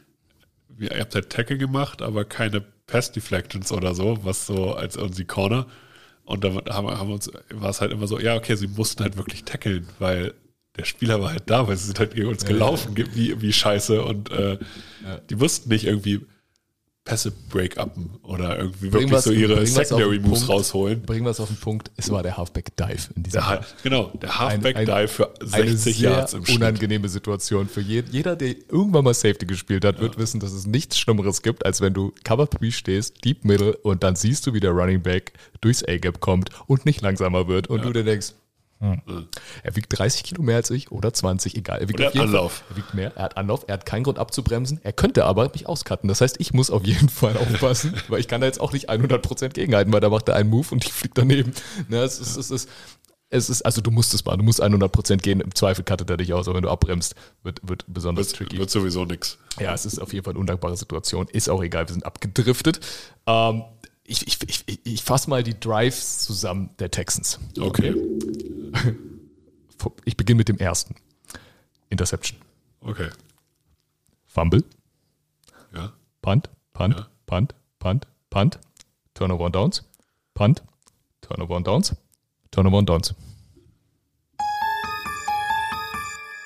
wir, ihr habt halt Tackle gemacht, aber keine Pass Deflections oder so, was so als irgendwie Corner. Und da haben, wir- haben wir uns, war es halt immer so, ja, okay, sie mussten halt wirklich tackeln, weil der Spieler war halt da, weil sie sind halt gegen uns gelaufen, wie, wie scheiße. Und äh, die wussten nicht irgendwie Pässe break-uppen oder irgendwie wirklich wir's- so ihre bringen wir's auf Secondary den Moves Punkt. rausholen. Bringen wir es auf den Punkt, es war der Halfback-Dive in diesem Der, Fall. Ha- genau, der Halfback Ein- ein- Dive für Eine sechzig sehr Yards im Schnitt. unangenehme Situation für jeden. Jeder, der irgendwann mal Safety gespielt hat, wird wissen, dass es nichts Schlimmeres gibt, als wenn du Cover drei stehst, Deep Middle und dann siehst du, wie der Running Back durchs A-Gap kommt und nicht langsamer wird und du dir denkst, hm. Er wiegt dreißig Kilo mehr als ich oder zwanzig, egal. Er wiegt Und er auf hat jeden Anlauf. Fall, er wiegt mehr, er hat Anlauf, er hat keinen Grund abzubremsen. Er könnte aber mich auscutten. Das heißt, ich muss auf jeden Fall aufpassen, weil ich kann da jetzt auch nicht hundert Prozent gegenhalten, weil da macht er einen Move und ich fliege daneben. Ne, es ist, es ist, es ist, also du musst es machen, du musst hundert Prozent gehen, im Zweifel cuttet er dich aus, aber wenn du abbremst, wird, wird besonders Wird, tricky. wird sowieso nix. Ja, es ist auf jeden Fall eine undankbare Situation. Ist auch egal, wir sind abgedriftet. Ähm, ich ich, ich, ich, ich fasse mal die Drives zusammen der Texans. Okay. Ich beginne mit dem ersten. Interception. Okay. Fumble. Ja. Punt. Punt. Ja. Punt. Punt. Punt. Turnover on Downs. Punt. Turnover on Downs. Turnover on Downs.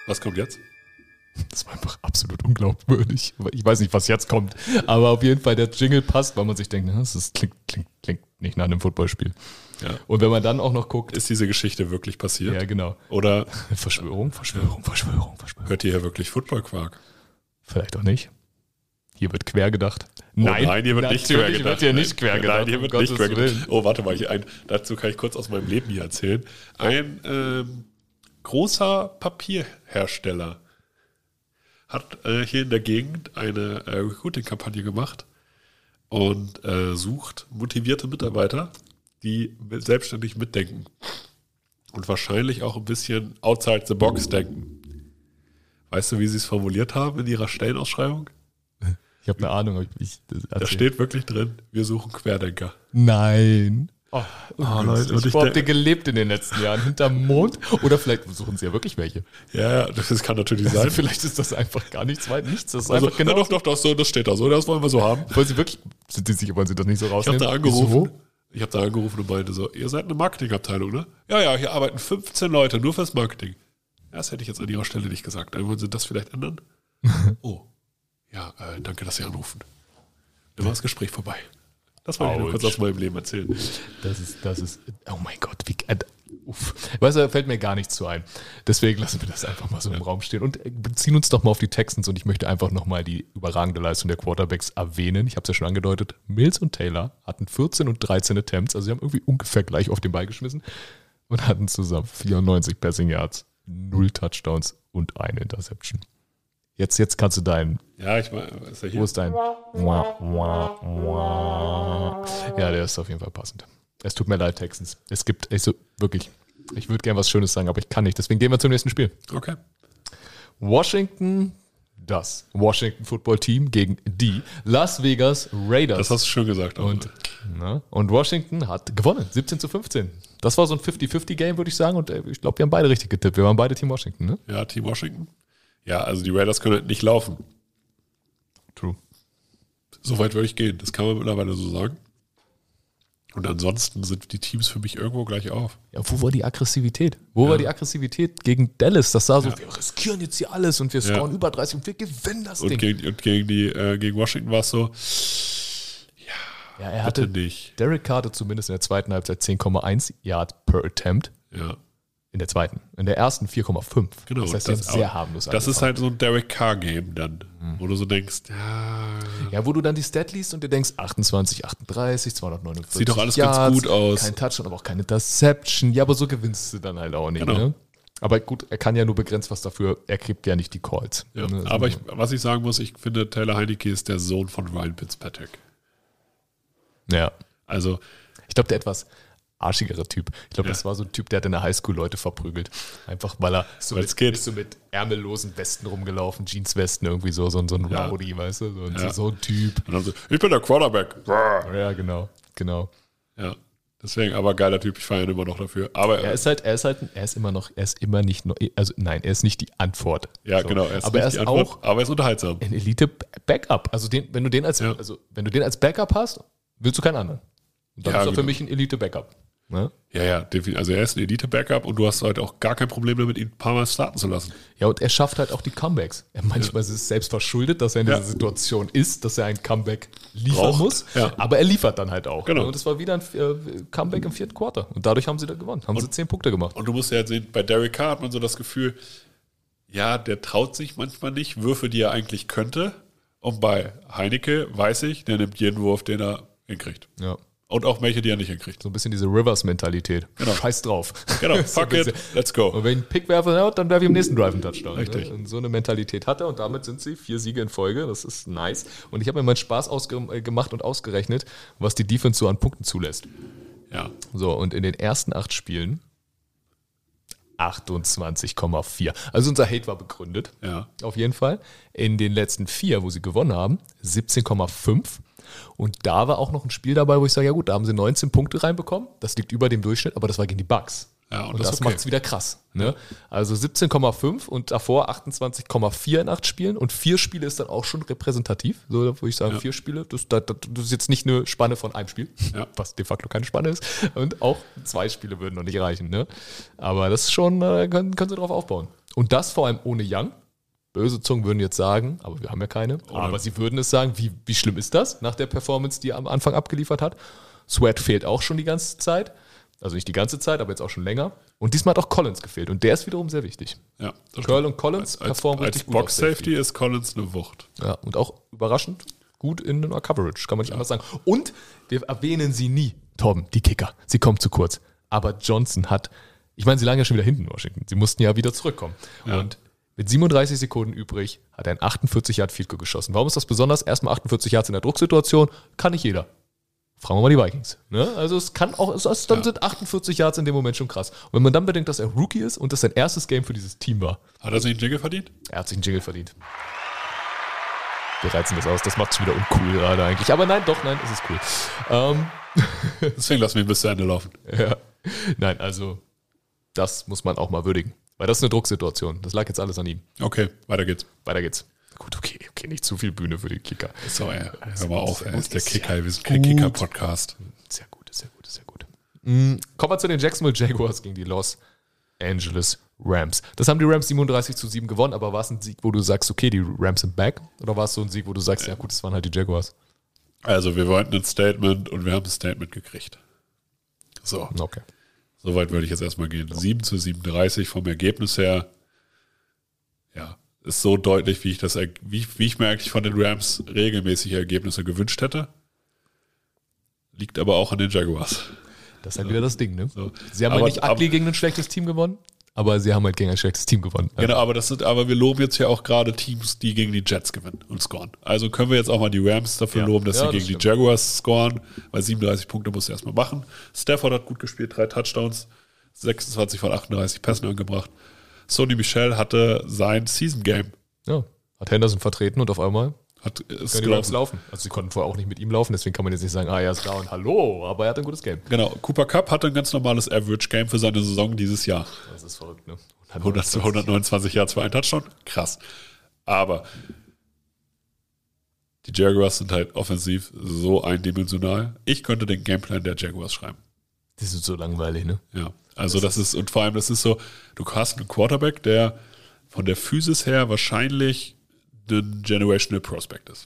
Was kommt jetzt? Das war einfach absolut unglaubwürdig. Ich weiß nicht, was jetzt kommt. Aber auf jeden Fall der Jingle passt, weil man sich denkt, das ist, klingt, klingt, klingt nicht nach einem Footballspiel. Ja. Und wenn man dann auch noch guckt. Ist diese Geschichte wirklich passiert? Ja, genau. Oder Verschwörung, Verschwörung, Verschwörung, Verschwörung. hört ihr hier wirklich Footballquark? Vielleicht auch nicht. Hier wird quer gedacht. Oh nein, hier wird nicht quer gedacht. wird hier nicht quer gedacht. Nein, hier um wird nicht Gottes quer gedacht. Willen. Oh, warte mal, hier ein, dazu kann ich kurz aus meinem Leben hier erzählen. Ein ähm, großer Papierhersteller hat äh, hier in der Gegend eine äh, Recruiting-Kampagne gemacht und äh, sucht motivierte Mitarbeiter, die mit, selbstständig mitdenken und wahrscheinlich auch ein bisschen outside the box denken. Weißt du, wie sie es formuliert haben in ihrer Stellenausschreibung? Ich habe eine Ahnung. Ob ich das Da steht wirklich drin, wir suchen Querdenker. Nein. Oh, Oh, Leute, und ich Wo habt denk- ihr gelebt in den letzten Jahren? Hinterm Mond? Oder vielleicht suchen sie ja wirklich welche. Ja, ja, das kann natürlich sein. Also vielleicht ist das einfach gar nichts weit, nichts. Das ist Also, einfach genau. ja, doch, doch, doch, so, das steht da so, das wollen wir so haben. Wollen sie wirklich, sind sie sicher, wollen sie das nicht so Ich habe rausnehmen? da angerufen. Wieso? Ich habe da angerufen und meinte so, ihr seid eine Marketingabteilung, ne? Ja, ja, hier arbeiten fünfzehn Leute nur fürs Marketing. Ja, das hätte ich jetzt an ihrer Stelle nicht gesagt. Dann wollen sie das vielleicht ändern? Oh, ja, äh, danke, dass Sie anrufen. Dann war das Gespräch vorbei. Das wollte ich nur Autsch. kurz aus meinem Leben erzählen. Das ist, das ist, oh mein Gott, wie, äh, uff. Weißt du, da fällt mir gar nichts zu ein. Deswegen lassen wir das einfach mal so im Raum stehen und äh, beziehen uns doch mal auf die Texans und ich möchte einfach nochmal die überragende Leistung der Quarterbacks erwähnen. Ich habe es ja schon angedeutet, Mills und Taylor hatten vierzehn und dreizehn Attempts, also sie haben irgendwie ungefähr gleich auf den Ball geschmissen und hatten zusammen vierundneunzig Passing Yards, null Touchdowns und eine Interception. Jetzt, jetzt kannst du deinen. Ja, ich meine, ist er hier? Wo ist dein? Ja, der ist auf jeden Fall passend. Es tut mir leid, Texans. Es gibt, ich so, wirklich, ich würde gerne was Schönes sagen, aber ich kann nicht. Deswegen gehen wir zum nächsten Spiel. Okay. Washington, das Washington Football Team gegen die Las Vegas Raiders. Das hast du schon gesagt. Auch. und, na, und Washington hat gewonnen, siebzehn zu fünfzehn. Das war so ein fünfzig fünfzig Game, würde ich sagen. Und äh, ich glaube, wir haben beide richtig getippt. Wir waren beide Team Washington, ne? Ja, Team Washington. Ja, also die Raiders können halt nicht laufen. True. So weit würde ich gehen. Das kann man mittlerweile so sagen. Und ansonsten sind die Teams für mich irgendwo gleich auf. Ja, wo war die Aggressivität? Wo Ja. war die Aggressivität gegen Dallas? Das sah so, Ja. wir riskieren jetzt hier alles und wir Ja. scoren über dreißig und wir gewinnen das Und Ding. gegen, und gegen, die, äh, gegen Washington war es so, Ja, er bitte hatte, nicht. Derek Carr hatte zumindest in der zweiten Halbzeit zehn Komma eins Yard per Attempt. Ja, In der zweiten. In der ersten vier Komma fünf. genau. Das heißt, das, sie haben sehr harmlos Das ist angefangen. halt so ein Derek Carr-Game dann, wo du so denkst, ja, Ja, wo du dann die Stat liest und dir denkst, achtundzwanzig, achtunddreißig, zweihundertneunundvierzig Sieht doch alles Yards, ganz gut aus. Kein Touchdown, aber auch keine Interception. Ja, aber so gewinnst du dann halt auch nicht. Genau. Ne? Aber gut, er kann ja nur begrenzt was dafür. Er kriegt ja nicht die Calls. ja. Ne? Aber ich, was ich sagen muss, ich finde, Taylor Heineke ist der Sohn von Ryan Fitzpatrick. Ja. Also, Ich glaube, der etwas arschigere Typ. Ich glaube, Ja. das war so ein Typ, der hat in der Highschool Leute verprügelt. Einfach, weil er so, Weil's mit, geht. ist so mit ärmellosen Westen rumgelaufen, Jeanswesten irgendwie so, so, so ein Ja. Rowdy, weißt du? So, ein- Ja. so ein Typ. und dann so, ich bin der Quarterback. Ja, genau, genau. Ja, deswegen, aber geiler Typ, ich feiere ihn immer noch dafür. Aber Er ist halt, er ist halt, er ist immer noch, er ist immer nicht, nur, also nein, er ist nicht die Antwort. ja, So. genau, er ist aber er nicht ist die Antwort, auch aber er ist unterhaltsam. ein Elite-Backup. Also den, wenn du den als, Ja. also wenn du den als Backup hast, willst du keinen anderen. Und dann Ja, ist er für genau. mich ein Elite-Backup. Ne? Ja, ja, definitiv. Also er ist ein Elite-Backup und du hast halt auch gar kein Problem damit, ihn ein paar Mal starten zu lassen. Ja, und er schafft halt auch die Comebacks. Er manchmal ist es selbst verschuldet, dass er in Ja. dieser Situation ist, dass er ein Comeback liefern Braucht. muss. Ja. Aber er liefert dann halt auch. Genau. Und es war wieder ein äh, Comeback im vierten Quarter. Und dadurch haben sie da gewonnen. Haben sie zehn Punkte gemacht. Und du musst ja halt sehen, bei Derek Carr hat man so das Gefühl, ja, der traut sich manchmal nicht, Würfe, die er eigentlich könnte. Und bei Heineke weiß ich, der nimmt jeden Wurf, den er hinkriegt. Ja. Und auch welche, die er nicht hinkriegt. So ein bisschen diese Rivers-Mentalität. Genau. Scheiß drauf. Genau, So fuck ein it, bisschen. let's go. Und wenn ich einen Pick werfe, ja, dann werfe ich im nächsten Drive einen Touchdown. Richtig. Ne? Und so eine Mentalität hat er und damit sind sie vier Siege in Folge. Das ist nice. Und ich habe mir meinen Spaß ausge- äh, gemacht und ausgerechnet, was die Defense so an Punkten zulässt. Ja, So, und in den ersten acht Spielen achtundzwanzig Komma vier. Also unser Hate war begründet. ja. Auf jeden Fall. In den letzten vier, wo sie gewonnen haben, siebzehn Komma fünf. Und da war auch noch ein Spiel dabei, wo ich sage, ja gut, da haben sie neunzehn Punkte reinbekommen. Das liegt über dem Durchschnitt, aber das war gegen die Bucks. Ja, und und das das ist okay. macht es wieder krass. Ne? Also siebzehn Komma fünf und davor achtundzwanzig Komma vier in acht Spielen. Und vier Spiele ist dann auch schon repräsentativ. So, wo ich sage, Ja. vier Spiele, das, das, das ist jetzt nicht eine Spanne von einem Spiel, Ja. was de facto keine Spanne ist. Und auch zwei Spiele würden noch nicht reichen. Ne? Aber das ist schon, äh, können, können sie drauf aufbauen. Und das vor allem ohne Young. Böse Zungen würden jetzt sagen, aber wir haben ja keine, Oder aber sie würden es sagen, wie, wie schlimm ist das nach der Performance, die er am Anfang abgeliefert hat. Sweat fehlt auch schon die ganze Zeit. Also nicht die ganze Zeit, aber jetzt auch schon länger. Und diesmal hat auch Collins gefehlt. Und der ist wiederum sehr wichtig. Ja, das Curl stimmt. und Collins als, performen als, richtig als gut auf Box-Safety ist Collins eine Wucht. Ja, und auch überraschend gut in einer Coverage, kann man nicht anders sagen. Und wir erwähnen sie nie, Torben, die Kicker. Sie kommen zu kurz. Aber Johnson hat, ich meine, sie lagen ja schon wieder hinten in Washington. Sie mussten ja wieder zurückkommen. Ja. Und mit siebenunddreißig Sekunden übrig hat er ein achtundvierzig Yard Field Goal geschossen. Warum ist das besonders? Erstmal achtundvierzig Yards in der Drucksituation. Kann nicht jeder. Fragen wir mal die Vikings. Ne? Also es kann auch, es, es, dann Ja. sind achtundvierzig Yards in dem Moment schon krass. Und wenn man dann bedenkt, dass er Rookie ist und das sein erstes Game für dieses Team war, Hat er sich einen Jingle verdient? er hat sich einen Jingle verdient. Wir reizen das aus, das macht es wieder uncool gerade eigentlich. Aber nein, doch, nein, es ist cool. Ähm, Deswegen lassen wir ihn bis zu Ende laufen. ja. Nein, also das muss man auch mal würdigen. Weil das ist eine Drucksituation. Das lag jetzt alles an ihm. Okay, weiter geht's. Weiter geht's. Gut, okay, okay, nicht zu viel Bühne für den Kicker. So, ey, hör mal auf, er ist der Ist Kicker, ja wir sind kein gut. Kicker-Podcast. Sehr gut, sehr gut, sehr gut. Mhm. Kommen wir zu den Jacksonville Jaguars gegen die Los Angeles Rams. Das haben die Rams siebenunddreißig zu sieben gewonnen, aber war es ein Sieg, wo du sagst, okay, die Rams sind back? Oder war es so ein Sieg, wo du sagst, ja gut, das waren halt die Jaguars? Also, wir wollten ein Statement und wir haben ein Statement gekriegt. So, Okay. soweit würde ich jetzt erstmal gehen. sieben zu siebenunddreißig vom Ergebnis her. Ja, ist so deutlich, wie ich das, wie, wie ich mir eigentlich von den Rams regelmäßige Ergebnisse gewünscht hätte. Liegt aber auch an den Jaguars. Das ist halt wieder das Ding, ne? So. Sie haben Aber- halt nicht ugly gegen ein schlechtes Team gewonnen, aber sie haben halt gegen ein schlechtes Team gewonnen. Genau, aber das sind, aber wir loben jetzt ja auch gerade Teams, die gegen die Jets gewinnen und scoren. Also können wir jetzt auch mal die Rams dafür Ja. loben, dass Ja, sie das gegen die stimmt. Jaguars scoren, weil siebenunddreißig Punkte musst du erstmal machen. Stafford hat gut gespielt, drei Touchdowns, sechsundzwanzig von achtunddreißig Pässen angebracht. Sonny Michel hatte sein Season Game. Ja. Hat Henderson vertreten und auf einmal Hat ist können die Rams gelaufen. laufen. Also sie konnten vorher auch nicht mit ihm laufen, deswegen kann man jetzt nicht sagen, ah, er ist da und hallo, aber er hat ein gutes Game. Genau, Cooper Kupp hatte ein ganz normales Average Game für seine Saison dieses Jahr. Das ist verrückt, ne? hundert, hundertneunundzwanzig Yards für einen Touchdown. Krass. Aber die Jaguars sind halt offensiv so eindimensional. Ich könnte den Gameplan der Jaguars schreiben. Das ist so langweilig, ne? Ja, also das ist, und vor allem, das ist so, du hast einen Quarterback, der von der Physis her wahrscheinlich ein Generational Prospect ist.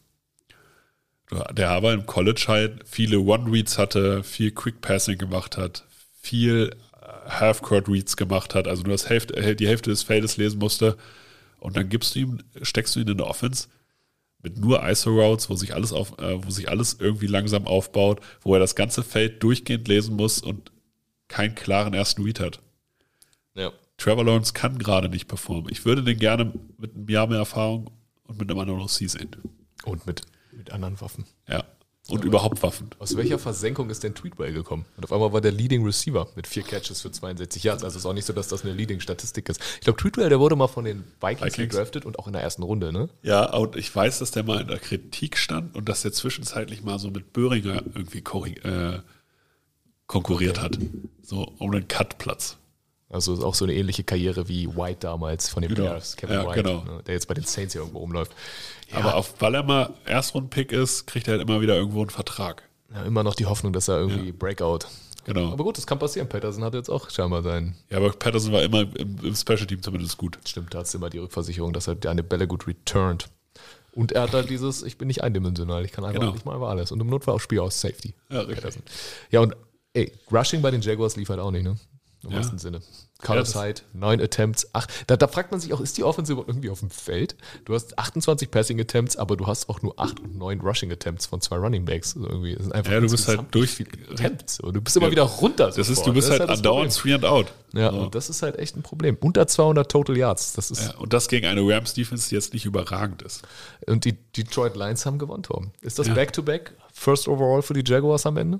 Der aber im College halt viele One-Reads hatte, viel Quick-Passing gemacht hat, viel Half-Court-Reads gemacht hat, also nur das Hälfte, die Hälfte des Feldes lesen musste und dann gibst du ihm, steckst du ihn in eine Offense mit nur I S O-Routes, wo sich alles auf, äh, wo sich alles irgendwie langsam aufbaut, wo er das ganze Feld durchgehend lesen muss und keinen klaren ersten Read hat. Ja. Trevor Lawrence kann gerade nicht performen. Ich würde den gerne mit einem Jahr mehr Erfahrung und mit einem anderen O C sehen. Und mit, mit anderen Waffen. Ja. Und überhaupt Waffen. Aus welcher Versenkung ist denn Tweetwell gekommen? Und auf einmal war der Leading Receiver mit vier Catches für zweiundsechzig Yards. Also ist auch nicht so, dass das eine Leading-Statistik ist. Ich glaube, Tweetwell, der wurde mal von den Vikings, Vikings. gedraftet und auch in der ersten Runde, ne? Ja, und ich weiß, dass der mal in der Kritik stand und dass der zwischenzeitlich mal so mit Böhringer irgendwie korri- äh, konkurriert hat. So um den Cut-Platz. Also ist auch so eine ähnliche Karriere wie White damals von den Genau. Bears, Kevin Ja, White, genau. ne, der jetzt bei den Saints hier irgendwo rumläuft. Ja, Aber auf, weil er mal Erstrunden-Pick ist, kriegt er halt immer wieder irgendwo einen Vertrag. ja, immer noch die Hoffnung, dass er irgendwie Breakout. Genau. Aber gut, das kann passieren. Patterson hat jetzt auch scheinbar sein. Ja, aber Patterson war immer im, im Special-Team zumindest gut. Stimmt, da hat es immer die Rückversicherung, dass er deine Bälle gut returned. Und er hat halt dieses, ich bin nicht eindimensional, ich kann einfach Genau. nicht mal über alles. Und im Notfall auch Spiel aus Safety. Ja, richtig. Patterson. Ja, und ey, Rushing bei den Jaguars lief halt auch nicht, ne? Im Ja. wahrsten Sinne. Carlos Ja, das- Hyde, neun Attempts, acht. Da, da fragt man sich auch, ist die Offense überhaupt irgendwie auf dem Feld? Du hast achtundzwanzig Passing Attempts, aber du hast auch nur acht und neun Rushing Attempts von zwei Running Backs. Also irgendwie, das sind einfach Ja, du bist insgesamt halt durch- nicht viele Attempts. Und du bist immer Ja. wieder runter. Das ist, sofort. du bist halt das andauernd Problem. three and out. Ja, So. und das ist halt echt ein Problem. Unter zweihundert Total Yards. Das ist, Ja, und das gegen eine Rams-Defense, die jetzt nicht überragend ist. Und die Detroit Lions haben gewonnen, Tom. Ist das Ja. Back-to-Back? First overall für die Jaguars am Ende?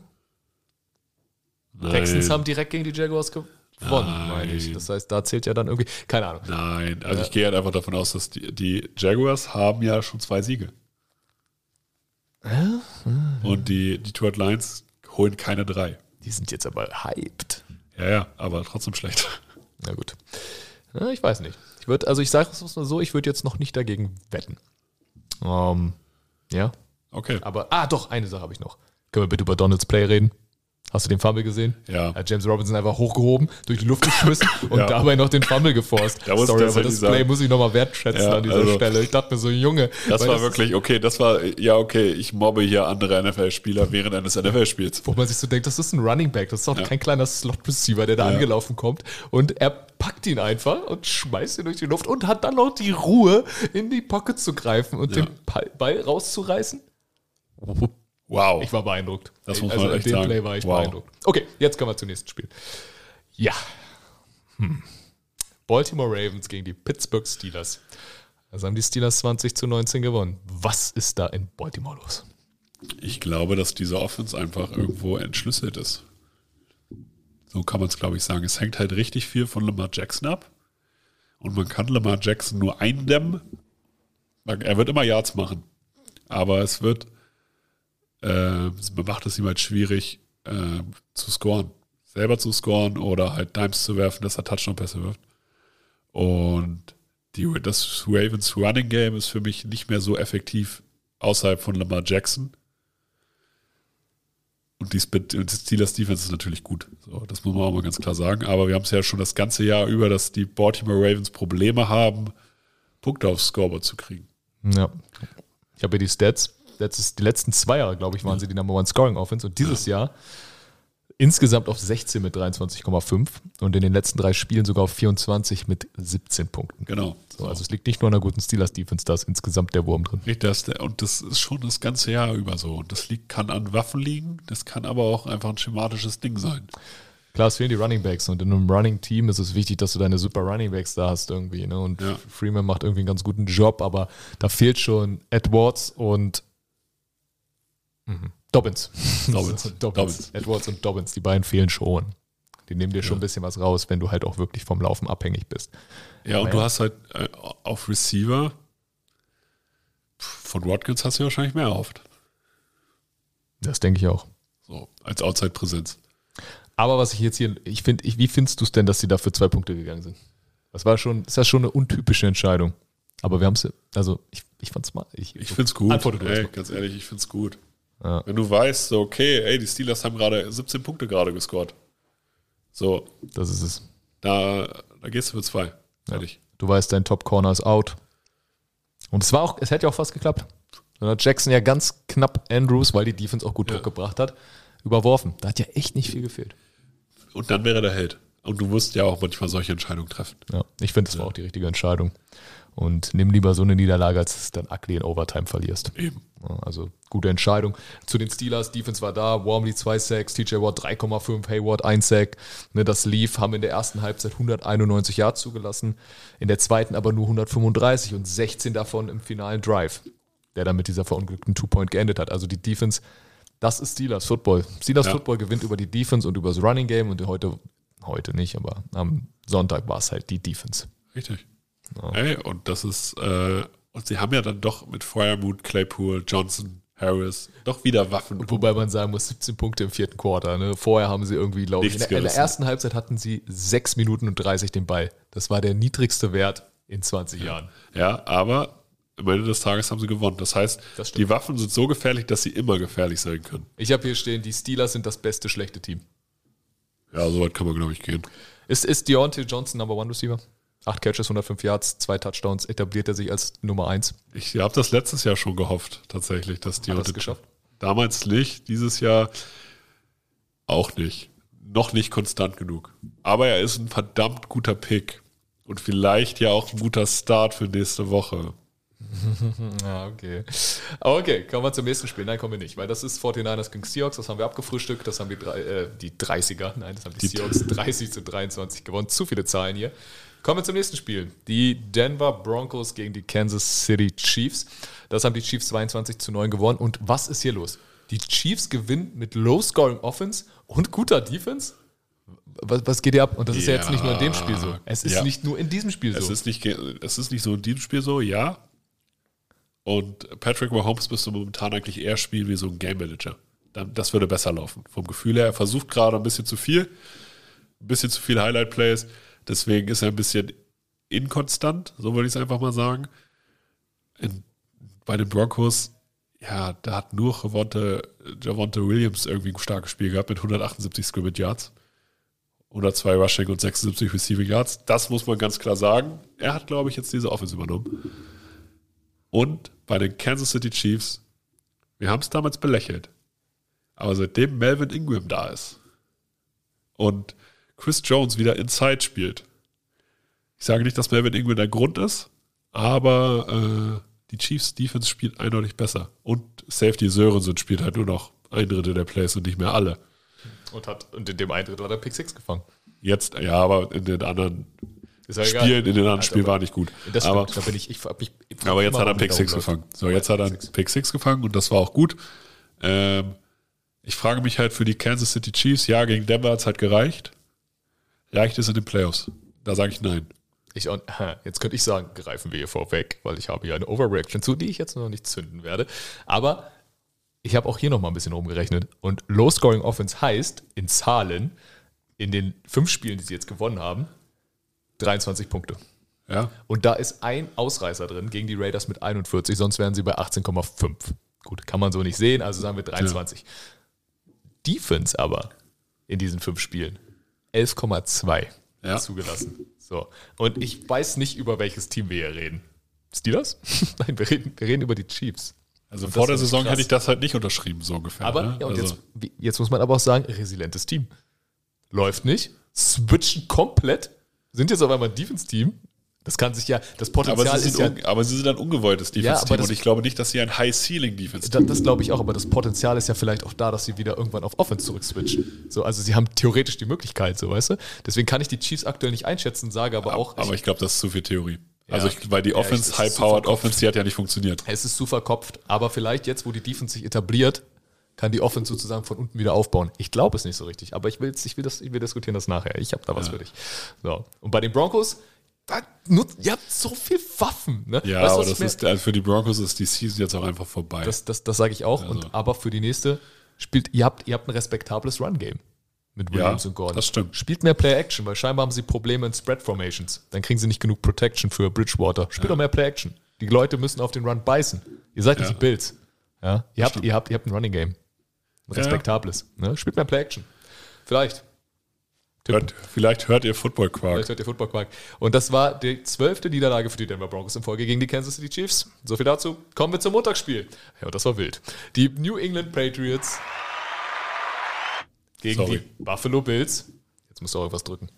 Nein. Texans haben direkt gegen die Jaguars gewonnen, Nein. meine ich. Das heißt, da zählt ja dann irgendwie, keine Ahnung. Nein, also Ja. ich gehe halt einfach davon aus, dass die, die Jaguars haben ja schon zwei Siege. Und die Detroit Lions holen keine drei. Die sind jetzt aber hyped. Ja, ja, aber trotzdem schlecht. Na gut. Ja, ich weiß nicht. Ich würde, also ich sage es mal so, ich würde jetzt noch nicht dagegen wetten. Ähm, ja, Okay. aber, ah doch, eine Sache habe ich noch. Können wir bitte über Donalds Play reden? Hast du den Fumble gesehen? Ja. Hat James Robinson einfach hochgehoben, durch die Luft geschmissen und Ja. dabei noch den Fumble geforst. Da muss Sorry, ich aber das tatsächlich Play sagen. muss ich nochmal wertschätzen Ja, an dieser also- Stelle. Ich dachte mir so, Junge. Das weil war wirklich, okay, das war, ja, okay, ich mobbe hier andere N F L-Spieler während eines N F L-Spiels. Wo man sich so denkt, das ist ein Running Back, das ist auch Ja. kein kleiner Slot-Receiver, der da Ja. angelaufen kommt. Und er packt ihn einfach und schmeißt ihn durch die Luft und hat dann noch die Ruhe, in die Pocket zu greifen und Ja. den Ball- Ball rauszureißen. Wow. Ich war beeindruckt. Das muss also man in echt dem sagen. Play war ich Wow. beeindruckt. Okay, jetzt kommen wir zum nächsten Spiel. Ja. Hm. Baltimore Ravens gegen die Pittsburgh Steelers. Also haben die Steelers zwanzig zu neunzehn gewonnen. Was ist da in Baltimore los? Ich glaube, dass diese Offense einfach irgendwo entschlüsselt ist. So kann man es, glaube ich, sagen. Es hängt halt richtig viel von Lamar Jackson ab. Und man kann Lamar Jackson nur eindämmen. Er wird immer Yards machen. Aber es wird, äh, man macht es ihm halt schwierig, äh, zu scoren. Selber zu scoren oder halt Dimes zu werfen, dass er Touchdown-Pässe wirft. Und die, das Ravens Running Game ist für mich nicht mehr so effektiv außerhalb von Lamar Jackson. Und die, Sp- und die Steelers Defense ist natürlich gut. So, das muss man auch mal ganz klar sagen. Aber wir haben es ja schon das ganze Jahr über, dass die Baltimore Ravens Probleme haben, Punkte aufs Scoreboard zu kriegen. Ja. Ich habe hier die Stats. Letztes, die letzten zwei Jahre, glaube ich, waren sie die Number One Scoring Offense. Und dieses Jahr insgesamt auf sechzehn mit dreiundzwanzig Komma fünf und in den letzten drei Spielen sogar auf vierundzwanzig mit siebzehn Punkten. Genau. So, also es liegt nicht nur an einer guten Steelers-Defense, da ist insgesamt der Wurm drin. Nicht das, der- und das ist schon das ganze Jahr über so. Und das liegt, kann an Waffen liegen, das kann aber auch einfach ein schematisches Ding sein. Klar, es fehlen die Running Backs und in einem Running-Team ist es wichtig, dass du deine super Running Backs da hast irgendwie. Ne? Und Ja. Freeman macht irgendwie einen ganz guten Job, aber da fehlt schon Edwards und mhm. Dobbins. Dobbins. Dobbins. Dobbins. Edwards und Dobbins, die beiden fehlen schon. Die nehmen dir schon Ja. ein bisschen was raus, wenn du halt auch wirklich vom Laufen abhängig bist. Ja, und Aber du ja. hast halt äh, auf Receiver von Watkins hast du ja wahrscheinlich mehr erhofft. Das denke ich auch. So, als Outside-Präsenz. Aber was ich jetzt hier, ich finde, ich, wie findest du es denn, dass sie da für zwei Punkte gegangen sind? Das war schon, ist ja schon eine untypische Entscheidung. Aber wir haben es, also ich, ich fand es mal. Ich, Ich find's gut. Antworte du Ey, erst mal. ganz ehrlich, ich find's gut. Ja. Wenn du weißt, so, okay, ey, die Steelers haben gerade siebzehn Punkte gerade gescored. So, Das ist es. da, da gehst du für zwei. Fertig. Du weißt, dein Top-Corner ist out. Und es war auch, es hätte ja auch fast geklappt. Dann hat Jackson ja ganz knapp Andrews, weil die Defense auch gut Ja. Druck gebracht hat, überworfen. Da hat ja echt nicht viel gefehlt. Und dann wäre der Held. Und du musst ja auch manchmal solche Entscheidungen treffen. Ja, ich finde, das war auch die richtige Entscheidung. Und nimm lieber so eine Niederlage, als dass du dann ugly in Overtime verlierst. Eben. Ja, also gute Entscheidung. Zu den Steelers, Defense war da, Wormley zwei Sacks, T J Watt drei Komma fünf, Hayward ein Sack. Ne, das lief, haben in der ersten Halbzeit hunderteinundneunzig Yards zugelassen, in der zweiten aber nur hundertfünfunddreißig und sechzehn davon im finalen Drive, der dann mit dieser verunglückten Two-Point geendet hat. Also die Defense, das ist Steelers Football. Steelers Ja. Football gewinnt über die Defense und über das Running Game und heute, heute nicht, aber am Sonntag war es halt die Defense. Richtig. Ja. Ey, und das ist, äh, und sie haben ja dann doch mit Fryermuth, Claypool, Johnson, Harris doch wieder Waffen. Wobei man sagen muss, siebzehn Punkte im vierten Quarter. Ne? Vorher haben sie irgendwie, glaube ich, in Nichts der, in der gerissen. ersten Halbzeit hatten sie sechs Minuten und dreißig den Ball. Das war der niedrigste Wert in zwanzig Jahren. Ja, aber am Ende des Tages haben sie gewonnen. Das heißt, Das stimmt. die Waffen sind so gefährlich, dass sie immer gefährlich sein können. Ich habe hier stehen, die Steelers sind das beste schlechte Team. Ja, so weit kann man, glaube ich, gehen. Ist, ist Deontay Johnson Number One Receiver? Acht Catches, hundertfünf Yards, zwei Touchdowns, etabliert er sich als Nummer eins. Ich habe das letztes Jahr schon gehofft, tatsächlich, dass die Hat das heute- geschafft? Damals nicht, dieses Jahr auch nicht. Noch nicht konstant genug. Aber er ist ein verdammt guter Pick. Und vielleicht ja auch ein guter Start für nächste Woche. Ja, okay. Aber okay, kommen wir zum nächsten Spiel. Nein, kommen wir nicht, weil das ist forty-niners gegen Seahawks, das haben wir abgefrühstückt, das haben die, drei- äh, die dreißiger, nein, das haben die, Die- Seahawks dreißig zu dreiundzwanzig gewonnen. Zu viele Zahlen hier. Kommen wir zum nächsten Spiel. Die Denver Broncos gegen die Kansas City Chiefs. Das haben die Chiefs zweiundzwanzig zu neun gewonnen. Und was ist hier los? Die Chiefs gewinnen mit Low-Scoring Offense und guter Defense? Was, was geht hier ab? Und das ist ja, Ja, jetzt nicht nur in dem Spiel so. Es ist ja. nicht nur in diesem Spiel Es so. ist nicht, ge- es ist nicht so in diesem Spiel so, ja. Und Patrick Mahomes müsste momentan eigentlich eher spielen wie so ein Game Manager. Dann, das würde besser laufen. Vom Gefühl her, er versucht gerade ein bisschen zu viel. Ein bisschen zu viel Highlight Plays. Deswegen ist er ein bisschen inkonstant, so würde ich es einfach mal sagen. In, bei den Broncos, ja, da hat nur Javonte, Javonte Williams irgendwie ein starkes Spiel gehabt mit hundertachtundsiebzig Scrimmage Yards, hundertzwei Rushing und sechsundsiebzig Receiving Yards. Das muss man ganz klar sagen. Er hat, glaube ich, jetzt diese Offense übernommen. Und bei den Kansas City Chiefs, wir haben es damals belächelt, aber seitdem Melvin Ingram da ist und Chris Jones wieder Inside spielt, ich sage nicht, dass Melvin Ingram der Grund ist, aber äh, die Chiefs Defense spielt eindeutig besser. Und Safety Sörensen spielt halt nur noch ein Drittel der Plays und nicht mehr alle. Und hat und in dem ein Drittel hat er Pick six gefangen. Jetzt, ja, aber in den anderen Ist ja Spielen, egal. in den anderen Also, Spielen aber- war nicht gut. Das aber stimmt, da bin ich, ich, ich, ich aber jetzt immer, hat er warum Pick die six Daumen gefangen. läuft. So, jetzt hat er Pick six. Pick six gefangen und das war auch gut. Ähm, ich frage mich halt für die Kansas City Chiefs, ja, gegen Denver hat es halt gereicht. Reicht es in den Playoffs? Da sage ich nein. Ich, auch- jetzt könnte ich sagen, greifen wir hier vorweg, weil ich habe hier eine Overreaction zu, die ich jetzt noch nicht zünden werde. Aber ich habe auch hier noch mal ein bisschen rumgerechnet. Und Low-Scoring Offense heißt in Zahlen, in den fünf Spielen, die sie jetzt gewonnen haben, dreiundzwanzig Punkte. Ja, Und da ist ein Ausreißer drin gegen die Raiders mit einundvierzig, sonst wären sie bei achtzehn Komma fünf. Gut, kann man so nicht sehen, also sagen wir dreiundzwanzig. Defense aber in diesen fünf Spielen elf Komma zwei Ja. zugelassen. So. Und ich weiß nicht, über welches Team wir hier reden. Steelers? Nein, wir reden, wir reden über die Chiefs. also Und vor das der ist Saison krass. hätte ich das halt nicht unterschrieben, so ungefähr. Aber ne? ja, und also, jetzt, wie- jetzt muss man aber auch sagen, resilientes Team. Läuft nicht, switchen komplett, sind jetzt auf einmal ein Defense-Team. Das kann sich ja, das aber, Potenzial sie ist sind ja, un, aber sie sind ein ungewolltes Ja, Defense-Team aber das- und ich glaube nicht, dass sie ein High-Ceiling-Defense-Team das, das glaube ich auch, aber das Potenzial ist ja vielleicht auch da, dass sie wieder irgendwann auf Offense zurückswitchen. So, also sie haben theoretisch die Möglichkeit, so weißt du. Deswegen kann ich die Chiefs aktuell nicht einschätzen, sage aber auch, Aber ich glaube, das ist zu viel Theorie. Also, Ja. ich, weil die Ja, Offense, ich- es ist High-Powered super Offense, die hat ja nicht funktioniert. es ist zu verkopft, aber vielleicht jetzt, wo die Defense sich etabliert, kann die Offense sozusagen von unten wieder aufbauen. Ich glaube es nicht so richtig, aber ich will, ich will, das, ich will diskutieren das nachher. Ich habe da was Ja. für dich. So. Und bei den Broncos, da nutzt, ihr habt so viel Waffen. Ne? Ja, Weißt du, aber was das ich mir- ist, also für die Broncos ist die Season jetzt auch einfach vorbei. Das, das, das sage ich auch. Also. Und, aber für die nächste spielt, ihr habt, ihr habt ein respektables Run-Game mit Williams Ja, und Gordon. das stimmt. Spielt mehr Play-Action, weil scheinbar haben sie Probleme in Spread-Formations. Dann kriegen sie nicht genug Protection für Bridgewater. Spielt doch mehr Play-Action. Die Leute müssen auf den Run beißen. Ihr seid nicht Ja. die Bills. Ja? Ihr, habt, stimmt. ihr, habt, ihr habt ein Running-Game. Ein Ja. respektables. Ne? Spielt mehr Play-Action. Vielleicht. Tipp. hört, vielleicht hört ihr Football Quark. Vielleicht hört ihr Football Quark. Und das war die zwölfte Niederlage für die Denver Broncos in Folge gegen die Kansas City Chiefs. So viel dazu. Kommen wir zum Montagsspiel. Ja, und das war wild. Die New England Patriots gegen Sorry. die Buffalo Bills. Jetzt musst du auch irgendwas drücken.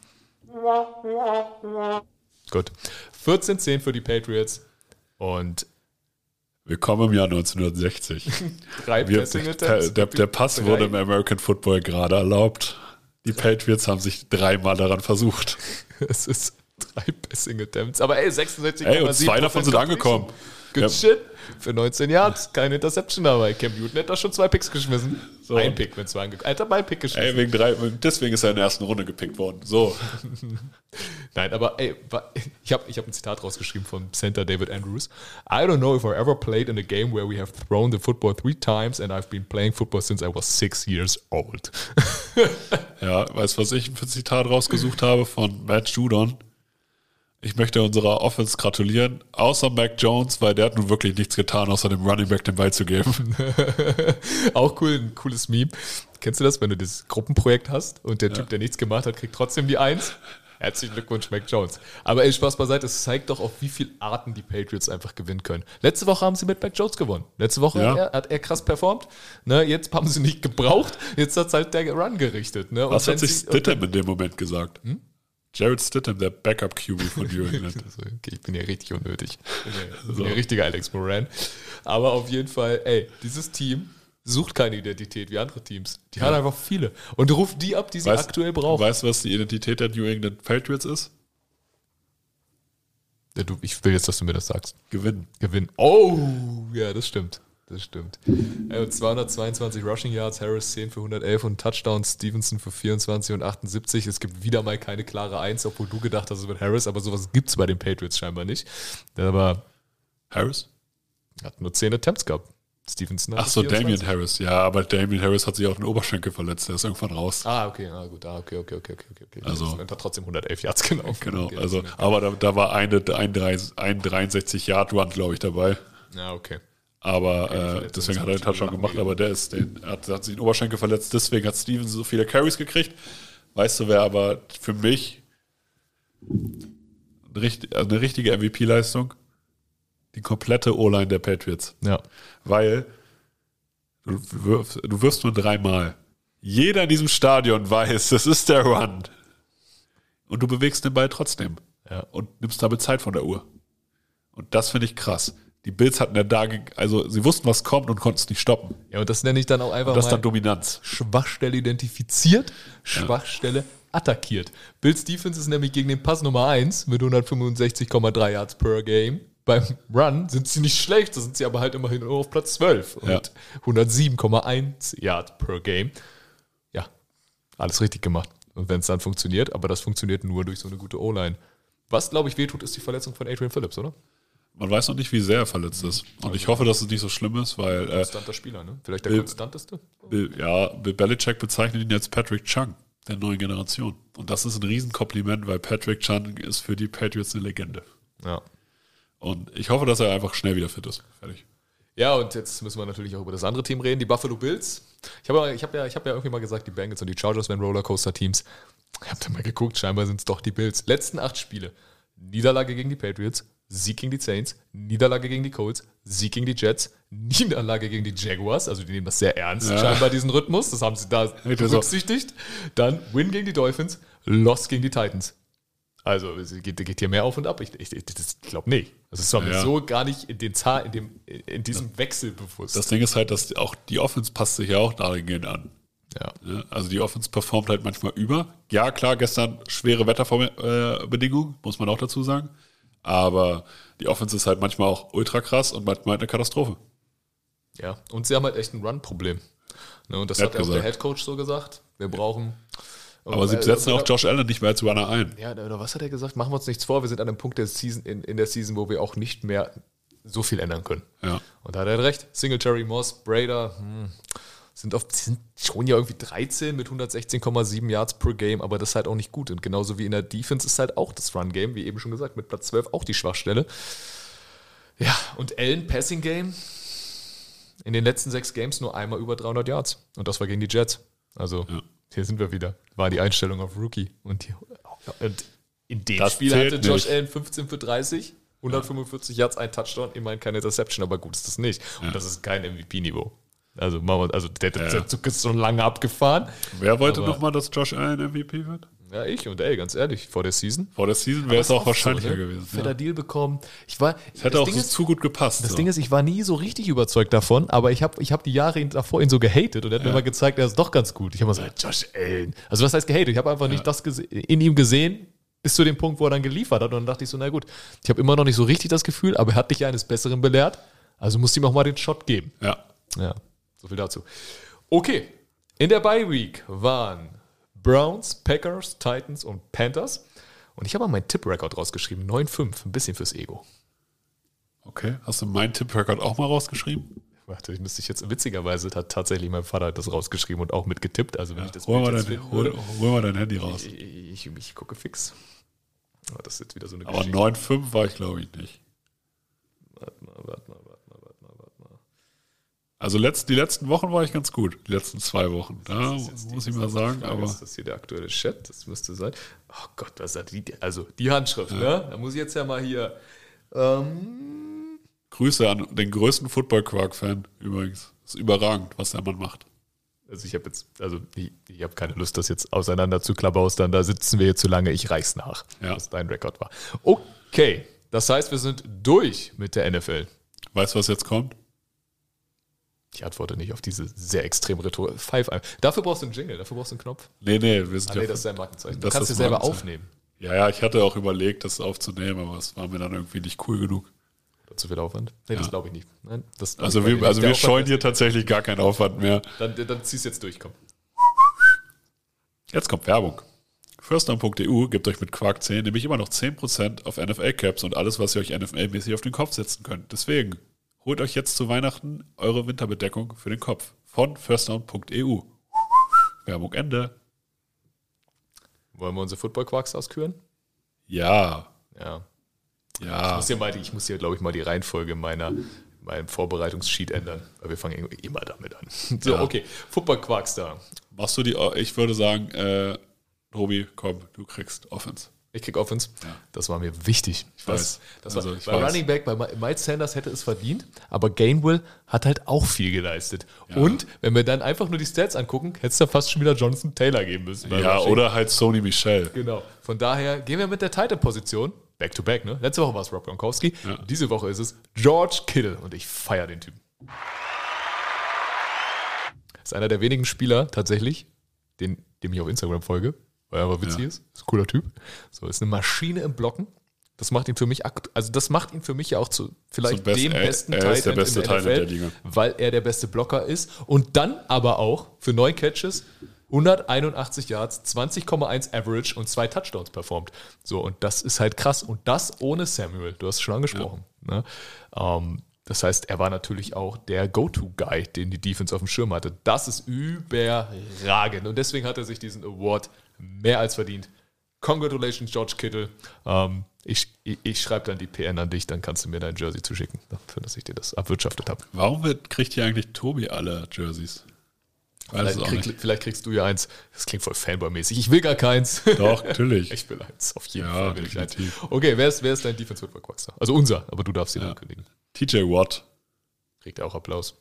Gut. vierzehn zehn für die Patriots und Willkommen im Jahr neunzehnhundertsechzig. drei Wir, Passing der, Attempts. der, der Pass Drei- wurde im American Football gerade erlaubt. Die Patriots haben sich dreimal daran versucht. Es ist drei Passing Attempts. Aber ey, sechsundsechzig Ey, und zwei davon sind angekommen. Good Ja. shit. Für neunzehn Yards, keine Interception dabei. Cam Newton hat da schon zwei Picks geschmissen. So. Ein Pick, wenn zwei angekommen. Alter, mein Pick Ey, geschmissen. wegen drei, deswegen ist er in der ersten Runde gepickt worden. So. Nein, aber ey, wa- ich habe ich hab ein Zitat rausgeschrieben von Center David Andrews. I don't know if I ever played in a game where we have thrown the football three times and I've been playing football since I was six years old. Ja, weißt du, was ich für ein Zitat rausgesucht habe von Matt Judon? Ich möchte unserer Offense gratulieren, außer Mac Jones, weil der hat nun wirklich nichts getan, außer dem Running Back den Ball zu geben. Auch cool, ein cooles Meme. Kennst du das, wenn du das Gruppenprojekt hast und der Typ, der nichts gemacht hat, kriegt trotzdem die Eins? Herzlichen Glückwunsch, Mac Jones. Aber ey, Spaß beiseite, es zeigt doch, auf wie viele Arten die Patriots einfach gewinnen können. Letzte Woche haben sie mit Mac Jones gewonnen. Letzte Woche Ja. hat, er, hat er krass performt. Ne, jetzt haben sie nicht gebraucht. Jetzt hat halt der Run gerichtet. Ne? Und Was wenn hat sich sie- Stidham in dem Moment gesagt? Jared Stidham, der Backup-Q B von New England. Also, okay, ich bin ja richtig unnötig. Ich bin ja, ich bin ja richtiger Alex Moran. Aber auf jeden Fall, ey, dieses Team sucht keine Identität wie andere Teams. Die haben einfach viele. Und ruft die ab, die sie aktuell brauchen. Weißt du, was die Identität der New England Patriots ist? Ja, du, ich will jetzt, dass du mir das sagst. Gewinnen. Gewinnen. Oh, ja, das stimmt. Das stimmt. Ey, und zweihundertzweiundzwanzig Rushing Yards, Harris zehn für hundertelf und Touchdowns, Stevenson für vierundzwanzig und achtundsiebzig. Es gibt wieder mal keine klare Eins, obwohl du gedacht hast, es wird Harris, aber sowas gibt es bei den Patriots scheinbar nicht. Aber Harris? hat nur zehn Attempts gehabt. Stevenson hat Ach so, vierundzwanzig. Damian Harris. Ja, aber Damian Harris hat sich auch den Oberschenkel verletzt. Der ist irgendwann raus. Ah, okay, ah, gut, ah, okay, okay, okay, okay, okay. Also- Und hat trotzdem hundertelf Yards, genau. Genau. Okay, Also, das ist aber da, da war eine, ein, ein dreiundsechzig Yard Run, glaube ich, dabei. mir- ja, okay. Aber äh, deswegen hat er den Touchdown gemacht, aber der ist, den, er hat, hat sich den Oberschenkel verletzt, deswegen hat Stevens so viele Carries gekriegt. Weißt du, wer aber für mich eine, richtig, also eine richtige M V P-Leistung? Die komplette O-Line der Patriots. Ja. Weil du wirfst, du wirfst nur dreimal. Jeder in diesem Stadion weiß, das ist der Run. Und du bewegst den Ball trotzdem. Ja. Und nimmst damit Zeit von der Uhr. Und das finde ich krass. Die Bills hatten ja da, also sie wussten, was kommt und konnten es nicht stoppen. Ja, und das nenne ich dann auch einfach Und das mal ist dann Dominanz. Schwachstelle identifiziert, Schwachstelle ja. attackiert. Bills Defense ist nämlich gegen den Pass Nummer eins mit hundertfünfundsechzig Komma drei Yards per Game. Beim Run sind sie nicht schlecht, da sind sie aber halt immerhin nur auf Platz zwölf und ja. hundertsieben Komma eins Yards per Game. Ja, alles richtig gemacht. Und wenn es dann funktioniert, aber das funktioniert nur durch so eine gute O-Line. Was, glaube ich, wehtut, ist die Verletzung von Adrian Phillips, oder? Man weiß noch nicht, wie sehr er verletzt ist. Und ich hoffe, dass es nicht so schlimm ist, weil... Äh, konstanter Spieler, ne? Vielleicht der Bill, konstanteste? Bill, ja, Bill Belichick bezeichnet ihn jetzt Patrick Chung, der neuen Generation. Und das ist ein Riesenkompliment, weil Patrick Chung ist für die Patriots eine Legende. Ja. Und ich hoffe, dass er einfach schnell wieder fit ist. Fertig. Ja, und jetzt müssen wir natürlich auch über das andere Team reden, die Buffalo Bills. Ich habe ich hab ja, ich hab ja irgendwie mal gesagt, die Bengals und die Chargers wären Rollercoaster-Teams. Ich habe da mal geguckt, scheinbar sind es doch die Bills. Letzten acht Spiele. Niederlage gegen die Patriots, Sieg gegen die Saints, Niederlage gegen die Colts, Sieg gegen die Jets, Niederlage gegen die Jaguars, also die nehmen das sehr ernst, ja. scheinbar diesen Rhythmus, das haben sie da berücksichtigt. Dann Win gegen die Dolphins, Loss gegen die Titans. Also es geht, geht hier mehr auf und ab. Ich, ich, ich glaube nicht. Also es war mir ja. so gar nicht in den Zahl, in, dem, in diesem Wechsel bewusst. Das Ding ist halt, dass auch die Offense passt sich ja auch dahingehend an. Ja. Ja, also die Offense performt halt manchmal über. Ja, klar, gestern schwere Wetterbedingungen, muss man auch dazu sagen. Aber die Offense ist halt manchmal auch ultra krass und manchmal halt eine Katastrophe. Ja, und sie haben halt echt ein Run-Problem. Ne, und das Nett hat auch gesagt. der Headcoach so gesagt. Wir brauchen... Aber sie setzen auch Josh Allen nicht mehr als Runner ein. Ja, oder was hat er gesagt? Machen wir uns nichts vor, wir sind an einem Punkt der Season, in, in der Season, wo wir auch nicht mehr so viel ändern können. Ja. Und da hat er recht. Singletary, Moss, Brader hm, sind, oft, sind schon ja irgendwie dreizehn mit hundertsechzehn Komma sieben Yards per Game, aber das ist halt auch nicht gut. Und genauso wie in der Defense ist halt auch das Run-Game, wie eben schon gesagt, mit Platz zwölf auch die Schwachstelle. Ja, und Allen, Passing Game, in den letzten sechs Games nur einmal über dreihundert Yards. Und das war gegen die Jets. Also... Ja. Hier sind wir wieder. War die Einstellung auf Rookie. Und, die, und in dem das Spiel hatte Josh nicht. Allen fünfzehn für dreißig, hundertfünfundvierzig Yards, ein Touchdown, immerhin keine Interception, aber gut ist das nicht. Und ja. das ist kein M V P-Niveau. Also, also der, der ja. Zug ist schon lange abgefahren. Wer wollte nochmal, dass Josh Allen M V P wird? Ja, ich und ey, ganz ehrlich, vor der Season. Vor der Season wäre es auch wahrscheinlicher so, ne? gewesen. Fetter Ja. Deal bekommen. Ich war, Es hätte das auch Ding so ist, zu gut gepasst. Das so. Ding ist, ich war nie so richtig überzeugt davon, aber ich habe ich hab die Jahre davor ihn so gehatet und er hat Ja. mir mal gezeigt, er ist doch ganz gut. Ich habe mal gesagt, Josh Allen. Also was heißt gehatet? Ich habe einfach nicht das gese- in ihm gesehen, bis zu dem Punkt, wo er dann geliefert hat. Und dann dachte ich so, na gut, ich habe immer noch nicht so richtig das Gefühl, aber er hat dich ja eines Besseren belehrt. Also musst du ihm auch mal den Shot geben. Ja. Ja, so viel dazu. Okay, in der Bye Week waren Browns, Packers, Titans und Panthers. Und ich habe mal meinen Tipp-Record rausgeschrieben, neun fünf, ein bisschen fürs Ego. Okay. Hast du meinen Tipp-Record auch mal rausgeschrieben? Warte, ich müsste ich jetzt, witzigerweise hat tatsächlich mein Vater das rausgeschrieben und auch mitgetippt. Also wenn Ja. ich das Hol, mal Bild jetzt dein, finden hol, würde. hol mal dein Handy raus. Ich, ich, ich, ich gucke fix. Oh, das ist jetzt wieder so eine Aber Geschichte. neun fünf war ich, glaube ich, nicht. Warte mal, warte mal, warte mal, warte mal, warte mal. Also letzt, die letzten Wochen war ich ganz gut. Die letzten zwei Wochen. Da Das ist jetzt muss die- ich mal sagen. Frage, Aber ist das hier der aktuelle Chat? Das müsste sein. Oh Gott, was hat die? Also die Handschrift, ne? Da muss ich jetzt ja mal hier. Ähm, Grüße an den größten Football-Quark-Fan übrigens. Ist überragend, was der Mann macht. also ich habe jetzt, also ich, ich habe keine Lust, das jetzt auseinander zu klabaustern. Da sitzen wir hier zu lange. Ich reich's nach, Ja. was dein Rekord war. Okay, das heißt, wir sind durch mit der N F L. Weißt du, was jetzt kommt? Ich antworte nicht auf diese sehr extrem Rhetorik. Five ein. Dafür brauchst du einen Jingle, dafür brauchst du einen Knopf. Nee, nee, wir sind Ah, ja. nee, das ist dein Markenzeichen. Du Das kannst ist dir selber Markenzeichen. aufnehmen. Ja, ja, ich hatte auch überlegt, das aufzunehmen, aber es war mir dann irgendwie nicht cool genug. Oder zu viel Aufwand? Nee, das Ja. glaube ich nicht. Nein, das Also glaube ich wir, nicht. also Der wir Aufwand scheuen ist- hier tatsächlich gar keinen Aufwand mehr. Dann, dann zieh's jetzt durch, komm. Jetzt kommt Werbung. firstdown punkt e u gibt euch mit Quark zehn nämlich immer noch zehn Prozent auf N F L-Caps und alles, was ihr euch N F L-mäßig auf den Kopf setzen könnt. Deswegen holt euch jetzt zu Weihnachten eure Winterbedeckung für den Kopf von firstdown punkt e u. Werbung Ende. Wollen wir unsere Football-Quarks ausküren? Ja, Ja. Ich ja. muss hier, mal die, ich muss hier, glaube ich, mal die Reihenfolge meiner meinen Vorbereitungssheet ändern, weil wir fangen immer damit an. So, Ja. okay, Football-Quarkstar. Machst du die, ich würde sagen, äh, Robi, komm, du kriegst Offense. Ich krieg Offense. Ja. Das war mir wichtig. Ich weiß. Das Also, war, ich bei weiß. Running Back, bei Miles Sanders hätte es verdient, aber Gainwell hat halt auch viel geleistet. Ja. Und wenn wir dann einfach nur die Stats angucken, hätte es da fast schon wieder Jonathan Taylor geben müssen. bei Ja, Rushing. oder halt Sony Michel. Genau. Von daher gehen wir mit der Tight End-Position back to back. Ne? Letzte Woche war es Rob Gronkowski. Ja. Diese Woche ist es George Kittle. Und ich feiere den Typen. Ist einer der wenigen Spieler tatsächlich, den, dem ich auf Instagram folge, weil er aber witzig Ja. ist. Ist ein cooler Typ. So, ist eine Maschine im Blocken. Das macht ihn für mich, akt- also das macht ihn für mich ja auch zu vielleicht Zum Besten- dem er- besten er ist der Tight End beste in der Tight N End F L, der Liga. weil er der beste Blocker ist und dann aber auch für neun Catches, hunderteinundachtzig Yards, zwanzig Komma eins Average und zwei Touchdowns performt. So, und das ist halt krass. Und das ohne Samuel. Du hast es schon angesprochen. Ne? Ähm, das heißt, er war natürlich auch der Go-To-Guy, den die Defense auf dem Schirm hatte. Das ist überragend. Und deswegen hat er sich diesen Award mehr als verdient. Congratulations, George Kittle. Ähm, ich ich, ich schreibe dann die P N an dich, dann kannst du mir dein Jersey zuschicken, dafür, dass ich dir das abwirtschaftet habe. Warum wird, kriegt hier eigentlich Tobi alle Jerseys? Weiß es Vielleicht, auch krieg, nicht. vielleicht kriegst du ja eins. Das klingt voll Fanboy-mäßig. Ich will gar keins. Doch, natürlich. Ich will eins. Auf jeden Ja, Fall will ich eins. definitiv. Okay, wer ist, wer ist dein Defense Football Quackster? Also unser, aber du darfst ihn Ja. ankündigen. T J Watt. Kriegt er auch Applaus.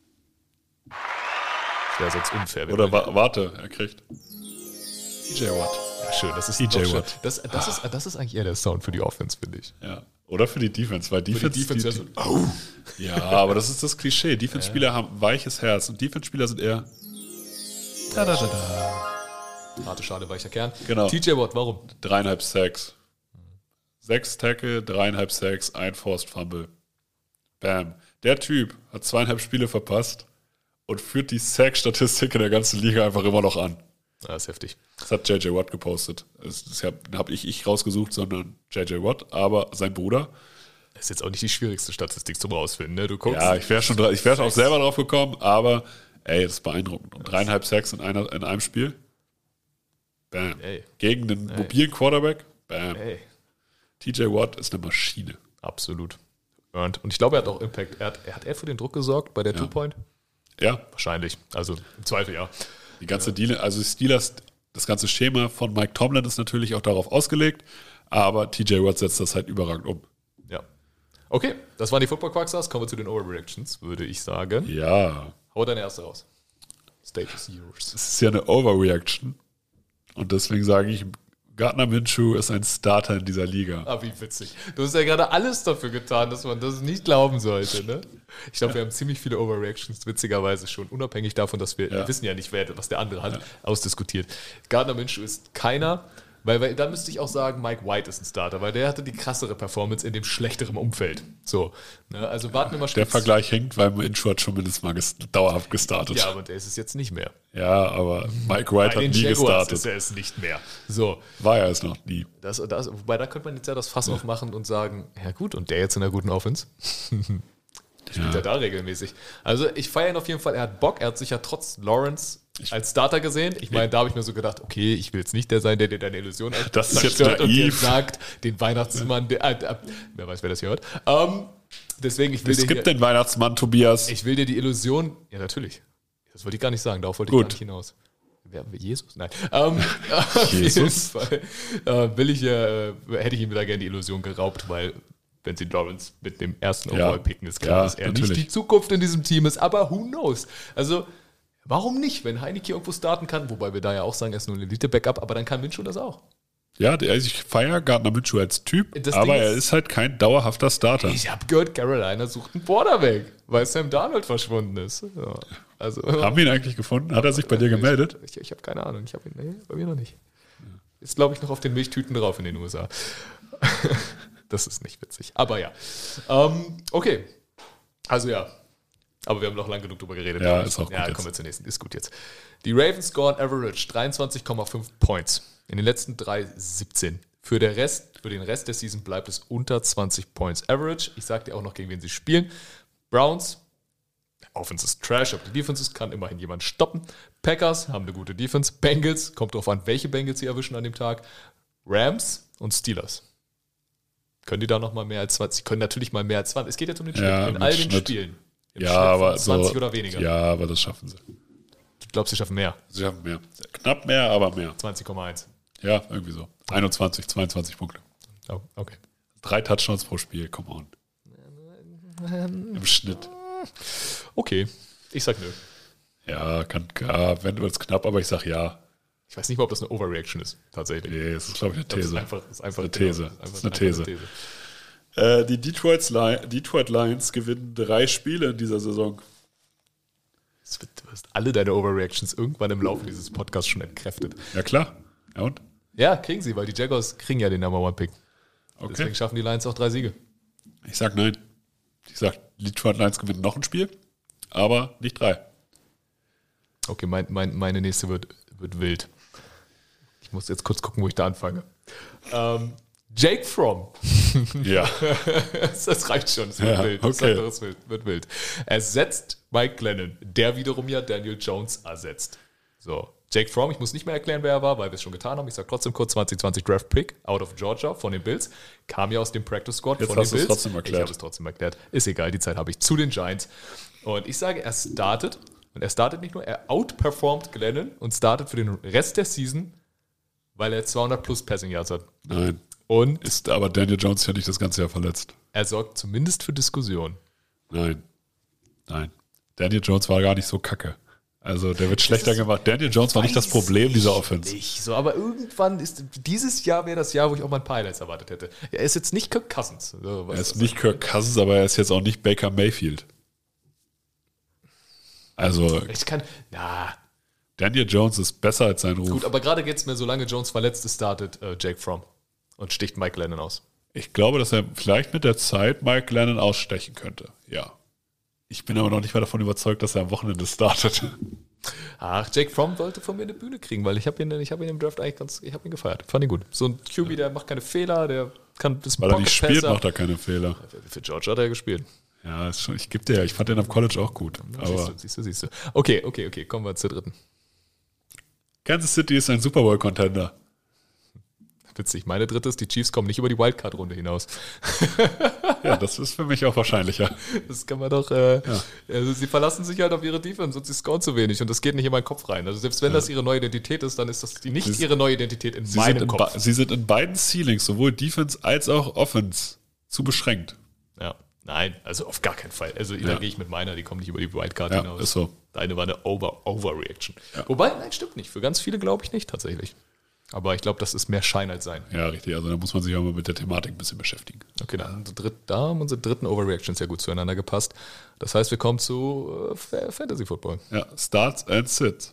Das wäre sonst unfair. wenn Oder wir- wa warte, er kriegt T J Watt. Ja, schön, das ist T J doch schön. Watt. Das, das, ist, das ist eigentlich eher der Sound für die Offense, finde ich. Ja. Oder für die Defense, weil Für Defense, die Defense die, wäre so, oh. ja, aber das ist das Klischee. Defense-Spieler haben ein weiches Herz und Defense-Spieler sind eher da, da, da, da. Harte Schale, weicher Kern. Genau. T J Watt, warum? Dreieinhalb Sacks. Sechs Tackle, dreieinhalb Sacks, ein Forced Fumble. Bam. Der Typ hat zweieinhalb Spiele verpasst und führt die Sack-Statistik in der ganzen Liga einfach immer noch an. Das ist heftig. Das hat J J Watt gepostet. Das, das habe hab ich, ich rausgesucht, sondern J J Watt, aber sein Bruder. Das ist jetzt auch nicht die schwierigste Statistik zum Rausfinden, ne? Du guckst. Ja, ich wäre schon, dra- ich wäre auch selber drauf gekommen, aber ey, das ist beeindruckend. Und dreieinhalb Sacks in, einer, in einem Spiel. Bam. Ey. Gegen einen mobilen Quarterback. Bam. Ey, T J Watt ist eine Maschine. absolut. Earned. Und ich glaube, er hat auch Impact. Er hat, er hat er für den Druck gesorgt bei der Ja. Two-Point? Ja, Wahrscheinlich. Also im Zweifel ja. die ganze Deal, also die Steelers, das ganze Schema von Mike Tomlin ist natürlich auch darauf ausgelegt, aber T J Watt setzt das halt überragend um. Ja. Okay, das waren die Football Quackstars. Kommen wir zu den Overreactions, würde ich sagen. Ja, Hau deine erste raus. Stage is yours. es ist ja eine Overreaction und deswegen sage ich, Gardner Minshew ist ein Starter in dieser Liga. Ah, wie witzig. Du hast ja gerade alles dafür getan, dass man das nicht glauben sollte, ne? Ich glaube, wir haben ziemlich viele Overreactions, witzigerweise schon, unabhängig davon, dass wir, Ja. wir wissen ja nicht, wer, was der andere hat, ausdiskutiert. Gardner Minshew ist keiner, weil, weil da müsste ich auch sagen, Mike White ist ein Starter, weil der hatte die krassere Performance in dem schlechteren Umfeld. So, ne? Also warten wir mal Der spitz- Vergleich hinkt, weil Minshew hat schon mindestens mal ges dauerhaft gestartet. Ja, Ja, aber der ist es jetzt nicht mehr. aber Mike White Bei hat den nie Jaguars gestartet. ist er es nicht mehr. So, War er es noch nie. das, das, wobei da könnte man jetzt ja das Fass aufmachen und sagen, ja gut, und der jetzt in einer guten Offense? Spielt er da regelmäßig. Also ich feiere ihn auf jeden Fall, er hat Bock, er hat sich ja trotz Lawrence als Starter gesehen. Ich meine, da habe ich mir so gedacht, okay, ich will jetzt nicht der sein, der dir deine Illusion Das ist jetzt zerstört und dir naiv. sagt, den Weihnachtsmann, der, äh, äh, wer weiß, wer das hier hört. Ähm, deswegen, ich will, Es dir gibt hier, den Weihnachtsmann, Tobias. ich will dir die Illusion, ja natürlich, das wollte ich gar nicht sagen, darauf wollte ich Gut. gar nicht hinaus. Wer, Jesus? Nein. Ähm, auf jeden Jesus? Fall äh, will ich, äh, hätte ich ihm wieder gerne die Illusion geraubt, weil wenn sie Lawrence mit dem ersten Ja. Overall picken, ist klar, Ja, dass er natürlich. nicht die Zukunft in diesem Team ist. Aber who knows? Also, warum nicht, wenn Heineke irgendwo starten kann? Wobei wir da ja auch sagen, er ist nur ein Elite-Backup, aber dann kann Minshew das auch. Ja, der, ich feiere Gardner Minshew als Typ, Das aber Ding er ist- ist halt kein dauerhafter Starter. Ich habe gehört, Carolina sucht einen Quarterback, weil Sam Darnold verschwunden ist. Ja. Also, Haben wir ihn eigentlich gefunden? Hat er sich bei dir gemeldet? Ich, ich habe keine Ahnung. Ich habe ihn, nee, bei mir noch nicht. Ist, glaube ich, noch auf den Milchtüten drauf in den U S A. Das ist nicht witzig. Aber ja. Ähm, okay. Also ja. Aber wir haben noch lang genug drüber geredet. Ja, ist auch gut Ja, jetzt. kommen wir zur nächsten. Ist gut jetzt. Die Ravens scoren average dreiundzwanzig Komma fünf Points. In den letzten drei siebzehn. Für, der Rest, für den Rest der Season bleibt es unter zwanzig Points average. Ich sage dir auch noch, gegen wen sie spielen. Browns. Offense ist Trash, aber die Defense ist, kann immerhin jemand stoppen. Packers haben eine gute Defense. Bengals, kommt drauf an, welche Bengals sie erwischen an dem Tag. Rams und Steelers. Können die da noch mal mehr als zwanzig? Sie können natürlich mal mehr als zwanzig. Es geht jetzt um den Schnitt. Ja, in mit all den Schnitt. Spielen. Im Ja, Schnitt aber von zwanzig so, oder weniger. Ja, aber das schaffen sie. Du glaubst, sie schaffen mehr? Sie schaffen mehr. Knapp mehr, aber mehr. zwanzig Komma eins. Ja, irgendwie so. einundzwanzig, zweiundzwanzig Punkte. Oh, okay. Drei Touchdowns pro Spiel, come on. Im Schnitt. Okay, ich sag nö. Ja, kann, ja, wenn wird es knapp, aber ich sag ja. Ich weiß nicht mal, ob das eine Overreaction ist, tatsächlich. Nee, das ist, glaube ich, eine Das ist These. einfach, das ist einfach eine These. genau, Das ist einfach- eine einfach These. Äh, die Detroit, Li- Detroit Lions gewinnen drei Spiele in dieser Saison. Es wird- Du hast alle deine Overreactions irgendwann im Laufe dieses Podcasts schon entkräftet. Ja, klar. Ja, und? Ja, kriegen sie, weil die Jaguars kriegen ja den Number One Pick. Okay. Deswegen schaffen die Lions auch drei Siege. Ich sag nein. Ich sag, Detroit Lions gewinnen noch ein Spiel, aber nicht drei. Okay, mein, mein, meine nächste wird, wird wild. Ich muss jetzt kurz gucken, wo ich da anfange. Ähm, Jake Fromm. Ja. Das reicht schon, es wird Ja, wild. Ich okay. sag doch, es wird, wird wild. Ersetzt Mike Glennon, der wiederum ja Daniel Jones ersetzt. So, Jake Fromm, ich muss nicht mehr erklären, wer er war, weil wir es schon getan haben. Ich sage trotzdem kurz zwanzig zwanzig Draft Pick out of Georgia von den Bills. Kam ja aus dem Practice Squad Jetzt von hast den du es Bills. trotzdem Ich erklärt. habe es trotzdem erklärt. Ist egal, die Zeit habe ich zu den Giants. Und ich sage, er startet. Und er startet nicht nur, er outperformt Glennon und startet für den Rest der Season, weil er zweihundert plus Passing Yards hat. Nein. Und Ist aber Daniel Jones ja nicht das ganze Jahr verletzt. er sorgt zumindest für Diskussion. Nein. Nein. Daniel Jones war gar nicht so kacke. Also der wird schlechter ist- gemacht. Daniel Jones war nicht das Weiß Problem dieser ich Offense. Nicht so, aber irgendwann ist dieses Jahr wäre das Jahr, wo ich auch mal ein paar Highlights erwartet hätte. Er ist jetzt nicht Kirk Cousins. Also, was- Er ist nicht Kirk Cousins, aber er ist jetzt auch nicht Baker Mayfield. Also Ich kann, na, Daniel Jones ist besser als sein Ruf. gut, aber gerade geht es mir, solange Jones verletzt ist, startet äh, Jake Fromm und sticht Mike Glennon aus. Ich glaube, dass er vielleicht mit der Zeit Mike Glennon ausstechen könnte. Ja. Ich bin aber noch nicht mal davon überzeugt, dass er am Wochenende startet. Ach, Jake Fromm sollte von mir eine Bühne kriegen, weil ich habe ihn, ich hab ihn im Draft eigentlich ganz, ich habe ihn gefeiert. Fand ihn gut. So ein Q B, der macht keine Fehler, der kann das Weil er nicht spielt, Pocket-Passer. macht er keine Fehler. Für Georgia hat er gespielt. Ja, ist schon, ich gebe dir ja, ich fand den am College auch gut. siehst Aber du, siehst du, siehst du. Okay, okay, okay, kommen wir zur dritten. Kansas City ist ein Super Bowl-Contender. Witzig, meine dritte ist, die Chiefs kommen nicht über die Wildcard-Runde hinaus. Ja, das ist für mich auch wahrscheinlicher. Das kann man doch, äh, also sie verlassen sich halt auf ihre Defense und sie scoren zu wenig und das geht nicht in meinen Kopf rein. Also selbst wenn das ihre neue Identität ist, dann ist das die nicht Sie- ihre neue Identität in Sie sind, meinem in Kopf. ba- sie sind in beiden Ceilings, sowohl Defense als auch Offense, zu beschränkt. Ja, nein, also auf gar keinen Fall. Also da Ja. gehe ich mit meiner, die kommen nicht über die Wildcard Ja, hinaus. ist so. Deine war eine Over, Overreaction. Wobei, nein, stimmt nicht. Für ganz viele glaube ich nicht tatsächlich. Aber ich glaube, das ist mehr Schein als Sein. Ja, richtig. Also da muss man sich auch mal mit der Thematik ein bisschen beschäftigen. Okay, dann haben unsere dritt, da haben unsere dritten Overreactions ja gut zueinander gepasst. Das heißt, wir kommen zu äh, Fantasy Football. Ja, Starts and Sits.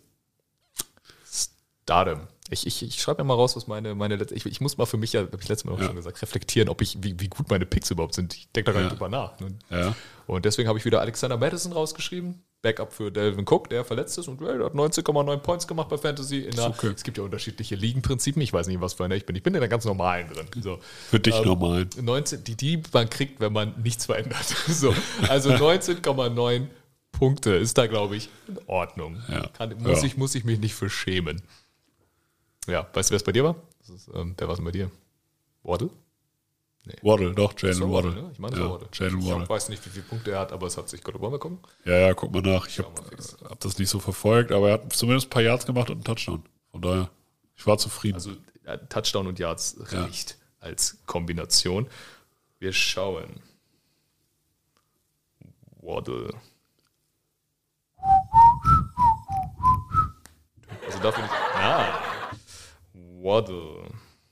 Stardom. Ich, ich, ich schreibe mir mal raus, was meine, meine letzte, ich, ich muss mal für mich, ja, habe ich letztes Mal auch Ja. schon gesagt, reflektieren, ob ich, wie, wie gut meine Picks überhaupt sind. Ich denke da gar nicht Ja. drüber nach. Und, Ja. und deswegen habe ich wieder Alexander Madison rausgeschrieben. Backup für Delvin Cook, der verletzt ist und hey, der hat neunzehn Komma neun Points gemacht bei Fantasy. In der, okay. Es gibt ja unterschiedliche Ligenprinzipien. Ich weiß nicht, was für einer ich bin. Ich bin in der ganz normalen drin. So. Für dich Ähm, normal. neunzehn, die, die man kriegt, wenn man nichts verändert. So, also neunzehn Komma neun Punkte ist da, glaube ich, in Ordnung. Ja. Kann, muss, Ja. ich, muss ich mich nicht für schämen. Ja, weißt du, wer es bei dir war? Das ist, ähm, wer war es denn bei dir? Waddle? Waddle, doch, Jalen So, Waddle. ne? Ich meine, es ja, war Waddle. Jalen Ich Waddle. weiß nicht, wie viele Punkte er hat, aber es hat sich gut. Wollen wir gucken? Ja, ja, guck mal nach. Ich habe Schau mal fix. hab das nicht so verfolgt, aber er hat zumindest ein paar Yards gemacht und einen Touchdown. Von daher, ich war zufrieden. Also ja, Touchdown und Yards Ja. reicht als Kombination. Wir schauen. Waddle. Also dafür nicht. Ah. Waddle.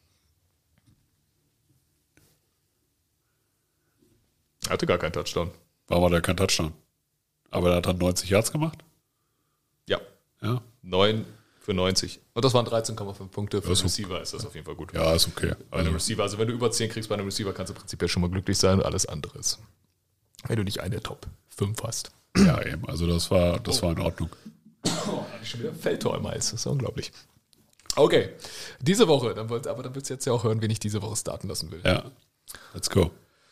Er hatte gar keinen Touchdown. Warum hat er keinen Touchdown? Aber er hat dann neunzig Yards gemacht? Ja. Ja. neun für neunzig. Und das waren dreizehn Komma fünf Punkte. Für Das einen ist Receiver ist das auf jeden Fall gut. Ja, ist okay. Bei einem Also, Receiver, also wenn du über zehn kriegst bei einem Receiver, kannst du prinzipiell schon mal glücklich sein und alles andere ist. Wenn du nicht eine Top fünf hast. ja, eben. Also das war, das war in Ordnung. Oh, hatte ich schon wieder Feldtor im Eis. Das ist unglaublich. Okay, diese Woche, dann wollt, aber dann willst du jetzt ja auch hören, wen ich diese Woche starten lassen will. Ja. Let's go.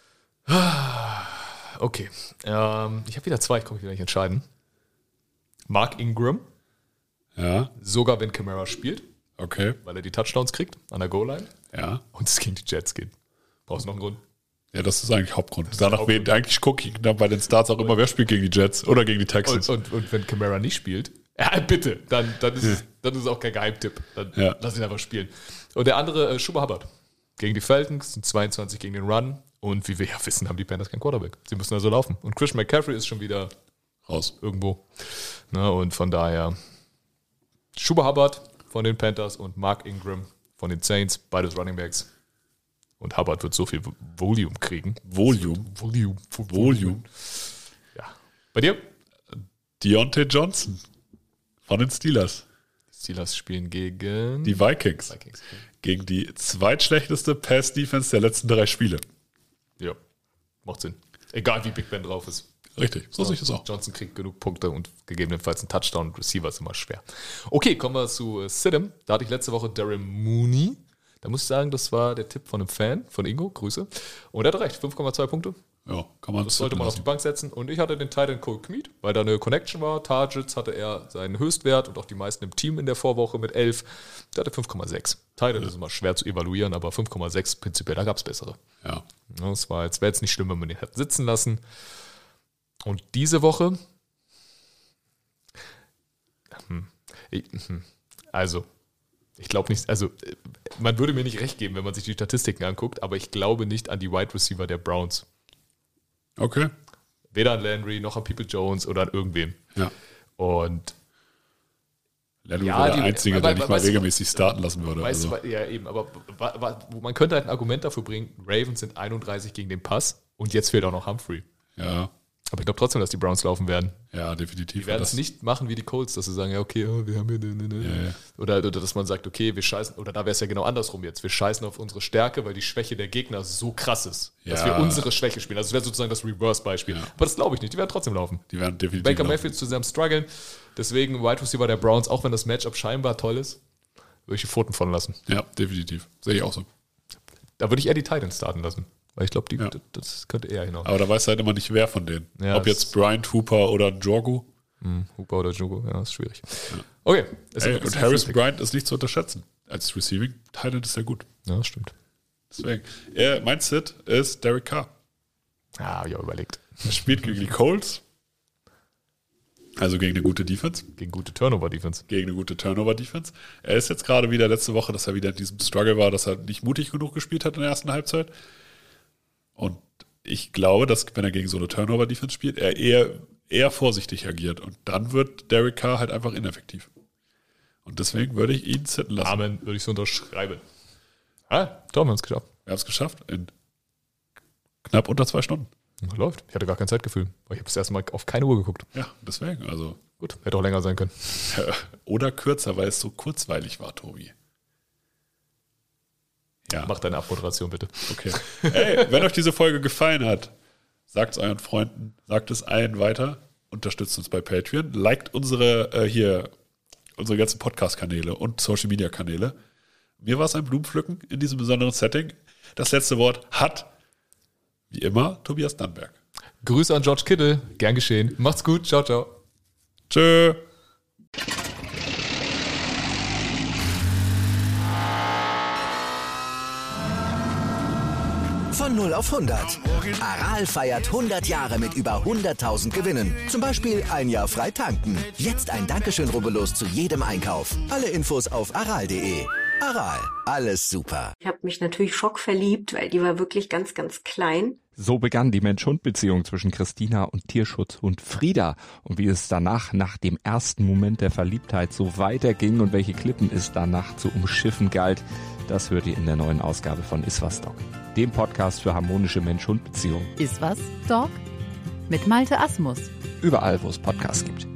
Okay, ähm, ich habe wieder zwei, ich komme mich wieder nicht entscheiden. Mark Ingram, Ja. sogar wenn Kamara spielt, Okay. weil er die Touchdowns kriegt an der Goal-Line Ja. und es gegen die Jets geht. Brauchst du noch einen Grund? Ja, das ist eigentlich Hauptgrund. Danach wen, eigentlich gucke ich dann bei den Starts auch immer, wer spielt gegen die Jets oder gegen die Texans. Und, und, und wenn Kamara nicht spielt, ja, bitte, dann, dann, ist, es, dann ist es auch kein Geheimtipp. Dann ja. lass ihn einfach spielen. Und der andere, äh, Chuba Hubbard. Gegen die Falcons, sind zweiundzwanzig gegen den Run. Und wie wir ja wissen, haben die Panthers keinen Quarterback. Sie müssen also laufen. Und Christian McCaffrey ist schon wieder raus irgendwo. Na, und von daher Chuba Hubbard von den Panthers und Mark Ingram von den Saints, beides Running Backs. Und Hubbard wird so viel Volume kriegen. Volume? Volume. Volume. Ja. Bei dir? Deontay Johnson von den Steelers. Die Steelers spielen gegen die Vikings. Vikings. Gegen die zweitschlechteste Pass-Defense der letzten drei Spiele. Ja, macht Sinn. Egal wie Big Ben drauf ist. Richtig, so sehe ich das auch. Johnson kriegt genug Punkte und gegebenenfalls ein Touchdown und Receiver ist immer schwer. Okay, kommen wir zu Sidham. Da hatte ich letzte Woche Darren Mooney. Da muss ich sagen, das war der Tipp von einem Fan, von Ingo, Grüße. Und er hat recht, fünf Komma zwei Punkte. Ja, kann man das sollte man lassen. Auf die Bank setzen. Und ich hatte den Titan Cole Kmeet, weil da eine Connection war. Targets hatte er seinen Höchstwert und auch die meisten im Team in der Vorwoche mit elf. Der hatte fünf Komma sechs. Titan ja. ist immer schwer zu evaluieren, aber fünf Komma sechs prinzipiell, da gab es bessere. Ja. Das war jetzt, wäre jetzt nicht schlimm, wenn man den hätte sitzen lassen. Und diese Woche, also, ich glaube nicht, also, man würde mir nicht recht geben, wenn man sich die Statistiken anguckt, aber ich glaube nicht an die Wide Receiver der Browns. Okay. Weder an Landry, noch an People Jones oder an irgendwem. Ja. Und Landry ja, war der die, Einzige, aber, der nicht mal regelmäßig du, starten lassen würde. Weißt also. du, ja, eben, aber man könnte halt ein Argument dafür bringen, Ravens sind einunddreißig gegen den Pass und jetzt fehlt auch noch Humphrey. Ja. Aber ich glaube trotzdem, dass die Browns laufen werden. Ja, definitiv. Die werden es nicht machen wie die Colts, dass sie sagen, ja, okay, oh, wir haben hier ne, ne, ne. Ja, ja. Oder, oder dass man sagt, okay, wir scheißen, oder da wäre es ja genau andersrum jetzt. Wir scheißen auf unsere Stärke, weil die Schwäche der Gegner so krass ist, ja. dass wir unsere Schwäche spielen. Also das wäre sozusagen das Reverse-Beispiel. Ja. Aber das glaube ich nicht, die werden trotzdem laufen. Die werden definitiv Baker laufen. Mayfield zu sehr am struggeln. Deswegen Wide Receiver der Browns, auch wenn das Matchup scheinbar toll ist, würde ich die Pfoten von lassen. Ja, definitiv. Sehe ich auch so. Da würde ich eher die Titans starten lassen. Weil ich glaube, ja. das könnte eher hinaus. Aber da weiß halt immer nicht, wer von denen. Ja, Ob jetzt Bryant, Hooper oder Jorgu. Hm, Hooper oder Jorgu, ja, ist schwierig. Ja. Okay. Ey, und Harris Bryant ist nicht zu unterschätzen. Als Receiving Titan ist er gut. Ja, das stimmt. Deswegen. Er, mein Sit ist Derek Carr. Ja, habe ich auch überlegt. Er spielt gegen die Colts. Also gegen eine gute Defense. Gegen gute Turnover-Defense. Gegen eine gute Turnover-Defense. Er ist jetzt gerade wieder letzte Woche, dass er wieder in diesem Struggle war, dass er nicht mutig genug gespielt hat in der ersten Halbzeit. Und ich glaube, dass, wenn er gegen so eine Turnover-Defense spielt, er eher, eher vorsichtig agiert. Und dann wird Derek Carr halt einfach ineffektiv. Und deswegen würde ich ihn sitten lassen. Amen, würde ich so unterschreiben. Ah, doch, wir haben es geschafft. Wir haben es geschafft in knapp unter zwei Stunden. Läuft. Ich hatte gar kein Zeitgefühl. Ich habe das erste Mal auf keine Uhr geguckt. Ja, deswegen. Also gut, hätte auch länger sein können. Oder kürzer, weil es so kurzweilig war, Tobi. Ja. Mach deine Abmoderation bitte. Okay. Hey, wenn euch diese Folge gefallen hat, sagt es euren Freunden, sagt es allen weiter, unterstützt uns bei Patreon, liked unsere äh, hier unsere ganzen Podcast-Kanäle und Social-Media-Kanäle. Mir war es ein Blumenpflücken in diesem besonderen Setting. Das letzte Wort hat, wie immer, Tobias Dannberg. Grüße an George Kittle, gern geschehen. Macht's gut, ciao, ciao. Tschö. Von null auf hundert. Aral feiert hundert Jahre mit über hunderttausend Gewinnen. Zum Beispiel ein Jahr frei tanken. Jetzt ein Dankeschön, rubbellos zu jedem Einkauf. Alle Infos auf aral punkt de. Aral, alles super. Ich habe mich natürlich schockverliebt, weil die war wirklich ganz, ganz klein. So begann die Mensch-Hund-Beziehung zwischen Christina und Tierschutzhund Frieda. Und wie es danach, nach dem ersten Moment der Verliebtheit, so weiterging und welche Klippen es danach zu umschiffen galt, das hört ihr in der neuen Ausgabe von Iswas Dog, dem Podcast für harmonische Mensch-Hund-Beziehungen. Iswas Dog? Mit Malte Asmus. Überall, wo es Podcasts gibt.